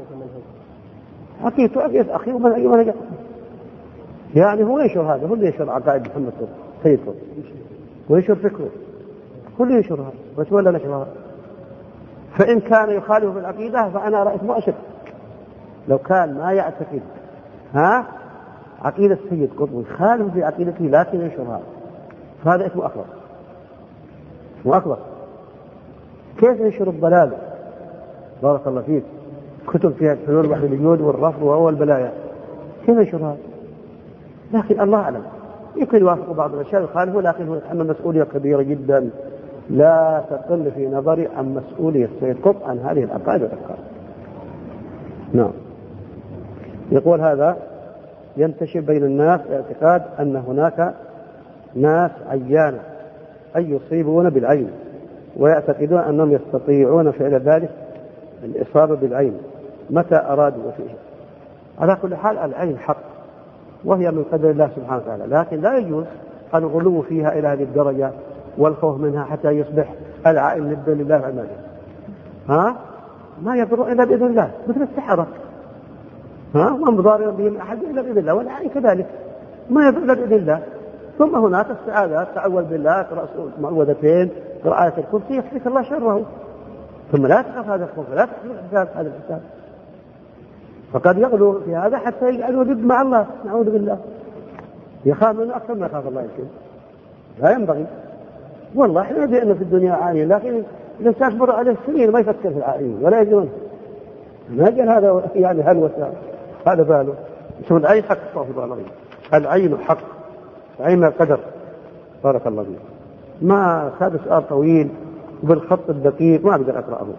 عقيدته عقيدة أخي ومن أي من أجب. يعني هو ينشر هذا، هو اللي ينشر عقائد محمد قطب سيد قطب، وينشر فكره، هو اللي ينشرها بس ولا نشرها. فإن كان يخالف في العقيدة فأنا رأيت ما أشد. لو كان ما يعتقد ها عقيدة سيد قطب ويخالف في عقيدته لكن ينشرها، فهذا اسمه أكبر، اسمه أكبر. كيف ينشر الضلال؟ بارك الله فيك. كتب فيها الحلول وحد الوجود والرفض وهو البلايا، كيف ينشرها؟ لكن الله أعلم، يمكن يوافق بعض الأشياء يخالفه، لكن هو يتحمل مسؤولية كبيرة جدا لا تقل في نظري عن مسؤولية سيد قطب عن هذه العقائد والأفكار. نعم. يقول هذا: ينتشر بين الناس اعتقاد أن هناك ناس عيانة أي يصيبون بالعين، ويعتقدون أنهم يستطيعون فعل ذلك الإصابة بالعين متى أرادوا وفيه. على كل حال العين حق وهي من قدر الله سبحانه وتعالى، لكن لا يجوز الغلو فيها إلى هذه الدرجة والخوف منها حتى يصبح العائن ندا لله عماده. ها ما يضر إلا بإذن الله، مثل السحرة. ها ما مضار بهم أحد إلا بإذن الله، والعين كذلك ما يضر إلا بإذن الله. ثم هناك استعاذات، تعوذ بالله، ترأس معوذتين، قراءة الكرسي، يحفظك الله شره. ثم لا تخاف هذا الخوف، لا تحمل الحساب هذا الحساب. فقد يغلو في هذا حتى يجعله ضد مع الله، نعوذ بالله. يخاف منه أكثر ما يخاف الله يمكن. لا ينبغي. والله احنا ندري أنه في الدنيا عالية، لكن الإنسان تمر عليه سنين ما يفكر في العالية ولا يجرون. ما قال هذا يعني هلوسة، هذا باله. شو العين حق، صاحب الله العين حق، عين القدر. بارك الله فيك. ما هذا سؤال طويل بالخط الدقيق ما أقدر أقرأه.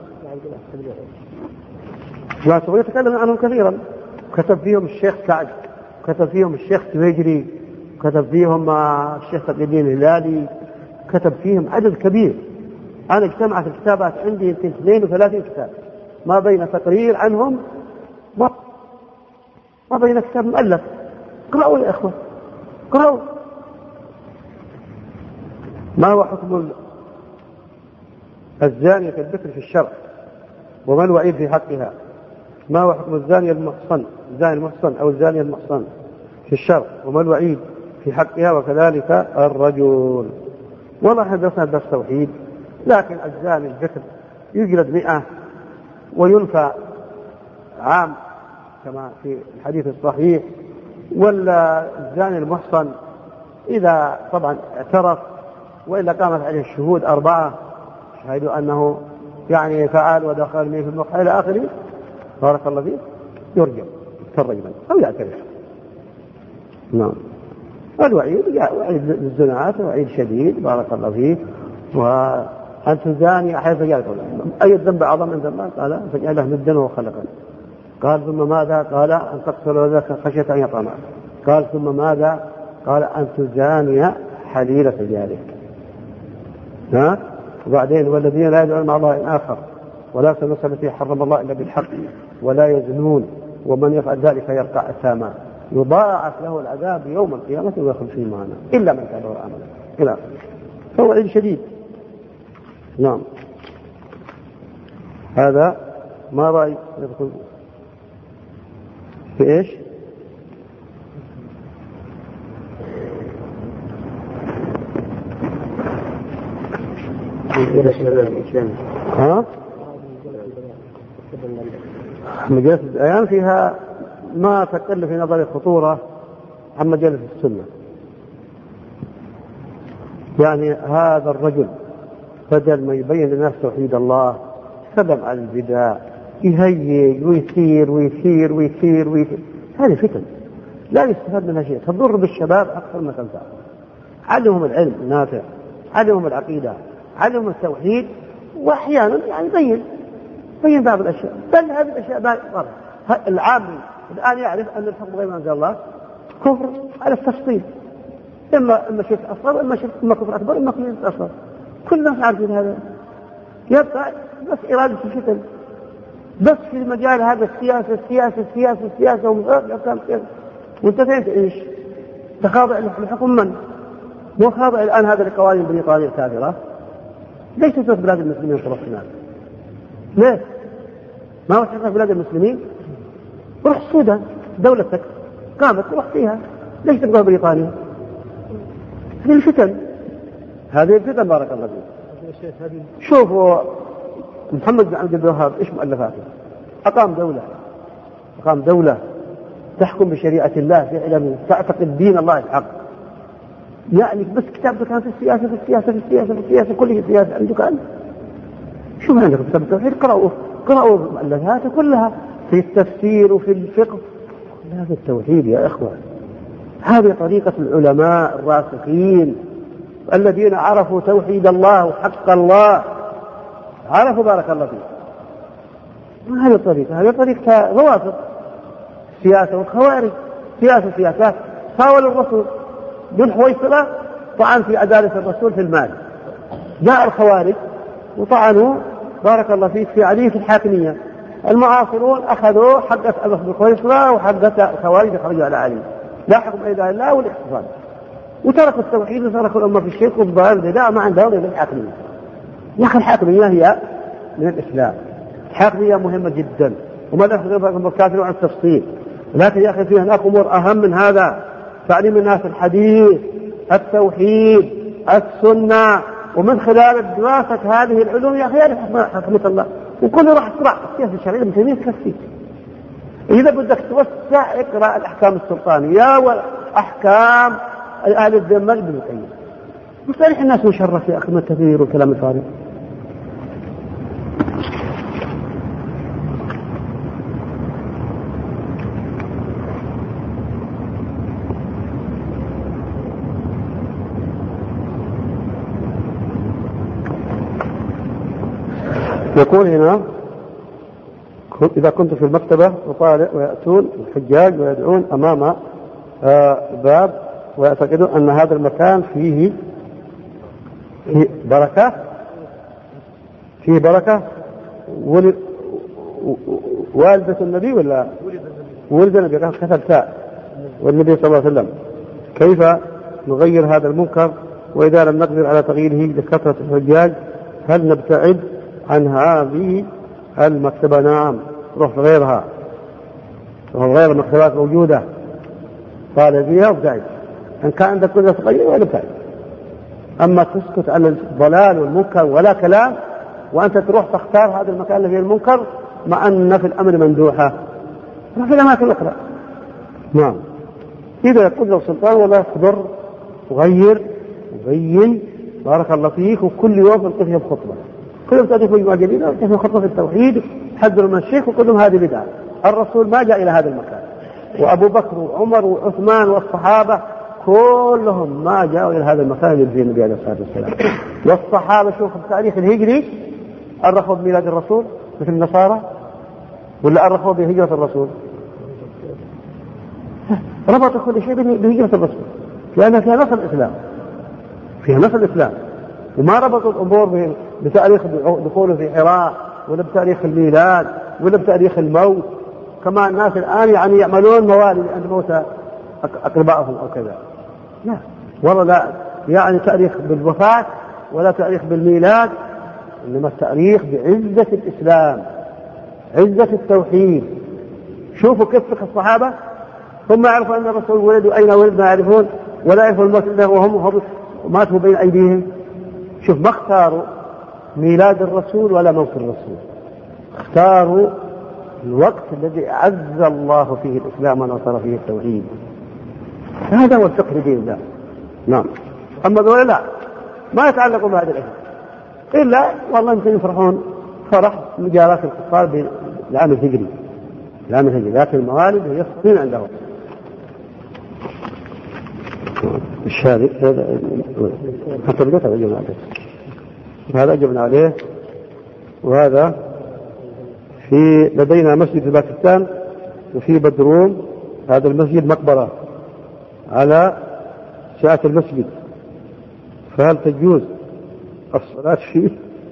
وأتبغى يتكلم عنهم كثيرا. كتب فيهم الشيخ سعد، كتب فيهم الشيخ تويجري، كتب فيهم الشيخ تقي الدين الهلالي، كتب فيهم عدد كبير. أنا اجتمعت الكتابات عندي يمكن اثنين وثلاثين كتاب، ما بين تقرير عنهم ما, ما بين كتاب مؤلف. قرأوا يا إخوة، قرأوا. ما هو حكم الزانية الذكر في الشرع وما الوعيد في حقها؟ ما هو حكم الزانية المحصن الزاني المحصن أو الزانية المحصن في الشرع وما الوعيد في حقها، وكذلك الرجل. والله احنا درسنا درس توحيد، لكن الزاني الذكر يجلد مئة وينفى عام كما في الحديث الصحيح، ولا الزاني المحصن إذا طبعا اعترف وإلا قامت عليه الشهود أربعة شهدوا أنه يعني فعل ودخل منه في المقع إلى آخره، بارك الله فيه، يرجع كالرجل أو يعترف. نعم. الوعيد وعيد للزناعات وعيد شديد، بارك الله فيه. وأن تزاني أحيث جاءت أي الذنب أعظم عند الله؟ قال فجعله ندا وخلقا. قال ثم ماذا؟ قال أن تقتل ولدك خشية أن يطمع. قال ثم ماذا؟ قال أن تزاني حليلة جارك. ها؟ وبعدين والذين لا يدعون مع الله آخر ولا يقتلون التي حرم الله إلا بالحق ولا يزنون ومن يفعل ذلك يلقى أثاما يضاعف له العذاب يوم القيامة ويخلد فيه معنا إلا من تاب وآمن إلى آخره. فهو وعيد شديد. نعم. هذا ما رأي يدخل في إيش؟ ها؟ مجالس الأيام فيها ما تقل في نظري خطورة عن مجالس السنة. يعني هذا الرجل بدل ما يبين للناس توحيد الله سلم على البدع، يهيج ويثير ويثير ويثير ويثير. هذه فتن لا يستفاد منها شيء، تضر بالشباب أكثر ما تنفع. علمهم العلم النافع، علمهم العقيدة، علمهم التوحيد، وأحيانا يعني بين بين بعض الأشياء، بل هذه الأشياء ضرر. العامي الآن يعرف أن الحكم غير ما أنزل الله كفر على التفصيل، إما إما شرك أصغر، إما شرك، إما كفر أكبر، إما كفر أصغر، كلنا عارفين هذا. يبقى بس إرادة الفتن، بس في المجال هذا السياسة السياسة السياسة السياسة والأحكام السياسة. وأنت فين تعيش؟ تخاضع لحكم من؟ مو خاضع الآن هذا لقوانين بريطانيا الكافرة. ليش تترك بلاد المسلمين في الصناعة؟ ليه؟ ما هو تترك بلاد المسلمين؟ روح السودان، دولتك قامت روح فيها، ليش تبقى بريطانيا؟ هذه الفتن، هذه الفتن بارك الله فيك. شوفوا محمد بن عبد الوهاب ايش مؤلفاته؟ أقام دولة، أقام دولة تحكم بشريعة الله في علم، تعتقد دين الله الحق. يعني بس كتابه كان في السياسة في السياسة في السياسة في السياسة كله السياسة عندك أنت. شو ما عندك كتاب التوحيد؟ قرأوا قرأوا مؤلفاته كلها في التفسير وفي الفقه، كلها في التوحيد يا إخوة. هذه طريقة العلماء الراسخين الذين عرفوا توحيد الله وحق الله، عرفوا بارك الله فيه. ما هذه الطريقة؟ هذه طريقة روافض سياسة والخوارج، سياسة سياسات حاولوا الرسول بالحويصلة طعن في عدالة الرسول في المال. جاء الخوارج وطعنوا بارك الله فيك في علي في الحاكمية. المعاصرون أخذوا حقة أبو الحويصلة وحقة الخوارج خرجوا على علي، لا حكم إلا الله والاقتصاد، وتركوا التوحيد وتركوا الأمة في الشرك والضلال. لا ما عندهم إلا الحاكمية. يا أخي الحاكمية هي من الإسلام، الحاكمية مهمة جدا وما نأخذ كافر عن التفصيل، لكن يا أخي فيها هناك أمور أهم من هذا. تعليم الناس الحديث، التوحيد، السنة، ومن خلال دراسة هذه العلوم يا أخي يعرف حكمة الله. وكل راح تقرأ السياسة الشرعية ابن تيمية تكفيك. إذا بدك توسع اقرأ الأحكام السلطانية وأحكام أهل الذمة ابن القيم. مصالح الناس مشرف يا أخي من التفسير والكلام الفارغ. يقول هنا إذا كنت في المكتبة وطالع ويأتون الحجاج ويدعون أمام باب ويعتقدون أن هذا المكان فيه بركة، فيه بركة. والدة النبي ولا ولد النبي كتب تاء والنبي صلى الله عليه وسلم. كيف نغير هذا المنكر؟ وإذا لم نقدر على تغييره لكثرة الحجاج هل نبتعد عن هذه المكتبة؟ نعم، روح غيرها، روح غير المكتبات موجودة، طالع فيها وابتعد. إن كان عندك كل تغير ولا ابتعد. أما تسكت عن الضلال والمنكر ولا كلام وأنت تروح تختار هذا المكان اللي فيه المنكر مع أن في الأمر مندوحة، روح في الأماكن الأخرى. نعم، إذا يقول له سلطان ولا تضر وغير وبين بارك الله فيك. وكل يوم نلقي فيها بخطبة، كل يوم تأتي مجموعة جديدة وتأتي خطبة في التوحيد، حذروا من الشرك وكلهم هذه بدعة. الرسول ما جاء إلى هذا المكان، وأبو بكر وعمر وعثمان والصحابة كلهم ما جاءوا إلى هذا المكان اللي فيه النبي عليه الصلاة والسلام. والصحابة شوف التاريخ الهجري أرخوا بميلاد الرسول مثل النصارى ولا أرخوا بهجرة الرسول؟ ربطوا كل شيء بهجرة الرسول لأن فيها نص الإسلام، فيها نص الإسلام. وما ربطوا الأمور بتاريخ دخوله في حراء ولا بتاريخ الميلاد ولا بتاريخ الموت كما الناس الآن يعني يعملون موالد عند موت أقربائهم أو كذا. لا والله لا يعني تاريخ بالوفاة ولا تاريخ بالميلاد، إنما التاريخ بعزة الإسلام، عزة التوحيد. شوفوا كيف فقه الصحابة، ثم يعرفوا أن الرسول ولد وأين ولد ما يعرفون، ولا يعرفوا الموت إلا وهم ماتوا بين أيديهم. شوف ما اختاروا ميلاد الرسول ولا موت الرسول، اختاروا الوقت الذي أعز الله فيه الإسلام ونصر فيه التوحيد. هذا هو الفقه لدين الله. نعم. أما ذولا لا، ما يتعلقوا بهذا الأشياء إلا والله يمكن يفرحون فرح مجالات الكفار بالعام الهجري، العام الهجري، لكن الموالد هي الصين عندهم. الشارع هذا حتى بدأت أجبنا عليه، هذا أجبنا عليه. وهذا في لدينا مسجد في باكستان وفي بدروم، هذا المسجد مقبرة على سعة المسجد، فهل تجوز الصلاة فيه؟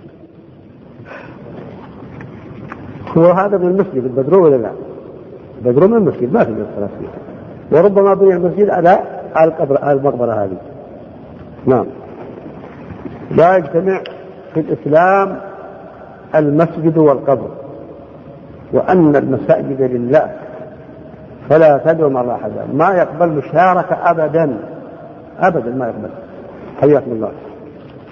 هو هذا من المسجد البدروم ولا لا؟ البدروم من المسجد ما تجوز الصلاة فيه، وربما بني المسجد على على المقبرة هذه. نعم. لا يجتمع في الإسلام المسجد والقبر، وأن المساجد لله فلا تدعو مع الله أحدا، ما يقبل مشاركة أبدا أبدا، ما يقبل. حياكم الله.